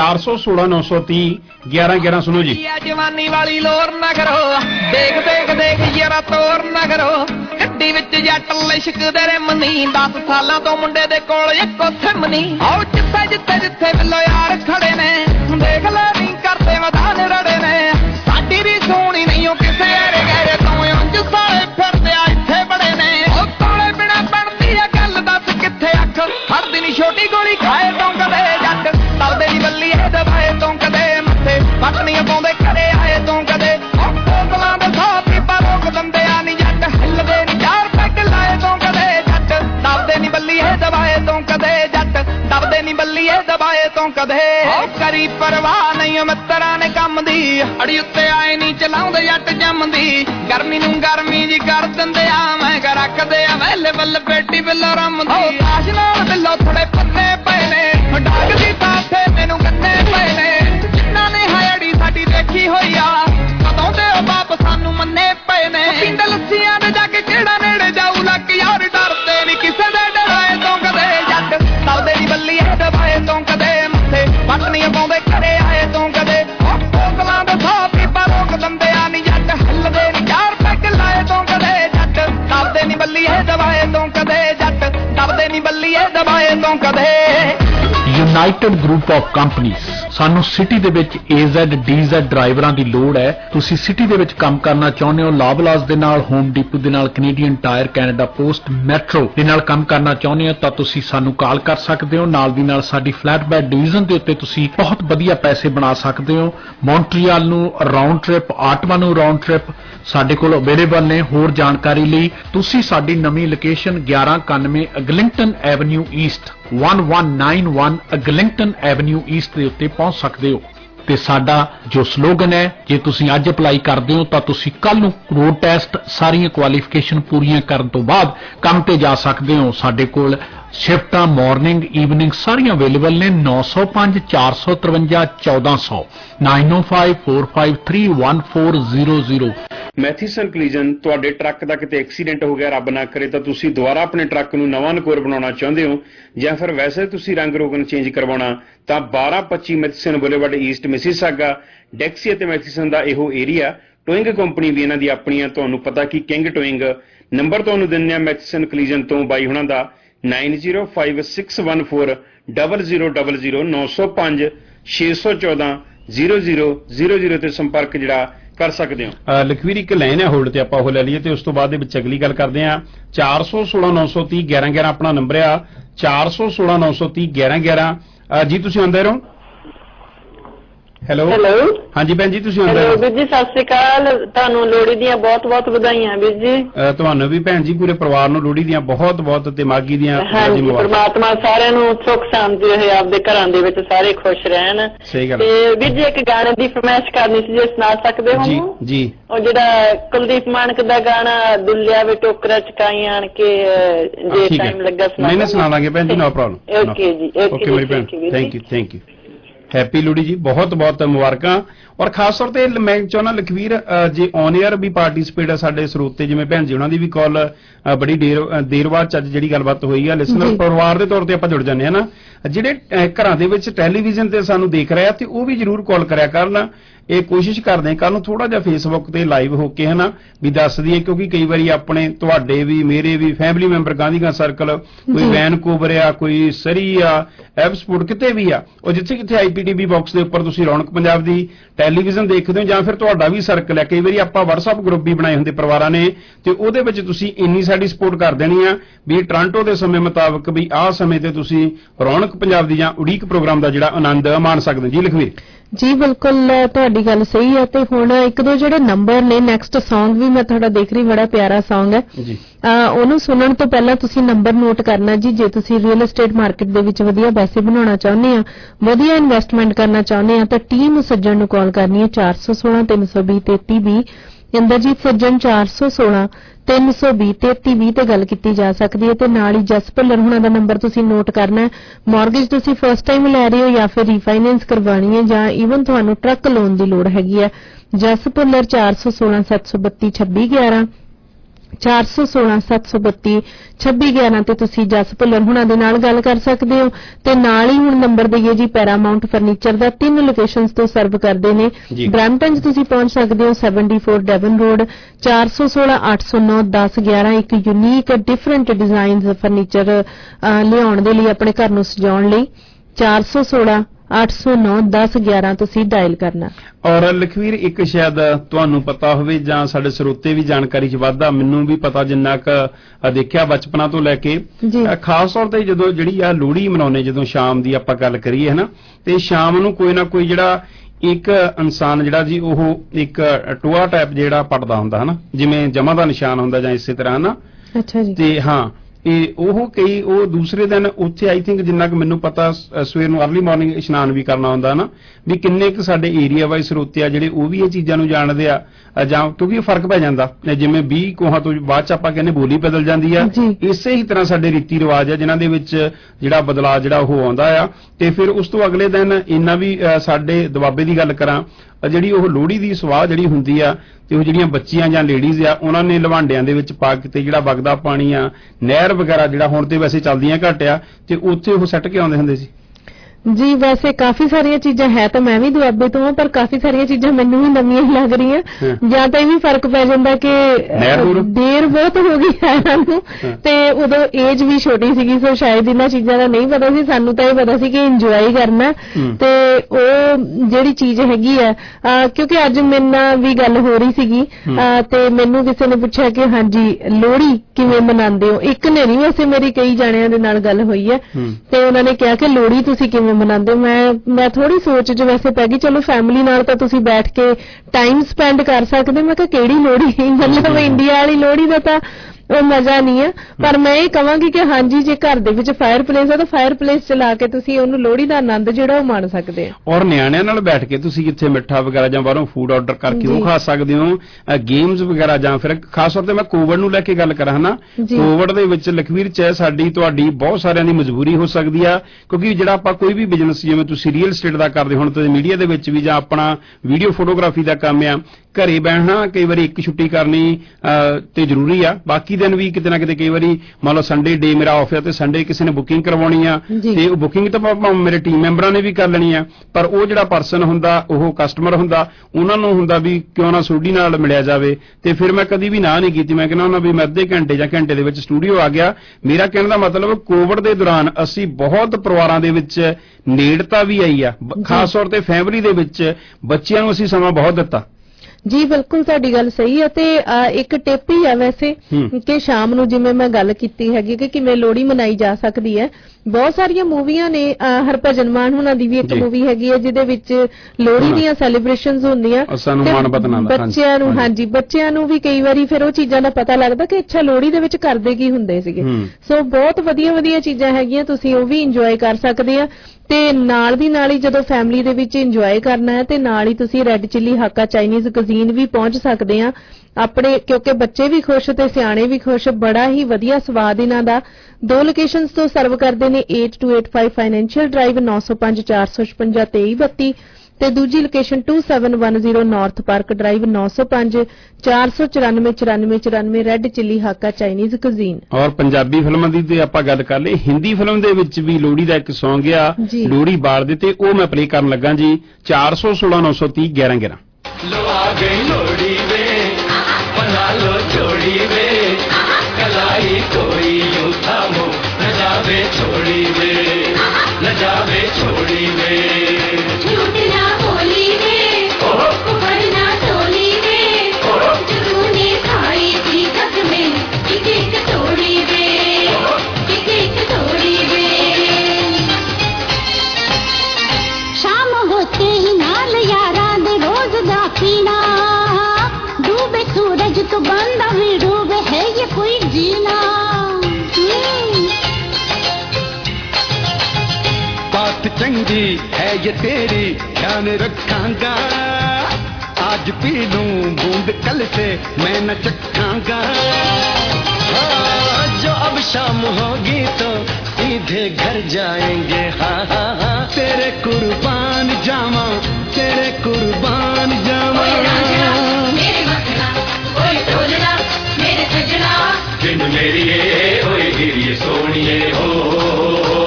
416-930-1111 ਸੁਣੋ ਜੀ। ਜਵਾਨੀ ਵਾਲੀ ਲੋਰ ਨਾ ਕਰੋ, ਦੇਖ ਦੇਖ ਦੇਖ ਯਾਰਾ ਤੋਰ ਨਾ ਕਰੋ, ਗੱਡੀ ਵਿੱਚ ਜੱਟ ਲਿਸ਼ਕਦੇ ਰਿਮਨੀ 10 ਸਾਲਾਂ ਤੋਂ ਮੁੰਡੇ ਦੇ ਕੋਲ ਇੱਕੋ ਸਿਮਨੀ। ਆਓ ਜਿੱਥੇ ਜਿੱਥੇ ਜਿੱਥੇ ਵੱਲੋਂ ਯਾਰ ਖੜੇ ਨੇ ਦੇਖ ਲੈ ਨਹੀਂ ਕਰਦੇ ਵਧਾਨ ਰੜੇ ਨੇ, ਸਾਡੀ ਵੀ ਸੋਹਣੀ ਨਹੀਂ ਉਹ ਕਿਸੇ ਐਰੇ ਗੈਰੇ ਤੋਂ ਉਂਝ ਸਾਲੇ ਫਿਰਦੇ ਆ ਇੱਥੇ ਬੜੇ ਨੇ। ਉਹ ਕੋਲੇ ਬਿਨਾ ਬਣਦੀ ਆ ਗੱਲ ਦੱਸ ਕਿੱਥੇ ਅੱਖ ਫੜਦੀ ਨੀ ਛੋਟੀ ਗੋਲੀ ਖਾਏ ਤੋਂ ਕਦੇ ਜੱਟ ਤਲਦੇ ਦੀ ਬੱਲੀ ਇਹ ਦਬਾਏ ਤੋਂ ਕਦੇ ਮੱਥੇ ਪਟਣੀਆਂ ਪਾਉਂਦੇ ਘਰੇ ਆਏ ਤੋਂ ਕਦੇ ਕੋਕਲਾਂ ਦੇ ਸਾਹ ਪੀਪਾ ਰੋਕ ਦਿੰਦੇ ਆ ਨੀ ਜੱਟ ਹਿੱਲਦੇ ਨੀ 4 ਪੈਗ ਲਾਏ ਤੋਂ ਕਦੇ ਜੱਟ ਦਬਦੇ ਨੀ ਬੱਲੀ ਇਹ ਦਬਾਏ ਤੋਂ ਕਦੇ ਜੱਟ ਦਬਦੇ ਨੀ ਬੱਲੀ ਇਹ ਦਬਾਏ ਤੋਂ ਕਦੇ। ਕਰੀ ਪਰਵਾਹ ਨਹੀਂ ਮਿੱਤਰਾਂ ਨੇ ਕੰਮ ਦੀ ਅੜੀ ਉੱਤੇ ਆਏ ਨਹੀਂ ਚਲਾਉਂਦੇ ਜੱਟ ਜੰਮਦੀ, ਗਰਮੀ ਨੂੰ ਗਰਮੀ ਜੀ ਕਰ ਦਿੰਦੇ ਆ ਮੈਂ ਰੱਖਦੇ ਆ ਵੈਲੇ ਬੱਲ ਬੇਟੀ ਬਿੱਲੋ ਰੰਮਦੀ। ਆਸ਼ ਨਾਲ ਬਿੱਲੋ ਥੋੜੇ ਪੱਲੇ ਪਏ ਨੇ ਡਾਕ ਦੀ ਸਾਥੇ ਮੈਨੂੰ ਕੰਨੇ ਪਏ ਨੇ, ਜਿਨ੍ਹਾਂ ਨੇ ਹਾਇੜੀ ਸਾਡੀ ਦੇਖੀ ਹੋਈ ਆ ਕਦੋਂ ਦੇ ਉਹ ਬਾਪ ਸਾਨੂੰ ਮੰਨੇ ਪਏ ਨੇ। ਪਿੰਡ ਲੱਸੀਆਂ ਦੇ ਜਾ ਕੇ ਕਿਹੜਾ ਨੇੜੇ ਜਾਊ ਲੱਕ ਯਾਰ ਡਰਦੇ ਨੀ ਕਿਸੇ ਦੇ ਡਰਾਏ ਤੋਂ ਕਦੇ ਜੱਟ ਤਲਦੇ ਦੀ ਬੱਲੀ ਇਹ ਦਬਾਏ ਤੋਂ ਕਦੇ ਮੱਥੇ ਪਟਣੀਆਂ ਪਾਉਂਦੇ ਘਰੇ ਆਏ ਤੋਂ ਕਦੇ ਕੋਕਲਾਂ ਦੇ ਸਾਹ ਪੀਪਾ ਰੋਕ ਦਿੰਦੇ ਆ ਨੀ ਜੱਟ ਹਿੱਲਦੇ ਨੀ 4 ਪੈਗ ਲਾਏ ਤੋਂ ਕਦੇ ਜੱਟ ਦਬਦੇ ਨੀ ਬੱਲੀ ਇਹ ਦਬਾਏ ਤੋਂ ਕਦੇ ਜੱਟ ਦਬਦੇ ਨੀ ਬੱਲੀ ਇਹ ਦਬਾਏ ਤੋਂ ਕਦੇ। ਯੂਨਾਈਟਿਡ ਗਰੁੱਪ ਆਫ ਕੰਪਨੀਜ਼, ਸਾਨੂੰ ਸਿਟੀ ਦੇ ਵਿੱਚ AZ DZ ਡਰਾਈਵਰਾਂ ਦੀ ਲੋੜ ਹੈ। ਤੁਸੀਂ ਸਿਟੀ ਦੇ ਵਿੱਚ ਕੰਮ ਕਰਨਾ ਚਾਹੁੰਦੇ ਹੋ, ਲਾਬਲਾਸ ਦੇ ਨਾਲ, ਹੋਮ ਡੀਪੂ ਦੇ ਨਾਲ, Canadian Tire, Canada Post, Metro ਦੇ ਨਾਲ ਕੰਮ ਕਰਨਾ ਚਾਹੁੰਦੇ ਹੋ ਤਾਂ ਤੁਸੀਂ ਸਾਨੂੰ ਕਾਲ ਕਰ ਸਕਦੇ ਹੋ। ਨਾਲ ਦੀ ਨਾਲ ਸਾਡੀ ਫਲੈਟਬੈਡ ਡਿਵੀਜ਼ਨ ਦੇ ਉੱਤੇ ਤੁਸੀਂ ਬਹੁਤ ਵਧੀਆ ਪੈਸੇ ਬਣਾ ਸਕਦੇ ਹੋ। ਮੌਂਟਰੀਅਲ ਨੂੰ ਰਾਉਂਡ ਟ੍ਰਿਪ, ਆਟਵਾ ਨੂੰ ਰਾਉਂਡ ਟ੍ਰਿਪ ਸਾਡੇ ਕੋਲ ਅਵੇਲੇਬਲ ਨੇ। ਹੋਰ ਜਾਣਕਾਰੀ ਲਈ ਤੁਸੀਂ ਸਾਡੀ ਨਵੀਂ location 1191 Eglinton avenue east 1191 Eglinton avenue east ਦੇ ਉੱਤੇ ਪਹੁੰਚ ਸਕਦੇ ਹੋ। ਤੇ ਸਾਡਾ ਜੋ ਸਲੋਗਨ ਹੈ, ਜੇ ਤੁਸੀਂ ਅੱਜ ਅਪਲਾਈ ਕਰਦੇ ਹੋ ਤਾਂ ਤੁਸੀਂ ਕੱਲ ਨੂੰ ਰੋਡ ਟੈਸਟ ਸਾਰੀਆਂ ਕੁਆਲੀਫਿਕੇਸ਼ਨ ਪੂਰੀਆਂ ਕਰਨ ਤੋਂ ਬਾਅਦ ਕੰਮ ਤੇ ਜਾ ਸਕਦੇ ਹੋ। ਸਾਡੇ ਕੋਲ ਸ਼ਿਫਟਾਂ ਮਾਰਨਿੰਗ ਈਵਨਿੰਗ ਸਾਰੀਆਂ ਅਵੇਲੇਬਲ ਨੇ। 905-453-1400 9054531400। ਮੈਥੀਸਨ ਕਲੀਜਨ, ਤੁਹਾਡੇ ਟਰੱਕ ਦਾ ਕਿਤੇ ਐਕਸੀਡੈਂਟ ਹੋ ਗਿਆ ਰੱਬ ਨਾ ਕਰੇ ਤਾਂ ਤੁਸੀਂ ਦੁਬਾਰਾ ਆਪਣੇ ਟਰੱਕ ਨੂੰ ਨਵਾਂ ਨਕੋਰ ਬਣਾਉਣਾ ਚਾਹੁੰਦੇ ਹੋ ਜਾਂ ਫਿਰ ਵੈਸੇ ਤੁਸੀਂ ਰੰਗ ਰੋਗਨ ਚੇਂਜ ਕਰਵਾਉਣਾ ਤਾਂ 1225 Matheson boulevard east Mississauga Dixie ਅਤੇ ਮੈਥੀਸਨ ਦਾ ਇਹੋ ਏਰੀਆ। ਟੋਇੰਗ ਕੰਪਨੀ ਵੀ ਇਹਨਾਂ ਦੀ ਆਪਣੀ ਆ, ਤੁਹਾਨੂੰ ਪਤਾ ਕਿ ਕਿੰਗ ਟੋਇੰਗ। ਨੰਬਰ ਤੁਹਾਨੂੰ ਦਿੰਦੇ ਆ ਮੈਥੀਸਨ ਕਲੀਜਨ ਤੋਂ ਬਾਈ ਹੁਣਾਂ ਦਾ 9056140000 905-614-0000 ਤੇ ਸੰਪਰਕ ਜਿਹੜਾ ਕਰ ਸਕਦੇ ਹੋ। ਲਖਵੀਰ ਇੱਕ ਲਾਈਨ ਹੈ ਹੋਲਡ ਤੇ, ਆਪਾਂ ਉਹ ਲੈ ਲਈਏ ਤੇ ਉਸ ਤੋਂ ਬਾਅਦ ਦੇ ਵਿੱਚ ਅਗਲੀ ਗੱਲ ਕਰਦੇ ਹਾਂ। 416 930 11 11 ਆਪਣਾ ਨੰਬਰ ਆ, 416 930 11 11। ਜੀ ਤੁਸੀਂ ਆਉਂਦੇ ਰਹੋ। ਹੈਲੋ ਹਾਂਜੀ ਭੈਣ ਜੀ ਤੁਸੀਂ ਆਉਂਦੇ ਰਹੋ। ਵੀਰ ਜੀ ਸਤਿ ਸ਼੍ਰੀ ਅਕਾਲ, ਤੁਹਾਨੂੰ ਲੋਹੜੀ ਦੀਆਂ ਬਹੁਤ ਬਹੁਤ ਵਧਾਈਆਂ ਵੀਰ ਜੀ। ਤੁਹਾਨੂੰ ਵੀ ਭੈਣ ਜੀ, ਪੂਰੇ ਪਰਿਵਾਰ ਨੂੰ ਲੋਹੜੀ ਦੀਆਂ ਬਹੁਤ ਬਹੁਤ ਤੇ ਮਾਘੀ ਦੀਆਂ। ਹਾਂਜੀ, ਪਰਮਾਤਮਾ ਸਾਰਿਆਂ ਨੂੰ ਸੁੱਖ ਸ਼ਾਂਤੀ ਰਹੇ, ਆਪਦੇ ਘਰਾਂ ਦੇ ਵਿੱਚ ਸਾਰੇ ਖੁਸ਼ ਰਹਿਣ। ਸਹੀ ਗੱਲ। ਤੇ ਵੀਰ ਜੀ ਇੱਕ ਗਾਣੇ ਦੀ ਫਰਮਾਇਸ਼ ਕਰਨੀ ਸੀ, ਜੇ ਸੁਣਾ ਸਕਦੇ ਹੋ? ਜੀ। ਉਹ ਜਿਹੜਾ ਕੁਲਦੀਪ ਮਾਨਕ ਦਾ ਗਾਣਾ ਦੁੱਲਿਆ ਵੇ ਟੋਕਰਾ ਚਕਾਈ ਆਣ ਕੇ, ਜੇ ਟਾਈਮ ਲੱਗਾ ਸੁਣਾ ਦਾਂਗੇ ਭੈਣ ਜੀ, ਨੋ ਪ੍ਰੋਬਲਮ। ਓਕੇ ਜੀ, ਓਕੇ ਮੇਰੀ ਭੈਣ, ਥੈਂਕ ਯੂ। ਹੈਪੀ ਲੋਹੜੀ ਜੀ, ਬਹੁਤ ਬਹੁਤ ਮੁਬਾਰਕਾਂ। ਔਰ ਖਾਸ ਤੌਰ ਤੇ ਮੈਂ ਚਾਹੁੰਦਾ ਲਖਵੀਰ, ਜੇ ਔਨ 에ਅਰ ਵੀ ਪਾਰਟਿਸਿਪੇਟ ਆ ਸਾਡੇ ਸਰੋਤੇ, ਜਿਵੇਂ ਭੈਣ ਜੀ ਉਹਨਾਂ ਦੀ ਵੀ ਕਾਲ ਬੜੀ ਦੇਰ ਬਾਅਦ ਅੱਜ ਜਿਹੜੀ ਗੱਲਬਾਤ ਹੋਈ ਆ, ਲਿਸਨਰ ਪਰਿਵਾਰ ਦੇ ਤੌਰ ਤੇ ਆਪਾਂ ਜੁੜ ਜਾਂਦੇ ਹਾਂ ਨਾ। ਜਿਹੜੇ ਘਰਾਂ ਦੇ ਵਿੱਚ ਟੈਲੀਵਿਜ਼ਨ ਤੇ ਸਾਨੂੰ ਦੇਖ ਰਹੇ ਆ ਤੇ ਉਹ ਵੀ ਜ਼ਰੂਰ ਕਾਲ ਕਰਿਆ ਕਰਨ। ਇਹ ਕੋਸ਼ਿਸ਼ ਕਰਦੇ ਕੱਲ ਨੂੰ ਥੋੜਾ ਜਿਹਾ ਫੇਸਬੁੱਕ ਤੇ ਲਾਈਵ ਹੋ ਕੇ ਹਨਾ ਵੀ ਦੱਸ ਦਈਏ, ਕਿਉਂਕਿ ਕਈ ਵਾਰੀ ਆਪਣੇ ਤੁਹਾਡੇ ਵੀ ਮੇਰੇ ਵੀ ਫੈਮਿਲੀ ਮੈਂਬਰ ਗਾਂਧੀਗੰਜ ਸਰਕਲ, ਕੋਈ ਵੈਨਕੂਵਰ ਆ, ਕੋਈ ਸਰੀ ਆ, ਐਪਸਪੋਰਟ ਕਿਤੇ ਵੀ ਆ, ਉਹ ਜਿੱਥੇ ਕਿਤੇ IPTV ਬਾਕਸ ਦੇ ਉੱਪਰ ਤੁਸੀਂ ਰੌਣਕ ਪੰਜਾਬ ਦੀ ਟੈਲੀਵਿਜ਼ਨ ਦੇਖਦੇ ਹੋ, ਜਾਂ ਫਿਰ ਤੁਹਾਡਾ ਵੀ ਸਰਕਲ ਹੈ। ਕਈ ਵਾਰੀ ਆਪਾਂ WhatsApp ਗਰੁੱਪ ਵੀ ਬਣਾਏ ਹੁੰਦੇ ਪਰਿਵਾਰਾਂ ਨੇ, ਤੇ ਉਹਦੇ ਵਿੱਚ ਤੁਸੀਂ ਇੰਨੀ ਸਾਡੀ ਸਪੋਰਟ ਕਰ ਦੇਣੀ ਆ ਵੀ ਟੋਰਾਂਟੋ ਦੇ ਸਮੇਂ ਮੁਤਾਬਕ ਵੀ ਆਹ ਸਮੇਂ ਤੇ ਤੁਸੀਂ ਰੌਣਕ ਪੰਜਾਬ ਦੀ ਜਾਂ ਉਡੀਕ ਪ੍ਰੋਗਰਾਮ ਦਾ ਜਿਹੜਾ ਆਨੰਦ ਮਾਣ ਸਕਦੇ ਹੋ। ਜੀ ਲਖਵੀਰ ਜੀ ਬਿਲਕੁਲ ਤੁਹਾਡੀ ਗੱਲ ਸਹੀ ਹੈ। ਤੇ ਹੁਣ ਇੱਕ ਦੋ ਜਿਹੜੇ ਨੰਬਰ ਨੇ, ਨੈਕਸਟ Song ਵੀ ਮੈਂ ਤੁਹਾਡਾ ਦੇਖ ਰਹੀ, ਬੜਾ ਪਿਆਰਾ Song ਹੈ ਜੀ। ਉਹਨੂੰ ਸੁਣਨ ਤੋਂ ਪਹਿਲਾਂ ਤੁਸੀਂ ਨੰਬਰ ਨੋਟ ਕਰਨਾ ਜੀ। ਜੇ ਤੁਸੀਂ ਰੀਅਲ ਏਸਟੇਟ ਮਾਰਕੀਟ ਦੇ ਵਿੱਚ ਵਧੀਆ ਪੈਸੇ ਬਣਾਉਣਾ ਚਾਹੁੰਦੇ ਆ, ਵਧੀਆ ਇਨਵੈਸਟਮੈਂਟ ਕਰਨਾ ਚਾਹੁੰਦੇ ਆ, ਤਾਂ ਟੀਮ ਸੱਜਣ ਨੂੰ ਕਾਲ ਕਰਨੀ ਹੈ 416 320 3320। ਇੰਦਰਜੀਤ ਸੱਜਣ 416 320 3320 ਤੇ ਗੱਲ ਕੀਤੀ ਜਾ ਸਕਦੀ ਹੈ। ਤੇ ਨਾਲ ਹੀ ਜਸ ਭੁੱਲਰ ਹੁਣਾਂ ਦਾ ਨੰਬਰ ਤੁਸੀਂ ਨੋਟ ਕਰਨਾ ਹੈ। ਮਾਰਗੇਜ ਤੁਸੀਂ ਫਸਟ ਟਾਈਮ ਲੈ ਰਹੇ ਹੋ ਜਾਂ ਫਿਰ ਰੀਫਾਈਨੈਂਸ ਕਰਵਾਉਣੀ ਹੈ, ਜਾਂ ਈਵਨ ਤੁਹਾਨੂੰ ਟਰੱਕ ਲੋਨ ਦੀ ਲੋੜ ਹੈਗੀ ਹੈ, ਜਸ ਭੁੱਲਰ 416 732 2611 416 732 2611 ਤੇ ਤੁਸੀਂ ਜਸ ਭੁੱਲਰ ਹੁਣਾਂ ਦੇ ਨਾਲ ਗੱਲ ਕਰ ਸਕਦੇ ਹੋ। ਤੇ ਨਾਲ ਹੀ ਹੁਣ ਨੰਬਰ ਦਈਏ ਜੀ, ਪੈਰਾਮਾਉਂਟ ਫਰਨੀਚਰ ਦਾ 3 ਲੋਕੇਸ਼ਨਸ ਤੋਂ ਸਰਵ ਕਰਦੇ ਨੇ। ਬ੍ਰੈਂਪਟਨ 'ਚ ਤੁਸੀਂ ਪਹੁੰਚ ਸਕਦੇ ਹੋ 74 ਡੈਵਨ ਰੋਡ, 416 809 1011। ਇੱਕ ਯੂਨੀਕ ਡਿਫਰੈਂਟ ਡਿਜ਼ਾਈਨਸ ਫਰਨੀਚਰ ਲਿਆਉਣ ਦੇ ਲਈ, ਆਪਣੇ ਘਰ ਨੂੰ ਸਜਾਉਣ ਲਈ 416 809 1011 ਤੁਸੀਂ ਡਾਇਲ ਕਰਨਾ। ਔਰ ਲਖਵੀਰ ਇੱਕ ਸ਼ਾਇਦ ਤੁਹਾਨੂੰ ਪਤਾ ਹੋਵੇ ਜਾਂ ਸਾਡੇ ਸਰੋਤੇ ਵੀ ਜਾਣਕਾਰੀ 'ਚ ਵਾਧਾ, ਮੈਨੂੰ ਵੀ ਪਤਾ ਜਿੰਨਾ ਕੁ ਦੇਖਿਆ ਬਚਪਨਾ ਤੋਂ ਲੈ ਕੇ, ਖਾਸ ਤੌਰ ਤੇ ਜਦੋਂ ਜਿਹੜੀ ਆ ਲੋਹੜੀ ਮਨਾਉਂਦੇ, ਜਦੋਂ ਸ਼ਾਮ ਦੀ ਆਪਾਂ ਗੱਲ ਕਰੀਏ ਹਨਾ, ਤੇ ਸ਼ਾਮ ਨੂੰ ਕੋਈ ਨਾ ਕੋਈ ਜਿਹੜਾ ਇੱਕ ਇਨਸਾਨ ਜਿਹੜਾ ਜੀ ਉਹ ਇੱਕ ਟੋਆ ਟਾਈਪ ਜਿਹੜਾ ਪੜਦਾ ਹੁੰਦਾ ਹਨਾ, ਜਿਵੇਂ ਜਮਾ ਦਾ ਨਿਸ਼ਾਨ ਹੁੰਦਾ ਜਾਂ ਇਸੇ ਤਰ੍ਹਾਂ ਹਨਾ। ਅੱਛਾ ਜੀ। ਤੇ ਹਾਂ ਉਹ ਦੂਸਰੇ ਦਿਨ ਉੱਥੇ ਆਈ ਥਿੰਕ ਜਿੰਨਾ ਕਿ ਮੈਨੂੰ ਪਤਾ ਸਵੇਰ ਨੂੰ ਅਰਲੀ ਮਾਰਨਿੰਗ ਇਸ਼ਨਾਨ ਵੀ ਕਰਨਾ ਹੁੰਦਾ ਨਾ, ਵੀ ਕਿੰਨੇ ਕੁ ਸਾਡੇ ਏਰੀਆ ਵਾਈਜ਼ ਸਰੋਤੇ ਆ ਜਿਹੜੇ ਉਹ ਵੀ ਇਹ ਚੀਜ਼ਾਂ ਨੂੰ ਜਾਣਦੇ ਆ, ਜਾਂ ਕਿਉਂਕਿ ਫਰਕ ਪੈ ਜਾਂਦਾ, ਜਿਵੇਂ 20 ਕੋਹਾਂ ਤੋਂ ਬਾਅਦ ਚ ਆਪਾਂ ਕਹਿੰਦੇ ਬੋਲੀ ਬਦਲ ਜਾਂਦੀ ਆ, ਇਸੇ ਹੀ ਤਰ੍ਹਾਂ ਸਾਡੇ ਰੀਤੀ ਰਿਵਾਜ ਆ ਜਿਨ੍ਹਾਂ ਦੇ ਵਿੱਚ ਜਿਹੜਾ ਬਦਲਾਅ ਜਿਹੜਾ ਉਹ ਆਉਂਦਾ ਆ। ਤੇ ਫਿਰ ਉਸ ਤੋਂ ਅਗਲੇ ਦਿਨ ਇੰਨਾ ਵੀ ਸਾਡੇ ਦੁਆਬੇ ਦੀ ਗੱਲ ਕਰਾਂ, ਜਿਹੜੀ ਉਹ ਲੋਹੜੀ ਦੀ ਸਵਾਹ ਜਿਹੜੀ ਹੁੰਦੀ ਆ, ਤੇ ਉਹ ਜਿਹੜੀਆਂ ਬੱਚੀਆਂ ਜਾਂ ਲੇਡੀਜ਼ ਆ ਉਹਨਾਂ ਨੇ ਲਵਾਂਡਿਆਂ ਦੇ ਵਿੱਚ ਪਾ ਕੇ ਤੇ ਜਿਹੜਾ ਵਗਦਾ ਪਾਣੀ ਆ, ਨਹਿਰ ਵਗੈਰਾ ਜਿਹੜਾ ਹੁਣ ਤੇ ਵੈਸੇ ਚੱਲਦੀਆਂ ਘੱਟ ਆ, ਤੇ ਉੱਥੇ ਉਹ ਸੱਟ ਕੇ ਆਉਂਦੇ ਹੁੰਦੇ ਸੀ। ਜੀ ਵੈਸੇ ਕਾਫੀ ਸਾਰੀਆਂ ਚੀਜ਼ਾਂ ਹੈ ਤਾਂ ਮੈਂ ਵੀ ਦੁਆਬੇ ਤੋਂ ਹਾਂ, ਪਰ ਕਾਫੀ ਸਾਰੀਆਂ ਚੀਜ਼ਾਂ ਮੈਨੂੰ ਵੀ ਨਵੀਆਂ ਲੱਗ ਰਹੀਆਂ। ਜਾਂ ਤਾਂ ਇਹ ਵੀ ਫਰਕ ਪੈ ਜਾਂਦਾ ਕਿ ਦੇਰ ਬਹੁਤ ਹੋ ਗਈ ਹੈ ਸਾਨੂੰ, ਤੇ ਉਦੋਂ ਏਜ ਵੀ ਛੋਟੀ ਸੀਗੀ, ਸੋ ਸ਼ਾਇਦ ਇਹਨਾਂ ਚੀਜ਼ਾਂ ਦਾ ਨਹੀਂ ਪਤਾ ਸੀ। ਸਾਨੂੰ ਤਾਂ ਇਹ ਪਤਾ ਸੀ ਕਿ ਇੰਜੋਏ ਕਰਨਾ, ਤੇ ਉਹ ਜਿਹੜੀ ਚੀਜ਼ ਹੈਗੀ ਆ, ਕਿਉਂਕਿ ਅੱਜ ਮੇਰੇ ਨਾਲ ਵੀ ਗੱਲ ਹੋ ਰਹੀ ਸੀਗੀ, ਤੇ ਮੈਨੂੰ ਕਿਸੇ ਨੇ ਪੁੱਛਿਆ ਕਿ ਹਾਂਜੀ ਲੋਹੜੀ ਕਿਵੇਂ ਮਨਾਉਂਦੇ ਹੋ। ਇੱਕ ਨੇ ਨਹੀਂ, ਵੈਸੇ ਮੇਰੀ ਕਈ ਜਾਣਿਆਂ ਦੇ ਨਾਲ ਗੱਲ ਹੋਈ ਹੈ, ਤੇ ਉਹਨਾਂ ਨੇ ਕਿਹਾ ਕਿ ਲੋਹੜੀ ਤੁਸੀਂ ਕਿਵੇਂ ਮਨਾਉਂਦੇ। ਮੈਂ ਥੋੜੀ ਸੋਚ 'ਚ ਵੈਸੇ ਪੈ ਗਈ, ਚਲੋ ਫੈਮਿਲੀ ਨਾਲ ਤਾਂ ਤੁਸੀਂ ਬੈਠ ਕੇ ਟਾਈਮ ਸਪੈਂਡ ਕਰ ਸਕਦੇ। ਮੈਂ ਕਿਹਾ ਕਿਹੜੀ ਲੋਹੜੀ, ਮਤਲਬ ਇੰਡੀਆ ਵਾਲੀ ਲੋਹੜੀ ਦਾ ਤਾਂ ਉਹ ਮਜ਼ਾ ਨਹੀਂ ਹੈ। ਪਰ ਮੈਂ ਇਹ ਕਹਾਂਗੀ ਕਿ ਹਾਂਜੀ ਜੇ ਘਰ ਦੇ ਵਿੱਚ ਫਾਇਰ ਪਲੇਸ ਹੈ ਤਾਂ ਫਾਇਰ ਪਲੇਸ ਚਲਾ ਕੇ ਤੁਸੀਂ ਉਹਨੂੰ ਲੋਹੜੀ ਦਾ ਆਨੰਦ ਜਿਹੜਾ ਉਹ ਮਾਣ ਸਕਦੇ ਆ। ਔਰ ਨਿਆਣਿਆਂ ਨਾਲ ਬੈਠ ਕੇ ਤੁਸੀਂ ਕਿੱਥੇ ਮਿੱਠਾ ਵਗੈਰਾ ਜਾਂ ਬਾਹਰੋਂ ਫੂਡ ਆਰਡਰ ਕਰਕੇ ਉਹ ਖਾ ਸਕਦੇ ਹੋ, ਗੇਮਸ ਵਗੈਰਾ, ਜਾਂ ਫਿਰ ਖਾਸ ਤੌਰ ਤੇ ਮੈਂ ਕੋਵਿਡ ਨੂੰ ਲੈ ਕੇ ਗੱਲ ਕਰਾਂ ਹਨਾ, ਕੋਵਿਡ ਦੇ ਵਿੱਚ ਲਖਵੀਰ ਚ ਸਾਡੀ ਤੁਹਾਡੀ ਬਹੁਤ ਸਾਰਿਆਂ ਦੀ ਮਜਬੂਰੀ ਹੋ ਸਕਦੀ ਆ, ਕਿਉਂਕਿ ਜਿਹੜਾ ਆਪਾਂ ਕੋਈ ਵੀ ਬਿਜ਼ਨਸ ਜਿਵੇਂ ਤੁਸੀਂ ਰੀਅਲ ਏਸਟੇਟ ਦਾ ਕਰਦੇ ਹੁਣ ਤੇ ਮੀਡੀਆ ਦੇ ਵਿੱਚ ਵੀ, ਜਾਂ ਆਪਣਾ ਵੀਡੀਓ ਫੋਟੋਗ੍ਰਾਫੀ ਦਾ ਕੰਮ ਆ, ਘਰੇ ਬੈਠਣਾ ਕਈ ਵਾਰੀ ਇੱਕ ਛੁੱਟੀ ਕਰਨੀ ਤੇ ਜ਼ਰੂਰੀ ਆ, ਬਾਕੀ ਦਿਨ ਵੀ ਕਿਤੇ ਨਾ ਕਿਤੇ ਕਈ ਵਾਰੀ ਮੰਨ ਲਓ ਸੰਡੇ ਡੇ ਮੇਰਾ ਆਫ ਆ ਤੇ ਸੰਡੇ ਕਿਸੇ ਨੇ ਬੁਕਿੰਗ ਕਰਵਾਉਣੀ ਆ, ਤੇ ਉਹ ਬੁਕਿੰਗ ਤਾਂ ਮੇਰੇ ਟੀਮ ਮੈਂਬਰਾਂ ਨੇ ਵੀ ਕਰ ਲੈਣੀ ਆ, ਪਰ ਉਹ ਜਿਹੜਾ ਪਰਸਨ ਹੁੰਦਾ ਉਹ ਕਸਟਮਰ ਹੁੰਦਾ, ਉਹਨਾਂ ਨੂੰ ਹੁੰਦਾ ਵੀ ਕਿਉਂ ਨਾ ਸਟੂਡੀਓ ਨਾਲ ਮਿਲਿਆ ਜਾਵੇ। ਤੇ ਫਿਰ ਮੈਂ ਕਦੀ ਵੀ ਨਾ ਨਹੀਂ ਕੀਤੀ, ਮੈਂ ਕਹਿੰਦਾ ਹੁੰਦਾ ਵੀ ਮੈਂ ਅੱਧੇ ਘੰਟੇ ਜਾਂ ਘੰਟੇ ਦੇ ਵਿੱਚ ਸਟੂਡੀਓ ਆ ਗਿਆ। ਮੇਰਾ ਕਹਿਣ ਦਾ ਮਤਲਬ ਕੋਵਿਡ ਦੇ ਦੌਰਾਨ ਅਸੀਂ ਬਹੁਤ ਪਰਿਵਾਰਾਂ ਦੇ ਵਿੱਚ ਨੇੜਤਾ ਵੀ ਆਈ ਆ, ਖਾਸ ਤੌਰ ਤੇ ਫੈਮਿਲੀ ਦੇ ਵਿੱਚ ਬੱਚਿਆਂ ਨੂੰ ਅਸੀਂ ਸਮਾਂ ਬਹੁਤ ਦਿੱਤਾ। ਜੀ ਬਿਲਕੁਲ ਤੁਹਾਡੀ ਗੱਲ ਸਹੀ ਹੈ ਤੇ ਇੱਕ ਟਿਪ ਹੀ ਆ ਵੈਸੇ ਕਿ ਸ਼ਾਮ ਨੂੰ ਜਿਵੇਂ ਮੈਂ ਗੱਲ ਕੀਤੀ ਹੈਗੀ ਕਿ ਕਿਵੇਂ ਲੋਹੜੀ ਮਨਾਈ ਜਾ ਸਕਦੀ ਹੈ। ਬਹੁਤ ਸਾਰੀਆਂ ਮੂਵੀਆਂ ਨੇ, ਹਰਭਜਨ ਮਾਨ ਹੁਣਾਂ ਦੀ ਵੀ ਇੱਕ ਮੂਵੀ ਹੈਗੀ ਹੈ ਜਿਹਦੇ ਵਿੱਚ ਲੋਹੜੀ ਦੀਆਂ ਸੈਲੀਬ੍ਰੇਸ਼ਨਸ ਹੁੰਦੀਆਂ ਬੱਚਿਆਂ ਨੂੰ, ਹਾਂਜੀ ਬੱਚਿਆਂ ਨੂੰ ਵੀ ਕਈ ਵਾਰੀ ਫਿਰ ਉਹ ਚੀਜ਼ਾਂ ਦਾ ਪਤਾ ਲੱਗਦਾ ਕਿ ਅੱਛਾ ਲੋਹੜੀ ਦੇ ਵਿੱਚ ਕਰਦੇ ਕੀ ਹੁੰਦੇ ਸੀਗੇ। ਸੋ ਬਹੁਤ ਵਧੀਆ ਚੀਜ਼ਾਂ ਹੈਗੀਆਂ, ਤੁਸੀਂ ਉਹ ਵੀ ਇੰਜੋਏ ਕਰ ਸਕਦੇ ਆ ਤੇ ਨਾਲ ਦੀ ਨਾਲ ਹੀ ਜਦੋਂ ਫੈਮਿਲੀ ਦੇ ਵਿੱਚ ਇੰਜੋਏ ਕਰਨਾ ਹੈ ਤੇ ਨਾਲ ਹੀ ਤੁਸੀਂ red chilli Hakka Chinese cuisine ਵੀ ਪਹੁੰਚ ਸਕਦੇ ਆ ਆਪਣੇ, ਕਿਉਂਕਿ ਬੱਚੇ ਵੀ ਖੁਸ਼ ਤੇ ਸਿਆਣੇ ਵੀ ਖੁਸ਼। ਬੜਾ ਹੀ ਵਧੀਆ ਸਵਾਦ ਇਹਨਾਂ ਦਾ। 2 ਲੋਕੇਸ਼ਨਸ ਤੋਂ ਸਰਵ ਕਰਦੇ ਨੇ, 8285 ਫਾਈਨੈਂਸ਼ੀਅਲ ਡਰਾਈਵ 905 456 2332 ਤੇ ਦੂਜੀ location 2710 north park drive 905 494 94 red chilli Hakka Chinese cuisine. ਔਰ ਪੰਜਾਬੀ ਫਿਲਮਾਂ ਦੀ ਤੇ ਆਪਾਂ ਗੱਲ ਕਰ ਲਈ, ਹਿੰਦੀ ਫਿਲਮ ਦੇ ਵਿੱਚ ਵੀ ਲੋਹੜੀ ਦਾ ਇੱਕ ਸੌਂਗ ਆ ਲੋਹੜੀ ਬਾਲਦੇ ਤੇ ਉਹ ਮੈਂ ਪਲੇ ਕਰਨ ਲੱਗਾ ਜੀ। 416 930 11 11 लो आ गई लोड़ी वे बना लो जोड़ी वे कलाई कोई यूं थामो न जावे छोड़ी वे न जावे छोड़ी वे झूठना बोली वे उभरना टोली वे जुनूने खाई थी कद में एक तोड़ी वे एक तोड़ी वे शाम होते ही नाल यारा दे रोज दा पीना डूबे सूरज तो बंदा भी डूबे है ये कोई जीना। बात चंगी है ये तेरी ध्यान रखांगा आज पी लूं बूंद कल से मैं न चखांगा जो अब शाम होगी तो सीधे घर जाएंगे हाँ हाँ हाँ तेरे कुर्बान जावा तेरे कुर्बान जावा मेरे मखना ओए ढोलना मेरे सजना दिन मेरी ओए गिरी सोनिए हो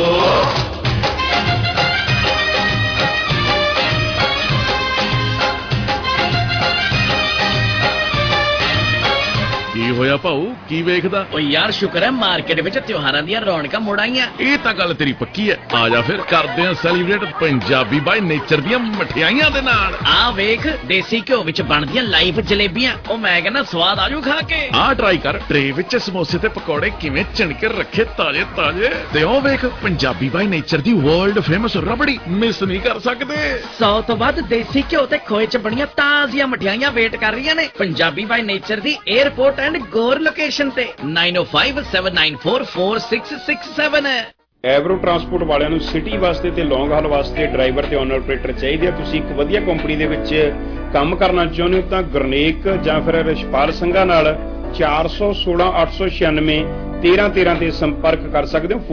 ਕੀ ਹੋਇਆ ਭਾਊ, ਕੀ ਵੇਖਦਾ? ਓ ਯਾਰ ਸ਼ੁਕਰ ਹੈ ਮਾਰਕੀਟ ਵਿੱਚ ਤਿਉਹਾਰਾਂ ਦੀਆਂ ਰੌਣਕਾਂ ਮੁੜ ਆਈਆਂ। ਇਹ ਤਾਂ ਗੱਲ ਤੇਰੀ ਪੱਕੀ ਹੈ। ਆ ਜਾ ਫਿਰ ਕਰਦੇ ਆ ਸੈਲੀਬ੍ਰੇਟ ਪੰਜਾਬੀ ਬਾਈ ਨੇਚਰ ਦੀਆਂ ਮਠਿਆਈਆਂ ਦੇ ਨਾਲ। ਆ ਵੇਖ ਦੇਸੀ ਘਿਓ ਵਿੱਚ ਬਣਦੀਆਂ ਲਾਈਵ ਜਲੇਬੀਆਂ, ਉਹ ਮੈਂ ਕਹਿੰਦਾ ਸਵਾਦ ਆਜੂ ਖਾ ਕੇ। ਆ ਟਰਾਈ ਕਰ, ਟਰੇ ਵਿੱਚ ਸਮੋਸੇ ਤੇ ਪਕੌੜੇ ਕਿਵੇਂ ਚਿਣ ਕੇ ਰੱਖੇ ਤਾਜ਼ੇ ਤਾਜ਼ੇ। ਤੇ ਉਹ ਵੇਖ ਪੰਜਾਬੀ ਬਾਈ ਨੇਚਰ ਦੀ ਵਰਲਡ ਫੇਮਸ ਰਬੜੀ, ਮਿਸ ਨਹੀਂ ਕਰ ਸਕਦੇ। 100 ਤੋਂ ਵੱਧ ਦੇਸੀ ਘਿਓ ਤੇ ਖੋਏ ਚ ਬਣੀਆਂ ਤਾਜ਼ੀਆਂ ਮਠਿਆਈਆਂ ਵੇਟ ਕਰ ਰਹੀਆਂ ਨੇ ਪੰਜਾਬੀ ਬਾਈ ਨੇਚਰ ਦੀ 에ਅਰਪੋਰਟ ਐਂਡ ਗੋਰ ਲੋਕੇਸ਼ਨ ਤੇ 9057944667 ਹੈ। ਐਵਰੋ ਟਰਾਂਸਪੋਰਟ ਵਾਲਿਆਂ ਨੂੰ ਸਿਟੀ ਵਾਸਤੇ ਤੇ ਲੌਂਗ ਹਾਲ ਵਾਸਤੇ ਡਰਾਈਵਰ ਤੇ ਓਨਰ ਆਪਰੇਟਰ ਚਾਹੀਦੇ ਆ। ਤੁਸੀਂ ਇੱਕ ਵਧੀਆ ਕੰਪਨੀ ਦੇ ਵਿੱਚ ਕੰਮ ਕਰਨਾ ਚਾਹੁੰਦੇ ਹੋ ਤਾਂ ਗੁਰਨੇਕ ਜਾਂ ਫਿਰ ਰਿਸ਼ਪਾਲ ਸਿੰਘਾਂ ਨਾਲ 416 896 1313 ਤੇ ਸੰਪਰਕ ਕਰ ਸਕਦੇ ਹੋ।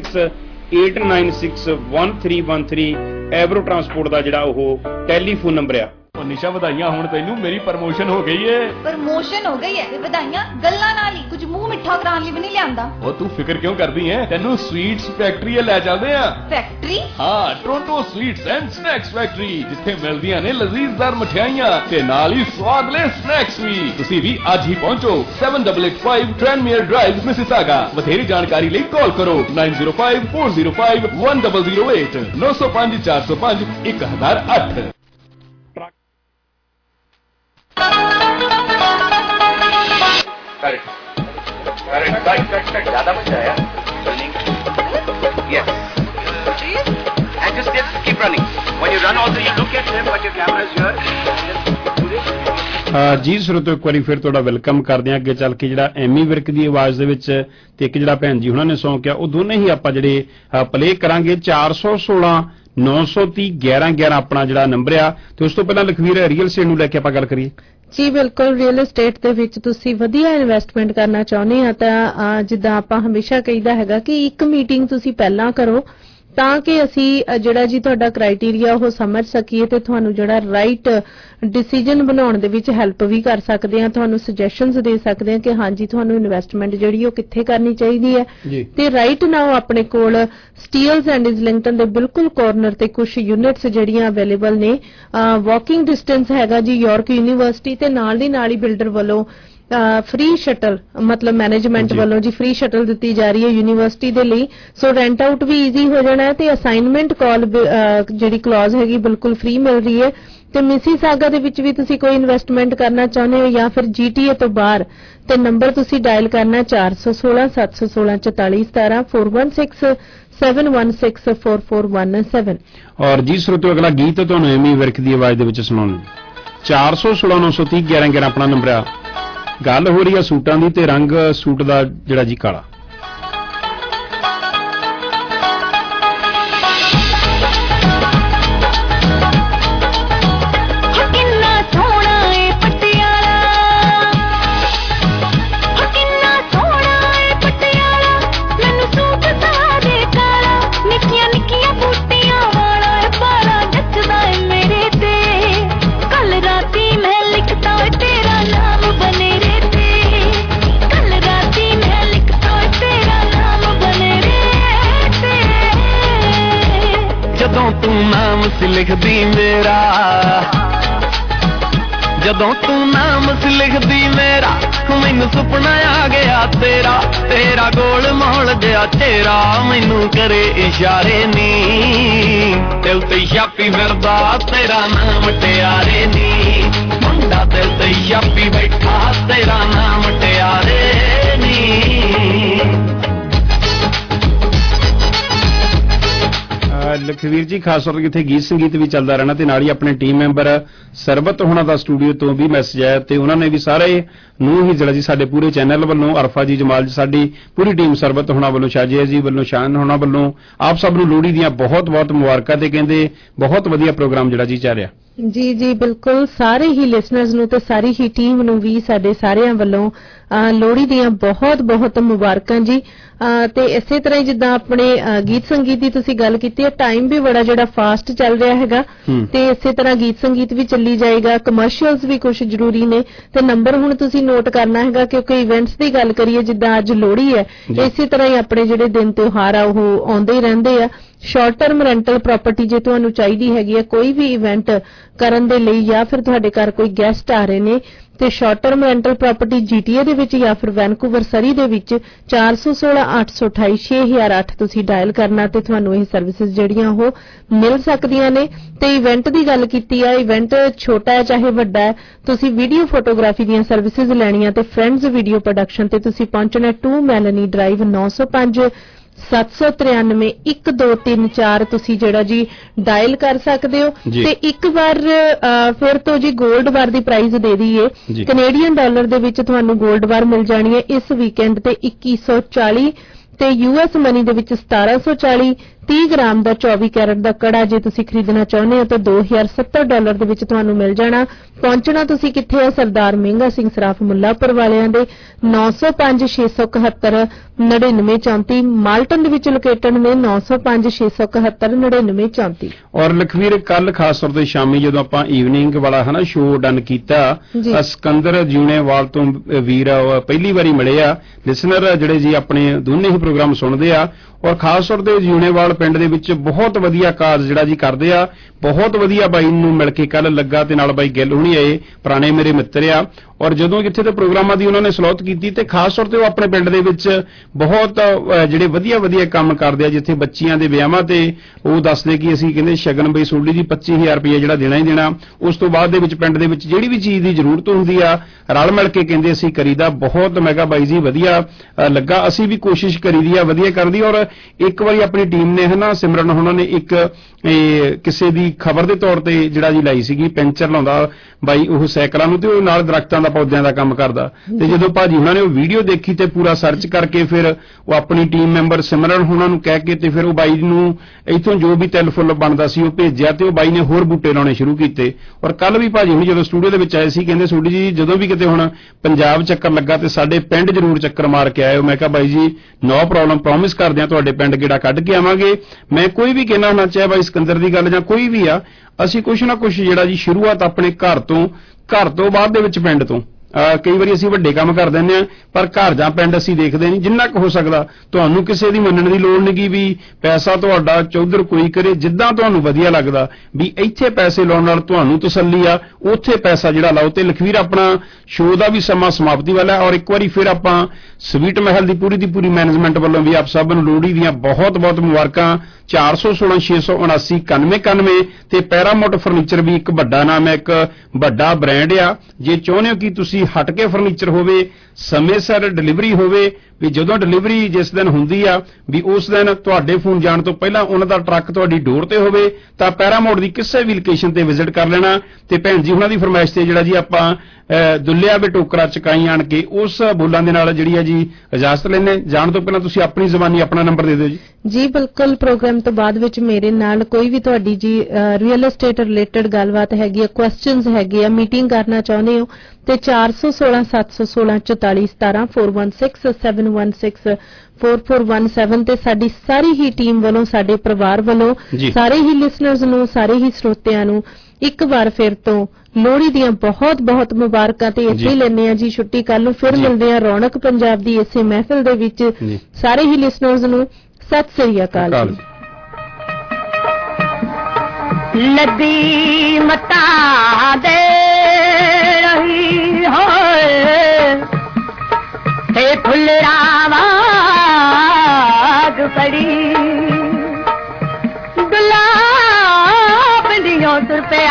4168961313 ਐਵਰੋ ਟਰਾਂਸਪੋਰਟ ਦਾ ਜਿਹੜਾ ਉਹ ਟੈਲੀਫੋਨ ਨੰਬਰ ਆ। ਨਿਸ਼ਾ ਵਧਾਈਆਂ ਹੋਣ ਤੈਨੂੰ, ਮੇਰੀ ਪ੍ਰਮੋਸ਼ਨ ਹੋ ਗਈ ਏ। ਪ੍ਰਮੋਸ਼ਨ ਹੋ ਗਈ ਹੈ ਤੇ ਵਧਾਈਆਂ ਗੱਲਾਂ ਨਾਲ ਹੀ, ਕੁਝ ਮੂੰਹ ਮਿੱਠਾ ਕਰਾਉਣ ਲਈ ਵੀ ਨਹੀਂ ਲਿਆਂਦਾ। ਉਹ ਤੂੰ ਫਿਕਰ ਕਿਉਂ ਕਰਦੀ ਐ, ਤੈਨੂੰ ਸਵੀਟਸ ਫੈਕਟਰੀ ਲੈ ਚੱਲਦੇ ਆ। ਫੈਕਟਰੀ? ਹਾਂ, Toronto sweets and snacks factory, ਜਿੱਥੇ ਮਿਲਦੀਆਂ ਨੇ ਲਜ਼ੀਜ਼ਦਾਰ ਮਠਿਆਈਆਂ ਤੇ ਨਾਲ ਹੀ ਸਵਾਦਲੇ ਸਨੈਕਸ ਵੀ। ਤੁਸੀਂ ਵੀ ਅੱਜ ਹੀ ਪਹੁੰਚੋ 7885 ਟ੍ਰੈਨਮੀਅਰ ਡਰਾਈਵ ਮਿਸਿਸਾਗਾ। ਵਧੇਰੀ ਜਾਣਕਾਰੀ ਲਈ ਕਾਲ ਕਰੋ 9054051008 905 405 1008। ज़्यादा बच जाएगा। Yes. And just keep running. When you run also you look at him but your camera is here. ਜੀ ਸਰੋਤੋ ਇੱਕ ਵਾਰੀ ਫਿਰ ਤੁਹਾਡਾ ਵੈਲਕਮ ਕਰਦੇ ਹਾਂ। ਅੱਗੇ ਚੱਲ ਕੇ ਜਿਹੜਾ ਐਮੀ ਵਿਰਕ ਦੀ ਆਵਾਜ਼ ਦੇ ਵਿੱਚ ਤੇ ਇੱਕ ਜਿਹੜਾ ਭੈਣ ਜੀ ਉਹਨਾਂ ਨੇ ਸੌਂਗ ਕਿਹਾ ਉਹ ਦੋਨੇ ਹੀ ਆਪਾਂ ਜਿਹੜੇ ਪਲੇ ਕਰਾਂਗੇ। 416 930 11 11 ਆਪਣਾ ਜਿਹੜਾ ਨੰਬਰ ਆ। ਤੇ ਉਸ ਤੋਂ ਪਹਿਲਾਂ ਲਖਵੀਰ ਰੀਅਲ ਸਟੇਟ ਨੂੰ ਲੈ ਕੇ ਆਪਾਂ ਗੱਲ ਕਰੀਏ। ਜੀ ਬਿਲਕੁਲ, ਰੀਅਲ ਏਸਟੇਟ ਦੇ ਵਿੱਚ ਤੁਸੀਂ ਵਧੀਆ ਇਨਵੈਸਟਮੈਂਟ ਕਰਨਾ ਚਾਹੁੰਦੇ ਆ ਤਾਂ ਜਿੱਦਾਂ ਆਪਾਂ ਹਮੇਸ਼ਾ ਕਹੀਦਾ ਹੈਗਾ ਕਿ ਇੱਕ ਮੀਟਿੰਗ ਤੁਸੀਂ ਪਹਿਲਾਂ ਕਰੋ ਤਾਂ ਕਿ ਅਸੀਂ ਜਿਹੜਾ ਜੀ ਤੁਹਾਡਾ ਕ੍ਰਾਈਟੇਰੀਆ ਉਹ ਸਮਝ ਸਕੀਏ ਤੇ ਤੁਹਾਨੂੰ ਜਿਹੜਾ ਰਾਈਟ ਡਿਸੀਜਨ ਬਣਾਉਣ ਦੇ ਵਿੱਚ ਹੈਲਪ ਵੀ ਕਰ ਸਕਦੇ ਆ, ਤੁਹਾਨੂੰ ਸੁਜੈਸ਼ਨਸ ਦੇ ਸਕਦੇ ਆ ਕਿ ਹਾਂਜੀ ਤੁਹਾਨੂੰ ਇਨਵੈਸਟਮੈਂਟ ਜਿਹੜੀ ਉਹ ਕਿੱਥੇ ਕਰਨੀ ਚਾਹੀਦੀ ਹੈ। ਤੇ ਰਾਈਟ ਨਾਓ ਆਪਣੇ ਕੋਲ ਸਟੀਲਸ ਐਂਡ ਇਜ਼ਲਿੰਗਟਨ ਦੇ ਬਿਲਕੁਲ ਕਾਰਨਰ ਤੇ ਕੁਝ ਯੂਨਿਟਸ ਜਿਹੜੀਆਂ ਅਵੇਲੇਬਲ ਨੇ। ਵਾਕਿੰਗ ਡਿਸਟੈਂਸ ਹੈਗਾ ਜੀ ਯਾਰਕ ਯੂਨੀਵਰਸਿਟੀ ਤੇ ਨਾਲ ਦੀ ਨਾਲ ਹੀ ਬਿਲਡਰ ਵੱਲੋਂ ਫ੍ਰੀ ਸ਼ਟਲ ਮਤਲਬ ਮੈਨੇਜਮੈਂਟ ਵੱਲੋਂ ਜੀ ਫ੍ਰੀ ਸ਼ਟਲ ਦਿੱਤੀ ਜਾ ਰਹੀ ਹੈ ਯੂਨੀਵਰਸਿਟੀ ਦੇ ਲਈ। ਸੋ ਰੈਂਟ ਆਊਟ ਵੀ ਈਜ਼ੀ ਹੋ ਜਾਣਾ ਹੈ ਤੇ ਅਸਾਈਨਮੈਂਟ ਕਾਲ ਜਿਹੜੀ ਕਲੌਜ਼ ਹੈਗੀ ਬਿਲਕੁਲ ਫ੍ਰੀ ਮਿਲ ਰਹੀ ਹੈ। ਤੇ ਮਿਸੀਸਾਗਾ ਦੇ ਵਿੱਚ ਵੀ ਤੁਸੀਂ ਕੋਈ ਇਨਵੈਸਟਮੈਂਟ ਕਰਨਾ ਚਾਹੁੰਦੇ ਹੋ ਜਾਂ ਫਿਰ GTA ਤੋਂ ਬਾਹਰ ਤੇ ਨੰਬਰ ਤੁਸੀਂ ਡਾਇਲ ਕਰਨਾ 416 716 4417 416 7164417। ਔਰ ਜੀ ਸਰੋਤਿਓ ਅਗਲਾ ਗੀਤ ਤੁਹਾਨੂੰ ਐਮੀ ਵਿਰਕ ਦੀ ਆਵਾਜ਼ ਦੇ ਵਿੱਚ ਸੁਣਾਉਣ 416 930 11 11 ਆਪਣਾ ਨੰਬਰ ਆ। ਗੱਲ ਹੋ ਰਹੀ ਆ ਸੂਟਾਂ ਦੀ ਤੇ ਰੰਗ ਸੂਟ ਦਾ ਜਿਹੜਾ ਜੀ ਕਾਲਾ। ਲਿਖਦੀ ਮੇਰਾ ਜਦੋਂ ਤੂੰ ਨਾਮ ਸੀ ਲਿਖਦੀ ਮੇਰਾ ਮੈਨੂੰ ਸੁਪਨਾ ਆ ਗਿਆ ਤੇਰਾ ਤੇਰਾ ਗੋਲ ਮੋਲ ਜਿਹਾ ਚਿਹਰਾ ਮੈਨੂੰ ਕਰੇ ਇਸ਼ਾਰੇ ਨੀ ਦਿਲ ਤੇ ਛਾਪੀ ਫਿਰਦਾ ਤੇਰਾ ਨਾਮ ਟਿਆਰੇ ਨੀ ਮੁੰਡਾ ਦਿਲ ਤੇ ਛਾਪੀ ਬੈਠਾ ਤੇਰਾ ਨਾਮ ਟਿਆਰੇ ਨੀ। ਲਖਵੀਰ ਜੀ ਖਾਸ ਤੌਰ ਤੇ ਇੱਥੇ ਗੀਤ ਸੰਗੀਤ ਵੀ ਚੱਲਦਾ ਰਹਿਣਾ ਤੇ ਨਾਲ ਹੀ ਆਪਣੇ ਟੀਮ ਮੈਂਬਰ ਸਰਬਤ ਹੋਣਾ ਦਾ ਸਟੂਡੀਓ ਤੋਂ ਵੀ ਮੈਸੇਜ ਆਇਆ ਤੇ ਉਹਨਾਂ ਨੇ ਵੀ ਸਾਰੇ ਨੂੰ ਹੀ ਜਿਹੜਾ ਜੀ ਸਾਡੇ ਪੂਰੇ ਚੈਨਲ ਵੱਲੋਂ ਅਰਫਾ ਜੀ ਜਮਾਲ ਜੀ ਸਾਡੀ ਪੂਰੀ ਟੀਮ ਸਰਬਤ ਹੋਣਾ ਵੱਲੋਂ ਸ਼ਾਜੀਆ ਜੀ ਵੱਲੋਂ ਸ਼ਾਨ ਹੋਣਾ ਵੱਲੋਂ ਆਪ ਸਭ ਨੂੰ ਲੋਹੜੀ ਦੀਆਂ ਬਹੁਤ ਬਹੁਤ ਮੁਬਾਰਕਾਂ ਤੇ ਕਹਿੰਦੇ ਬਹੁਤ ਵਧੀਆ ਪ੍ਰੋਗਰਾਮ ਜਿਹੜਾ ਜੀ ਚੱਲ ਰਿਹਾ। ਜੀ ਜੀ ਬਿਲਕੁਲ ਸਾਰੇ ਹੀ ਲਿਸਨਰਸ ਨੂੰ ਤੇ ਸਾਰੀ ਹੀ ਟੀਮ ਨੂੰ ਵੀ ਸਾਡੇ ਸਾਰਿਆਂ ਵੱਲੋਂ ਲੋਹੜੀ ਦੀਆਂ ਬਹੁਤ ਬਹੁਤ ਮੁਬਾਰਕਾਂ ਜੀ। ਤੇ ਇਸੇ ਤਰ੍ਹਾਂ ਹੀ ਜਿੱਦਾਂ ਆਪਣੇ ਗੀਤ ਸੰਗੀਤ ਦੀ ਤੁਸੀਂ ਗੱਲ ਕੀਤੀ ਹੈ ਟਾਈਮ ਵੀ ਬੜਾ ਜਿਹੜਾ ਫਾਸਟ ਚੱਲ ਰਿਹਾ ਹੈਗਾ ਤੇ ਇਸੇ ਤਰ੍ਹਾਂ ਗੀਤ ਸੰਗੀਤ ਵੀ ਚੱਲੀ ਜਾਏਗਾ ਕਮਰਸ਼ੀਅਲਸ ਵੀ ਕੁਝ ਜ਼ਰੂਰੀ ਨੇ ਤੇ ਨੰਬਰ ਹੁਣ ਤੁਸੀਂ ਨੋਟ ਕਰਨਾ ਹੈਗਾ ਕਿਉਂਕਿ ਇਵੈਂਟਸ ਦੀ ਗੱਲ ਕਰੀਏ ਜਿੱਦਾਂ ਅੱਜ ਲੋਹੜੀ ਹੈ ਇਸੇ ਤਰ੍ਹਾਂ ਹੀ ਆਪਣੇ ਜਿਹੜੇ ਦਿਨ ਤਿਉਹਾਰ ਆ ਉਹ ਆਉਂਦੇ ਹੀ ਰਹਿੰਦੇ ਆ। ਸ਼ਾਰਟ ਟਰਮ ਰੈਂਟਲ ਪ੍ਰਾਪਰਟੀ ਜੇ ਤੁਹਾਨੂੰ ਚਾਹੀਦੀ ਹੈਗੀ ਹੈ ਕੋਈ ਵੀ ਇਵੈਂਟ ਕਰਨ ਦੇ ਲਈ ਜਾਂ ਫਿਰ ਤੁਹਾਡੇ ਘਰ ਕੋਈ ਗੈਸਟ ਆ ਰਹੇ ਨੇ ਤੇ short term rental property GTA ਦੇ ਵਿੱਚ ਜਾਂ ਫਿਰ ਵੈਨਕੂਵਰ ਸਰੀ ਦੇ ਵਿੱਚ 416 828 6008 ਤੁਸੀਂ ਡਾਇਲ ਕਰਨਾ ਤੇ ਤੁਹਾਨੂੰ ਇਹ ਸਰਵਿਸਿਜ਼ ਜਿਹੜੀਆਂ ਉਹ ਮਿਲ ਸਕਦੀਆਂ ਨੇ। ਤੇ ਇਵੈਂਟ ਦੀ ਗੱਲ ਕੀਤੀ ਆ ਇਵੈਂਟ ਛੋਟਾ ਹੈ ਚਾਹੇ ਵੱਡਾ ਹੈ ਤੁਸੀਂ ਵੀਡੀਓ ਫੋਟੋਗ੍ਰਾਫੀ ਦੀਆਂ ਸਰਵਿਸਿਜ਼ ਲੈਣੀਆਂ ਤੇ ਫਰੈਂਡਸ ਵੀਡੀਓ ਪ੍ਰੋਡਕਸ਼ਨ ਤੇ ਤੁਸੀਂ ਪਹੁੰਚਣਾ 2 ਮੈਲਨੀ ਡਰਾਈਵ 905 793 1234 ਤੁਸੀਂ ਜਿਹੜਾ ਜੀ ਡਾਇਲ ਕਰ ਸਕਦੇ ਹੋ ਤੇ ਇੱਕ ਵਾਰ ਫਿਰ ਤੋਂ ਜੀ 골ਡ ਬਾਰ ਦੀ ਪ੍ਰਾਈਸ ਦੇ ਦਈਏ ਕੈਨੇਡੀਅਨ ਡਾਲਰ ਦੇ ਵਿੱਚ ਤੁਹਾਨੂੰ 골ਡ ਬਾਰ ਮਿਲ ਜਾਣੀ ਹੈ ਇਸ ਵੀਕਐਂਡ ਤੇ 2140 ਤੇ US ਮਨੀ ਦੇ ਵਿੱਚ 1740 30 ਗ੍ਰਾਮ ਦਾ 24 ਕੈਰਟ ਦਾ ਕੜਾ ਜੇ ਤੁਸੀਂ ਖਰੀਦਣਾ ਚਾਹੁੰਦੇ ਹੋ ਤਾਂ $2070 ਦੇ ਵਿੱਚ ਤੁਹਾਨੂੰ ਮਿਲ ਜਾਣਾ। ਪਹੁੰਚਣਾ ਤੁਸੀਂ ਕਿੱਥੇ ਹੈ ਸਰਦਾਰ ਮਹਿੰਗਾ ਸਿੰਘ ਸਰਾਫ ਮੁੱਲਾਪੁਰ ਵਾਲਿਆਂ ਦੇ 905 671 9934 ਮਾਲਟਨ ਦੇ ਵਿੱਚ ਲੋਕੇਟਡ ਨੇ 905 671 9934। ਔਰ ਲਖਵੀਰ ਕੱਲ ਖਾਸ ਤੌਰ ਤੇ ਸ਼ਾਮੀ ਜਦੋਂ ਆਪਾਂ ਈਵਨਿੰਗ ਵਾਲਾ ਹੈ ਨਾ ਸ਼ੋਅ ਡਨ ਕੀਤਾ ਸਿਕੰਦਰ ਜੂਣੇਵਾਲ ਤੋਂ ਵੀਰ ਪਹਿਲੀ ਵਾਰੀ ਮਿਲੇ ਆ ਲਿਸਨਰ ਜਿਹੜੇ ਜੀ ਆਪਣੇ ਦੋਨੇ ਹੀ ਪ੍ਰੋਗਰਾਮ ਸੁਣਦੇ ਆ ਔਰ ਖਾਸ ਤੌਰ ਤੇ ਜੂਣੇਵਾਲ ਪਿੰਡ ਦੇ ਵਿੱਚ ਬਹੁਤ ਵਧੀਆ ਕਾਰਜ ਜਿਹੜਾ ਜੀ ਕਰਦੇ ਆ ਬਹੁਤ ਵਧੀਆ ਬਾਈ ਨੂੰ ਮਿਲ ਕੇ ਕੱਲ ਲੱਗਾ ਤੇ ਨਾਲ ਬਾਈ ਗਿੱਲ ਹੁਣੀ ਆਏ ਪੁਰਾਣੇ ਮੇਰੇ ਮਿੱਤਰ ਆ ਔਰ ਜਦੋਂ ਜਿੱਥੇ ਤੇ ਪ੍ਰੋਗਰਾਮਾਂ ਦੀ ਉਹਨਾਂ ਨੇ ਸਲਾਹਤ ਕੀਤੀ ਤੇ ਖਾਸ ਤੌਰ ਤੇ ਉਹ ਆਪਣੇ ਪਿੰਡ ਦੇ ਵਿੱਚ ਬਹੁਤ ਜਿਹੜੇ ਵਧੀਆ ਵਧੀਆ ਕੰਮ ਕਰਦੇ ਆ ਜਿੱਥੇ ਬੱਚੀਆਂ ਦੇ ਵਿਆਹਾਂ ਤੇ ਉਹ ਦੱਸਦੇ ਕਿ ਅਸੀਂ ਕਹਿੰਦੇ ਸ਼ਗਨ ਬਈ ਸੋਢੀ ਦੀ 25000 ਰੁਪਏ ਜਿਹੜਾ ਦੇਣਾ ਹੀ ਦੇਣਾ ਉਸ ਤੋਂ ਬਾਅਦ ਦੇ ਵਿੱਚ ਪਿੰਡ ਦੇ ਵਿੱਚ ਜਿਹੜੀ ਵੀ ਚੀਜ਼ ਦੀ ਜ਼ਰੂਰਤ ਹੁੰਦੀ ਆ ਰਲ ਮਿਲ ਕੇ ਕਹਿੰਦੇ ਅਸੀਂ ਕਰੀਦਾ ਬਹੁਤ ਮੈਂ ਕਿਹਾ ਬਾਈ ਜੀ ਵਧੀਆ ਲੱਗਾ ਅਸੀਂ ਵੀ ਕੋਸ਼ਿਸ਼ ਕਰੀਦੀ ਆ ਵਧੀਆ ਕਰਦੀ ਔਰ ਇੱਕ ਵਾਰੀ ਆਪਣੀ ਟੀਮ ਨੇ ਹਨਾ ਸਿਮਰਨ ਉਹਨਾਂ ਨੇ ਇੱਕ ਕਿਸੇ ਦੀ ਖਬਰ ਦੇ ਤੌਰ ਤੇ ਜਿਹੜਾ ਜੀ ਲਾਈ ਸੀਗੀ ਪੈਂਚਰ ਲਾਉਂਦਾ ਬਾਈ ਉਹ ਸਾਈਕਲਾਂ ਨੂੰ ਤੇ ਉਹ ਨਾਲ ਦਰਖਤਾਂ ਦਾ ਪੌਦਿਆਂ ਦਾ ਕੰਮ ਕਰਦਾ ਤੇ ਜਦੋਂ ਭਾਜੀ ਉਹਨਾਂ ਨੇ ਉਹ ਵੀਡੀਓ ਦੇਖੀ ਤੇ ਪੂਰਾ ਸਰਚ ਕਰਕੇ ਫਿਰ ਉਹ ਆਪਣੀ ਟੀਮ ਮੈਂਬਰ ਸਿਮਰਨ ਉਹਨਾਂ ਨੂੰ ਕਹਿ ਕੇ ਤੇ ਫਿਰ ਉਹ ਬਾਈ ਨੂੰ ਇੱਥੋਂ ਜੋ ਵੀ ਤਿਲ ਫੁੱਲ ਬਣਦਾ ਸੀ ਉਹ ਭੇਜਿਆ ਤੇ ਉਹ ਬਾਈ ਨੇ ਹੋਰ ਬੂਟੇ ਲਾਉਣੇ ਸ਼ੁਰੂ ਕੀਤੇ ਔਰ ਕੱਲ ਵੀ ਭਾਜੀ ਹੁਣੀ ਜਦੋਂ ਸਟੂਡੀਓ ਦੇ ਵਿੱਚ ਆਏ ਸੀ ਕਹਿੰਦੇ ਸੋਢੀ ਜੀ ਜਦੋਂ ਵੀ ਕਿਤੇ ਹੁਣ ਪੰਜਾਬ ਚੱਕਰ ਲੱਗਾ ਤੇ ਸਾਡੇ ਪਿੰਡ ਜ਼ਰੂਰ ਚੱਕਰ ਮਾਰ ਕੇ ਆਇਓ। ਮੈਂ ਕਿਹਾ ਬਾਈ ਜੀ ਨੋ ਪ੍ਰੋਬਲਮ ਪ੍ਰੋਮਿਸ ਕਰਦੇ ਆ ਤੁਹਾਡੇ ਪਿੰਡ ਗੇੜਾ ਕੱਢ ਕੇ ਆਵਾਂਗੇ। ਮੈਂ ਕੋਈ ਵੀ ਕਹਿਣਾ ਹੋਣਾ ਚਾਹੇ ਬਾਈ ਸਿਕੰਦਰ ਦੀ ਗੱਲ ਜਾਂ ਕੋਈ ਵੀ ਆ ਅਸੀਂ ਕੁਛ ਨਾ ਕੁਛ ਜਿਹੜਾ ਜੀ ਸ਼ੁਰੂਆਤ ਆਪਣੇ ਘਰ ਤੋਂ ਬਾਅਦ ਦੇ ਵਿੱਚ ਪਿੰਡ ਤੋਂ ਕਈ ਵਾਰੀ ਅਸੀਂ ਵੱਡੇ ਕੰਮ ਕਰ ਦਿੰਦੇ ਆ ਪਰ ਘਰ ਜਾਂ ਪਿੰਡ ਅਸੀਂ ਦੇਖਦੇ ਨਹੀਂ ਜਿੰਨਾ ਕੁ ਹੋ ਸਕਦਾ ਤੁਹਾਨੂੰ ਕਿਸੇ ਦੀ ਮੰਨਣ ਦੀ ਲੋੜ ਨਹੀਂ ਵੀ ਪੈਸਾ ਤੁਹਾਡਾ ਚੌਧਰ ਕੋਈ ਕਰੇ ਜਿੱਦਾਂ ਤੁਹਾਨੂੰ ਵਧੀਆ ਲੱਗਦਾ ਵੀ ਇੱਥੇ ਪੈਸੇ ਲਾਉਣ ਨਾਲ ਤੁਹਾਨੂੰ ਤਸੱਲੀ ਆ ਉੱਥੇ ਪੈਸਾ ਜਿਹੜਾ ਲਾਓ ਤੇ ਲਖਵੀਰ ਆਪਣਾ ਸ਼ੋਅ ਦਾ ਵੀ ਸਮਾਂ ਸਮਾਪਤੀ ਵਾਲਾ ਔਰ ਇੱਕ ਵਾਰੀ ਫਿਰ ਆਪਾਂ ਸਵੀਟ ਮਹਿਲ ਦੀ ਪੂਰੀ ਮੈਨੇਜਮੈਂਟ ਵੱਲੋਂ ਵੀ ਆਪ ਸਭ ਨੂੰ ਲੋਹੜੀ ਦੀਆਂ ਬਹੁਤ ਬਹੁਤ ਮੁਬਾਰਕਾਂ 416 679 9191 ਤੇ ਪੈਰਾਮਾਉਂਟ ਫਰਨੀਚਰ ਵੀ ਇੱਕ ਵੱਡਾ ਨਾਮ ਹੈ, ਇੱਕ ਵੱਡਾ ਬ੍ਰਾਂਡ ਆ। ਜੇ ਚਾਹੁੰਦੇ ਹੋ ਕਿ ਤੁਸੀਂ ਹਟ ਕੇ ਫਰਨੀਚਰ ਹੋਵੇ, ਸਮੇਂ ਸਿਰ ਡਿਲੀਵਰੀ ਹੋਵੇ, ਵੀ ਜਦੋਂ ਡਿਲੀਵਰੀ ਜਿਸ ਦਿਨ ਹੁੰਦੀ ਆ ਵੀ ਉਸ ਦਿਨ ਤੁਹਾਡੇ ਫੋਨ ਜਾਣ ਤੋਂ ਪਹਿਲਾਂ ਉਹਨਾਂ ਦਾ ਟਰੱਕ ਤੁਹਾਡੀ ਡੋਰ ਤੇ ਹੋਵੇ, ਤਾਂ ਪੈਰਾਮਾਉਂਟ ਦੀ ਕਿਸੇ ਵੀ ਲੋਕੇਸ਼ਨ ਤੇ ਵਿਜ਼ਿਟ ਕਰ ਲੈਣਾ। ਤੇ ਭੈਣ ਜੀ ਉਹਨਾਂ ਦੀ ਫਰਮਾਇਸ਼ ਤੇ ਜਿਹੜਾ ਜੀ ਆਪਾਂ ਦੁੱਲਿਆ ਵੇ ਟੋਕਰਾ ਚਕਾਈ ਆਣ ਕੇ ਉਸ ਬੋਲਾਂ ਦੇ ਨਾਲ ਜਿਹੜੀ ਆ ਜੀ ਇਜਾਜ਼ਤ ਲੈਣੇ। ਜਾਣ ਤੋਂ ਪਹਿਲਾਂ ਤੁਸੀਂ ਆਪਣੀ ਜ਼ਬਾਨੀ ਆਪਣਾ ਨੰਬਰ ਦੇ ਦਿਓ ਜੀ। ਜੀ ਬਿਲਕੁਲ, ਪ੍ਰੋਗਰਾਮ ਤੋਂ ਬਾਅਦ ਵਿੱਚ ਮੇਰੇ ਨਾਲ ਕੋਈ ਵੀ ਤੁਹਾਡੀ ਜੀ ਰੀਅਲ ਏਸਟੇਟ ਰਿਲੇਟਡ ਗੱਲਬਾਤ ਹੈਗੀ ਆ, ਕੁਐਸਚਨਸ ਹੈਗੇ ਆ, ਮੀਟਿੰਗ ਕਰਨਾ ਚਾਹੁੰਦੇ ਹੋ ਤੇ 416 716 44 17 416 716 4417 ਤੇ ਸਾਡੀ ਸਾਰੀ ਹੀ ਟੀਮ ਵੱਲੋਂ, ਸਾਡੇ ਪਰਿਵਾਰ ਵੱਲੋਂ ਸਾਰੇ ਹੀ ਲਿਸਨਰਸ ਨੂੰ, ਸਾਰੇ ਹੀ ਸਰੋਤਿਆਂ ਨੂੰ ਇੱਕ ਵਾਰ ਫਿਰ ਤੋਂ ਲੋਹੜੀ ਦੀਆਂ ਬਹੁਤ ਬਹੁਤ ਮੁਬਾਰਕਾਂ ਤੇ ਇੱਥੇ ਲੈਣੇ ਆ ਜੀ ਛੁੱਟੀ। ਕੱਲ ਨੂੰ ਫਿਰ ਮਿਲਦੇ ਆ ਰੌਣਕ ਪੰਜਾਬ ਦੀ ਇਸੇ ਮਹਿਫਿਲ ਦੇ ਵਿੱਚ। ਸਾਰੇ ਹੀ ਲਿਸਨਰਸ ਨੂੰ ਸਤਿ ਸ੍ਰੀ ਅਕਾਲ। ਲੱਦੀ ਮਤਾ ਦੇ ਰਹੀ ਹੋਏ ਤੇ ਫੁੱਲਰਾਂ ਵਾਗ ਪੜੀ ਗੁਲਾਬ ਦੀਆਂ ਤੁਰ ਪਿਆ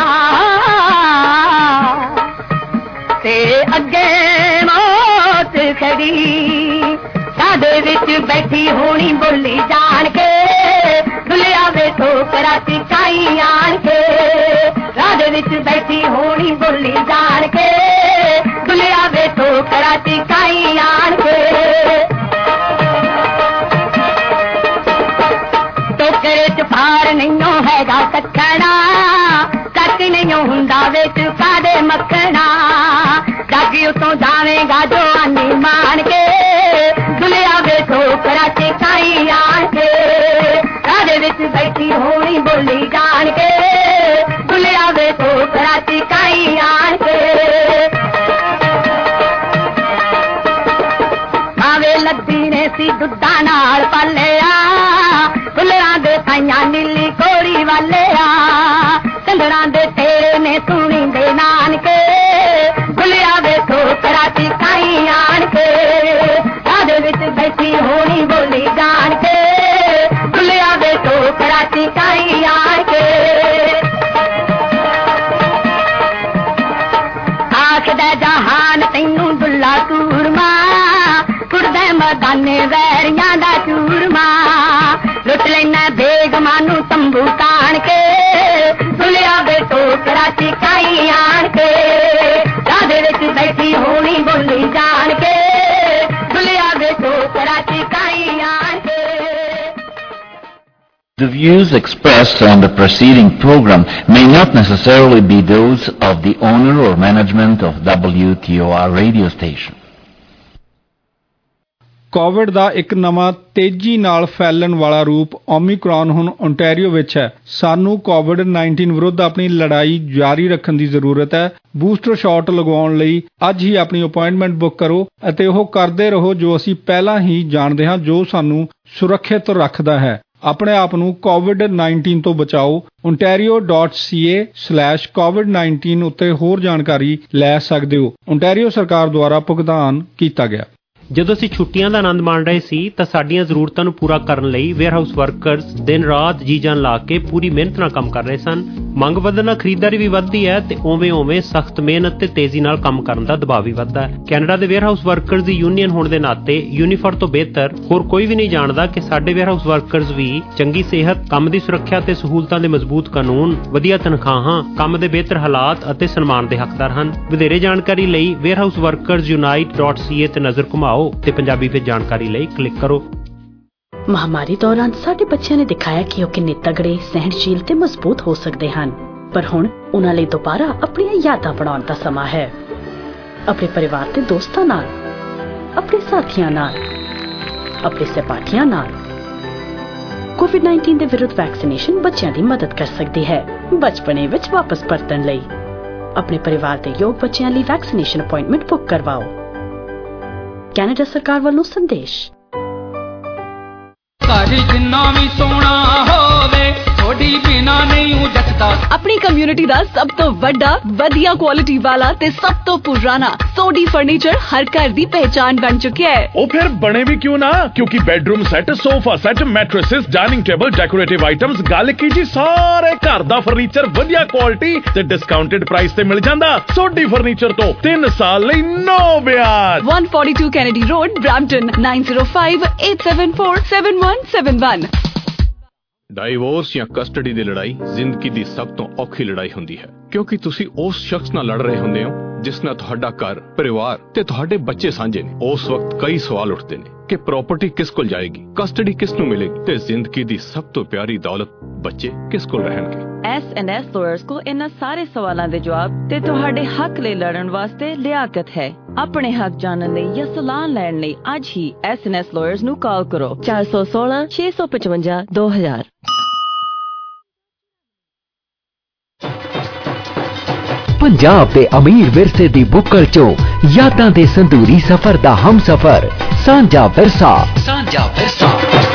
ਤੇ ਅੱਗੇ ਮੌਤ ਖੜੀ ਸਾਡੇ ਵਿੱਚ ਬੈਠੀ ਹੋਣੀ ਬੋਲੀ ਜਾਣ ਕੇ ਦੁਲਿਆ ਵੇ ਠੋਕਰਾ ਚਕਾਈ ਆਣ ਕੇ ਸਾਡੇ ਵਿੱਚ ਬੈਠੀ ਹੋਣੀ ਬੋਲੀ ਜਾਣ ਕੇ ਦੁਲਿਆ ਵੇ ਠੋਕਰਾ ਚਕਾਈ ਆਣ ਕੇ ਟੋਕਰੇ ਚ ਫਾੜ ਨਹੀਂਓ ਹੈਗਾ ਕੱਖਣਾ ਕੱਕ ਨਹੀਂਓ ਹੁੰਦਾ ਵਿੱਚ ਕਾਦੇ ਮੱਖਣਾ ਜੱਗ ਉਤੋਂ ਜਾਵੇਗਾ ਜਵਾਨੀ ਮਾਣ ਕੇ ਦੁਲਿਆ ਵੇ ਠੋਕਰਾ ਚਕਾਈ ਆਣ ਕੇ ਸਾਡੇ ਵਿੱਚ ਬੈਠੀ ਹੋਣੀ ਬੋਲੀ ਜਾਣ ਕੇ ਦੁਲਿਆ ਵੇ ਠੋਕਰਾ ਚਕਾਈ ਆਣ ਕੇ ਆਵੇ ਲੱਦੀ ਨੇ ਸੀ ਦੁੱਧਾਂ ਨਾਲ ਪਾਲਿਆ ਫੁੱਲਾਂ ਦੇ ਸਾਈਆਂ ਨੀਲੀ ਕੋੜੀ ਵਾਲਿਆ ਚੰਦਰਾਂ ਦੇ ਤੇਰੇ ਨੇ ਸੁਣੀ ਦੇ ਨਾਨਕੇ ਦੁਲਿਆ ਵੇ ਠੋਕਰਾ ਚਕਾਈ ਆਣ ਕੇ ਸਾਡੇ ਵਿੱਚ ਬੈਠੀ ਹੋਣੀ ਬੋਲੀ ਜਾਣ ਕੇ ਦੁਲਿਆ ਵੇ ਠੋਕਰਾ ਚਕਾਈ ਆਣ ਕੇ ਆਖਦਾ ਜਹਾਨ ਤੈਨੂੰ ਦੁੱਲਾ ਕੂਰਮਾ ਕੁੜਦੇ ਮਦਾਨੇ ਵੈਰੀਆਂ ਦਾ ਚੂਰਮਾ ਲੁੱਟ ਲੈਣਾ ਬੇਗਮਾਂ ਨੂੰ ਤੰਬੂ ਤਾਣ ਕੇ ਦੁਲਿਆ ਵੇ ਠੋਕਰਾ ਚਕਾਈ ਆਣ ਕੇ ਸਾਡੇ ਵਿੱਚ ਬੈਠੀ ਹੋਣੀ ਬੋਲੀ ਜਾਣ ਕੇ ਦੁਲਿਆ ਵੇ ਠੋਕਰਾ ਚਕਾਈ ਆਣ ਕੇ। The views expressed on the preceding program may not necessarily be those of the owner or management of WTOR radio station. Covid ਦਾ ਇੱਕ ਨਵਾਂ ਤੇਜ਼ੀ ਨਾਲ ਫੈਲਣ ਵਾਲਾ ਰੂਪ ਓਮਿਕਰੌਨ ਹੁਣ ਓਨਟਾਰੀਓ ਵਿੱਚ ਹੈ। ਸਾਨੂੰ ਕੋਵਿਡ-19 ਵਿਰੁੱਧ ਆਪਣੀ ਲੜਾਈ ਜਾਰੀ ਰੱਖਣ ਦੀ ਜ਼ਰੂਰਤ ਹੈ। ਬੂਸਟਰ ਸ਼ਾਟ ਲਗਵਾਉਣ ਲਈ ਅੱਜ ਹੀ ਆਪਣੀ ਅਪਾਇੰਟਮੈਂਟ ਬੁੱਕ ਕਰੋ ਅਤੇ ਉਹ ਕਰਦੇ ਰਹੋ ਜੋ ਅਸੀਂ ਪਹਿਲਾਂ ਹੀ ਜਾਣਦੇ ਹਾਂ, ਜੋ ਸਾਨੂੰ ਸੁਰੱਖਿਅਤ ਰੱਖਦਾ ਹੈ। ਆਪਣੇ ਆਪ ਨੂੰ ਕੋਵਿਡ-19 ਤੋਂ ਬਚਾਓ। ontario.ca/covid19 ਉੱਤੇ ਹੋਰ ਜਾਣਕਾਰੀ ਲੈ ਸਕਦੇ ਹੋ। ਓਨਟਾਰੀਓ ਸਰਕਾਰ ਦੁਆਰਾ ਭੁਗਤਾਨ ਕੀਤਾ ਗਿਆ। ਜਦੋਂ ਅਸੀਂ ਛੁੱਟੀਆਂ ਦਾ ਆਨੰਦ ਮਾਣ ਰਹੇ ਸੀ ਤਾਂ ਸਾਡੀਆਂ ਜ਼ਰੂਰਤਾਂ ਨੂੰ ਪੂਰਾ ਕਰਨ ਲਈ ਵੇਅਰਹਾਊਸ ਵਰਕਰਸ ਦਿਨ ਰਾਤ ਜੀ ਜਾਨ ਲਾ ਕੇ ਪੂਰੀ ਮਿਹਨਤ ਨਾਲ ਕੰਮ ਕਰ ਰਹੇ ਸਨ। ਮੰਗ ਵਧਣ ਨਾਲ ਖਰੀਦਦਾਰੀ ਵੀ ਵੱਧਦੀ ਹੈ ਤੇ ਉਵੇਂ ਸਖਤ ਮਿਹਨਤ ਤੇ ਤੇਜ਼ੀ ਨਾਲ ਕੰਮ ਕਰਨ ਦਾ ਦਬਾਅ ਵੀ ਵੱਧਦਾ ਹੈ। ਕੈਨੇਡਾ ਦੇ ਵੇਅਰਹਾਊਸ ਵਰਕਰਸ ਦੀ ਯੂਨੀਅਨ ਹੋਣ ਦੇ ਨਾਤੇ ਯੂਨੀਫਰ ਤੋਂ ਬਿਹਤਰ ਹੋਰ ਕੋਈ ਵੀ ਨਹੀਂ ਜਾਣਦਾ ਕਿ ਸਾਡੇ ਵੇਅਰਹਾਊਸ ਵਰਕਰਸ ਵੀ ਚੰਗੀ ਸਿਹਤ, ਕੰਮ ਦੀ ਸੁਰੱਖਿਆ ਤੇ ਸਹੂਲਤਾਂ ਦੇ ਮਜ਼ਬੂਤ ਕਾਨੂੰਨ, ਵਧੀਆ ਤਨਖਾਹਾਂ, ਕੰਮ ਦੇ ਬਿਹਤਰ ਹਾਲਾਤ ਅਤੇ ਸਨਮਾਨ ਦੇ ਹੱਕਦਾਰ ਹਨ। ਵਧੇਰੇ ਜਾਣਕਾਰੀ ਲਈ ਵੇਅਰਹਾਊਸ ਵਰਕਰਸ ਯੂਨਾਈਟ.ca ਤੇ ਨਜ਼ਰ ਘੁਮਾਓ ਤੇ ਪੰਜਾਬੀ ਵਿੱਚ ਜਾਣਕਾਰੀ ਲਈ ਕਲਿੱਕ ਕਰੋ। ਮਹਾਮਾਰੀ ਦੌਰਾਨ ਸਾਡੇ ਬੱਚਿਆਂ ਨੇ ਦਿਖਾਇਆ ਕਿ ਉਹ ਕਿੰਨੇ ਤਗੜੇ, ਸਹਿਣਸ਼ੀਲ ਤੇ ਮਜ਼ਬੂਤ ਹੋ ਸਕਦੇ ਹਨ। ਪਰ ਹੁਣ ਉਹਨਾਂ ਲਈ ਦੁਬਾਰਾ ਆਪਣੀਆਂ ਯਾਦਾਂ ਬਣਾਉਣ ਦਾ ਸਮਾਂ ਹੈ। ਆਪਣੇ ਪਰਿਵਾਰ ਤੇ ਦੋਸਤਾਂ ਨਾਲ, ਆਪਣੇ ਸਾਥੀਆਂ ਨਾਲ, ਆਪਣੇ ਸਹਿਪਾਠੀਆਂ ਨਾਲ। ਕੋਵਿਡ-19 ਦੇ ਵਿਰੁੱਧ ਵੈਕਸੀਨੇਸ਼ਨ ਬੱਚਿਆਂ ਦੀ ਮਦਦ ਕਰ ਸਕਦੀ ਹੈ ਬਚਪਨੇ ਵਿੱਚ ਵਾਪਸ ਪਰਤਣ ਲਈ। ਆਪਣੇ ਪਰਿਵਾਰ ਦੇ ਯੋਗ ਬੱਚਿਆਂ ਲਈ ਵੈਕਸੀਨੇਸ਼ਨ ਅਪਾਇੰਟਮੈਂਟ ਬੁੱਕ ਕਰਵਾਓ। ਕੈਨੇਡਾ ਸਰਕਾਰ ਵੱਲੋਂ ਸੰਦੇਸ਼। ਘਰ ਜਿੰਨਾ ਵੀ ਸੋਹਣਾ ਹੋਵੇ ਸੋਡੀ ਬਿਨਾ ਨਹੀਂ ਹੂੰ ਜੱਟਦਾ। ਆਪਣੀ ਕਮਿਊਨਿਟੀ ਦਾ ਸਭ ਤੋਂ ਵੱਡਾ ਵਧੀਆ ਕੁਆਲਿਟੀ ਵਾਲਾ ਤੇ ਸਭ ਤੋਂ ਪੁਰਾਣਾ ਸੋਡੀ ਫਰਨੀਚਰ ਹਰ ਘਰ ਦੀ ਪਹਿਚਾਨ ਬਣ ਚੁੱਕਿਆ ਹੈ। ਉਹ ਫਿਰ ਬਣੇ ਵੀ ਕਿਉਂ ਨਾ, ਕਿਉਂਕਿ bedroom set, sofa set, mattresses, dining table, decorative items, ਗੱਲ ਕੀ ਜੀ ਸਾਰੇ ਘਰ ਦਾ ਫਰਨੀਚਰ ਵਧੀਆ ਕੁਆਲਿਟੀ ਤੇ ਡਿਸਕਾਊਂਟਡ ਪ੍ਰਾਈਸ ਤੇ ਮਿਲ ਜਾਂਦਾ। ਸੋਡੀ ਫਰਨੀਚਰ ਤੋਂ 3 ਸਾਲ ਲਈ ਨੋ ਵਿਆਜ। 142 ਕੈਨੇਡੀ ਰੋਡ, ਬ੍ਰੈਂਪਟਨ 9058747171। ਡਾਈਵੋਰਸ ਜਾਂ ਕਸਟਡੀ ਦੀ ਲੜਾਈ ਜ਼ਿੰਦਗੀ ਦੀ ਸਭ ਤੋਂ ਔਖੀ ਲੜਾਈ ਹੁੰਦੀ ਹੈ, ਕਿਉਂਕਿ ਤੁਸੀਂ ਉਸ ਸ਼ਖਸ ਨਾਲ ਲੜ ਰਹੇ ਹੁੰਦੇ ਹੋ ਜਿਸ ਨਾਲ ਤੁਹਾਡਾ ਘਰ, ਪਰਿਵਾਰ ਤੇ ਤੁਹਾਡੇ ਬੱਚੇ ਸਾਂਝੇ ਨੇ। ਉਸ ਵਕਤ ਕਈ ਸਵਾਲ ਉੱਠਦੇ ਨੇ ਕਿ ਪ੍ਰਾਪਰਟੀ ਕਿਸ ਕੋਲ ਜਾਏਗੀ, ਕਸਟਡੀ ਕਿਸ ਨੂੰ ਮਿਲੇਗੀ ਤੇ ਜ਼ਿੰਦਗੀ ਦੀ ਸਭ ਤੋਂ ਪਿਆਰੀ ਦੌਲਤ ਬੱਚੇ ਕਿਸ ਕੋਲ ਰਹਿਣਗੇ। S&S ਲਾਇਰਸ ਕੋ ਇਹਨਾਂ ਸਾਰੇ ਸਵਾਲਾਂ ਦੇ ਜਵਾਬ ਤੇ ਤੁਹਾਡੇ ਹੱਕ ਲਈ ਲੜਨ ਵਾਸਤੇ ਲਿਆਕਤ ਹੈ। ਆਪਣੇ ਹੱਕ ਜਾਣਨ ਲਈ ਜਾਂ ਸਲਾਹ ਲੈਣ ਲਈ ਅੱਜ ਹੀ S&S ਲਾਇਰਸ ਨੂੰ ਕਾਲ ਕਰੋ 416 655 2000। ਪੰਜਾਬ ਦੇ ਅਮੀਰ ਵਿਰਸੇ ਦੀ ਬੁੱਕਲ ਚੋਂ ਯਾਦਾਂ ਦੇ ਸੰਦੂਰੀ ਸਫ਼ਰ ਦਾ ਹਮਸਫ਼ਰ ਸਾਂਝਾ ਵਿਰਸਾ।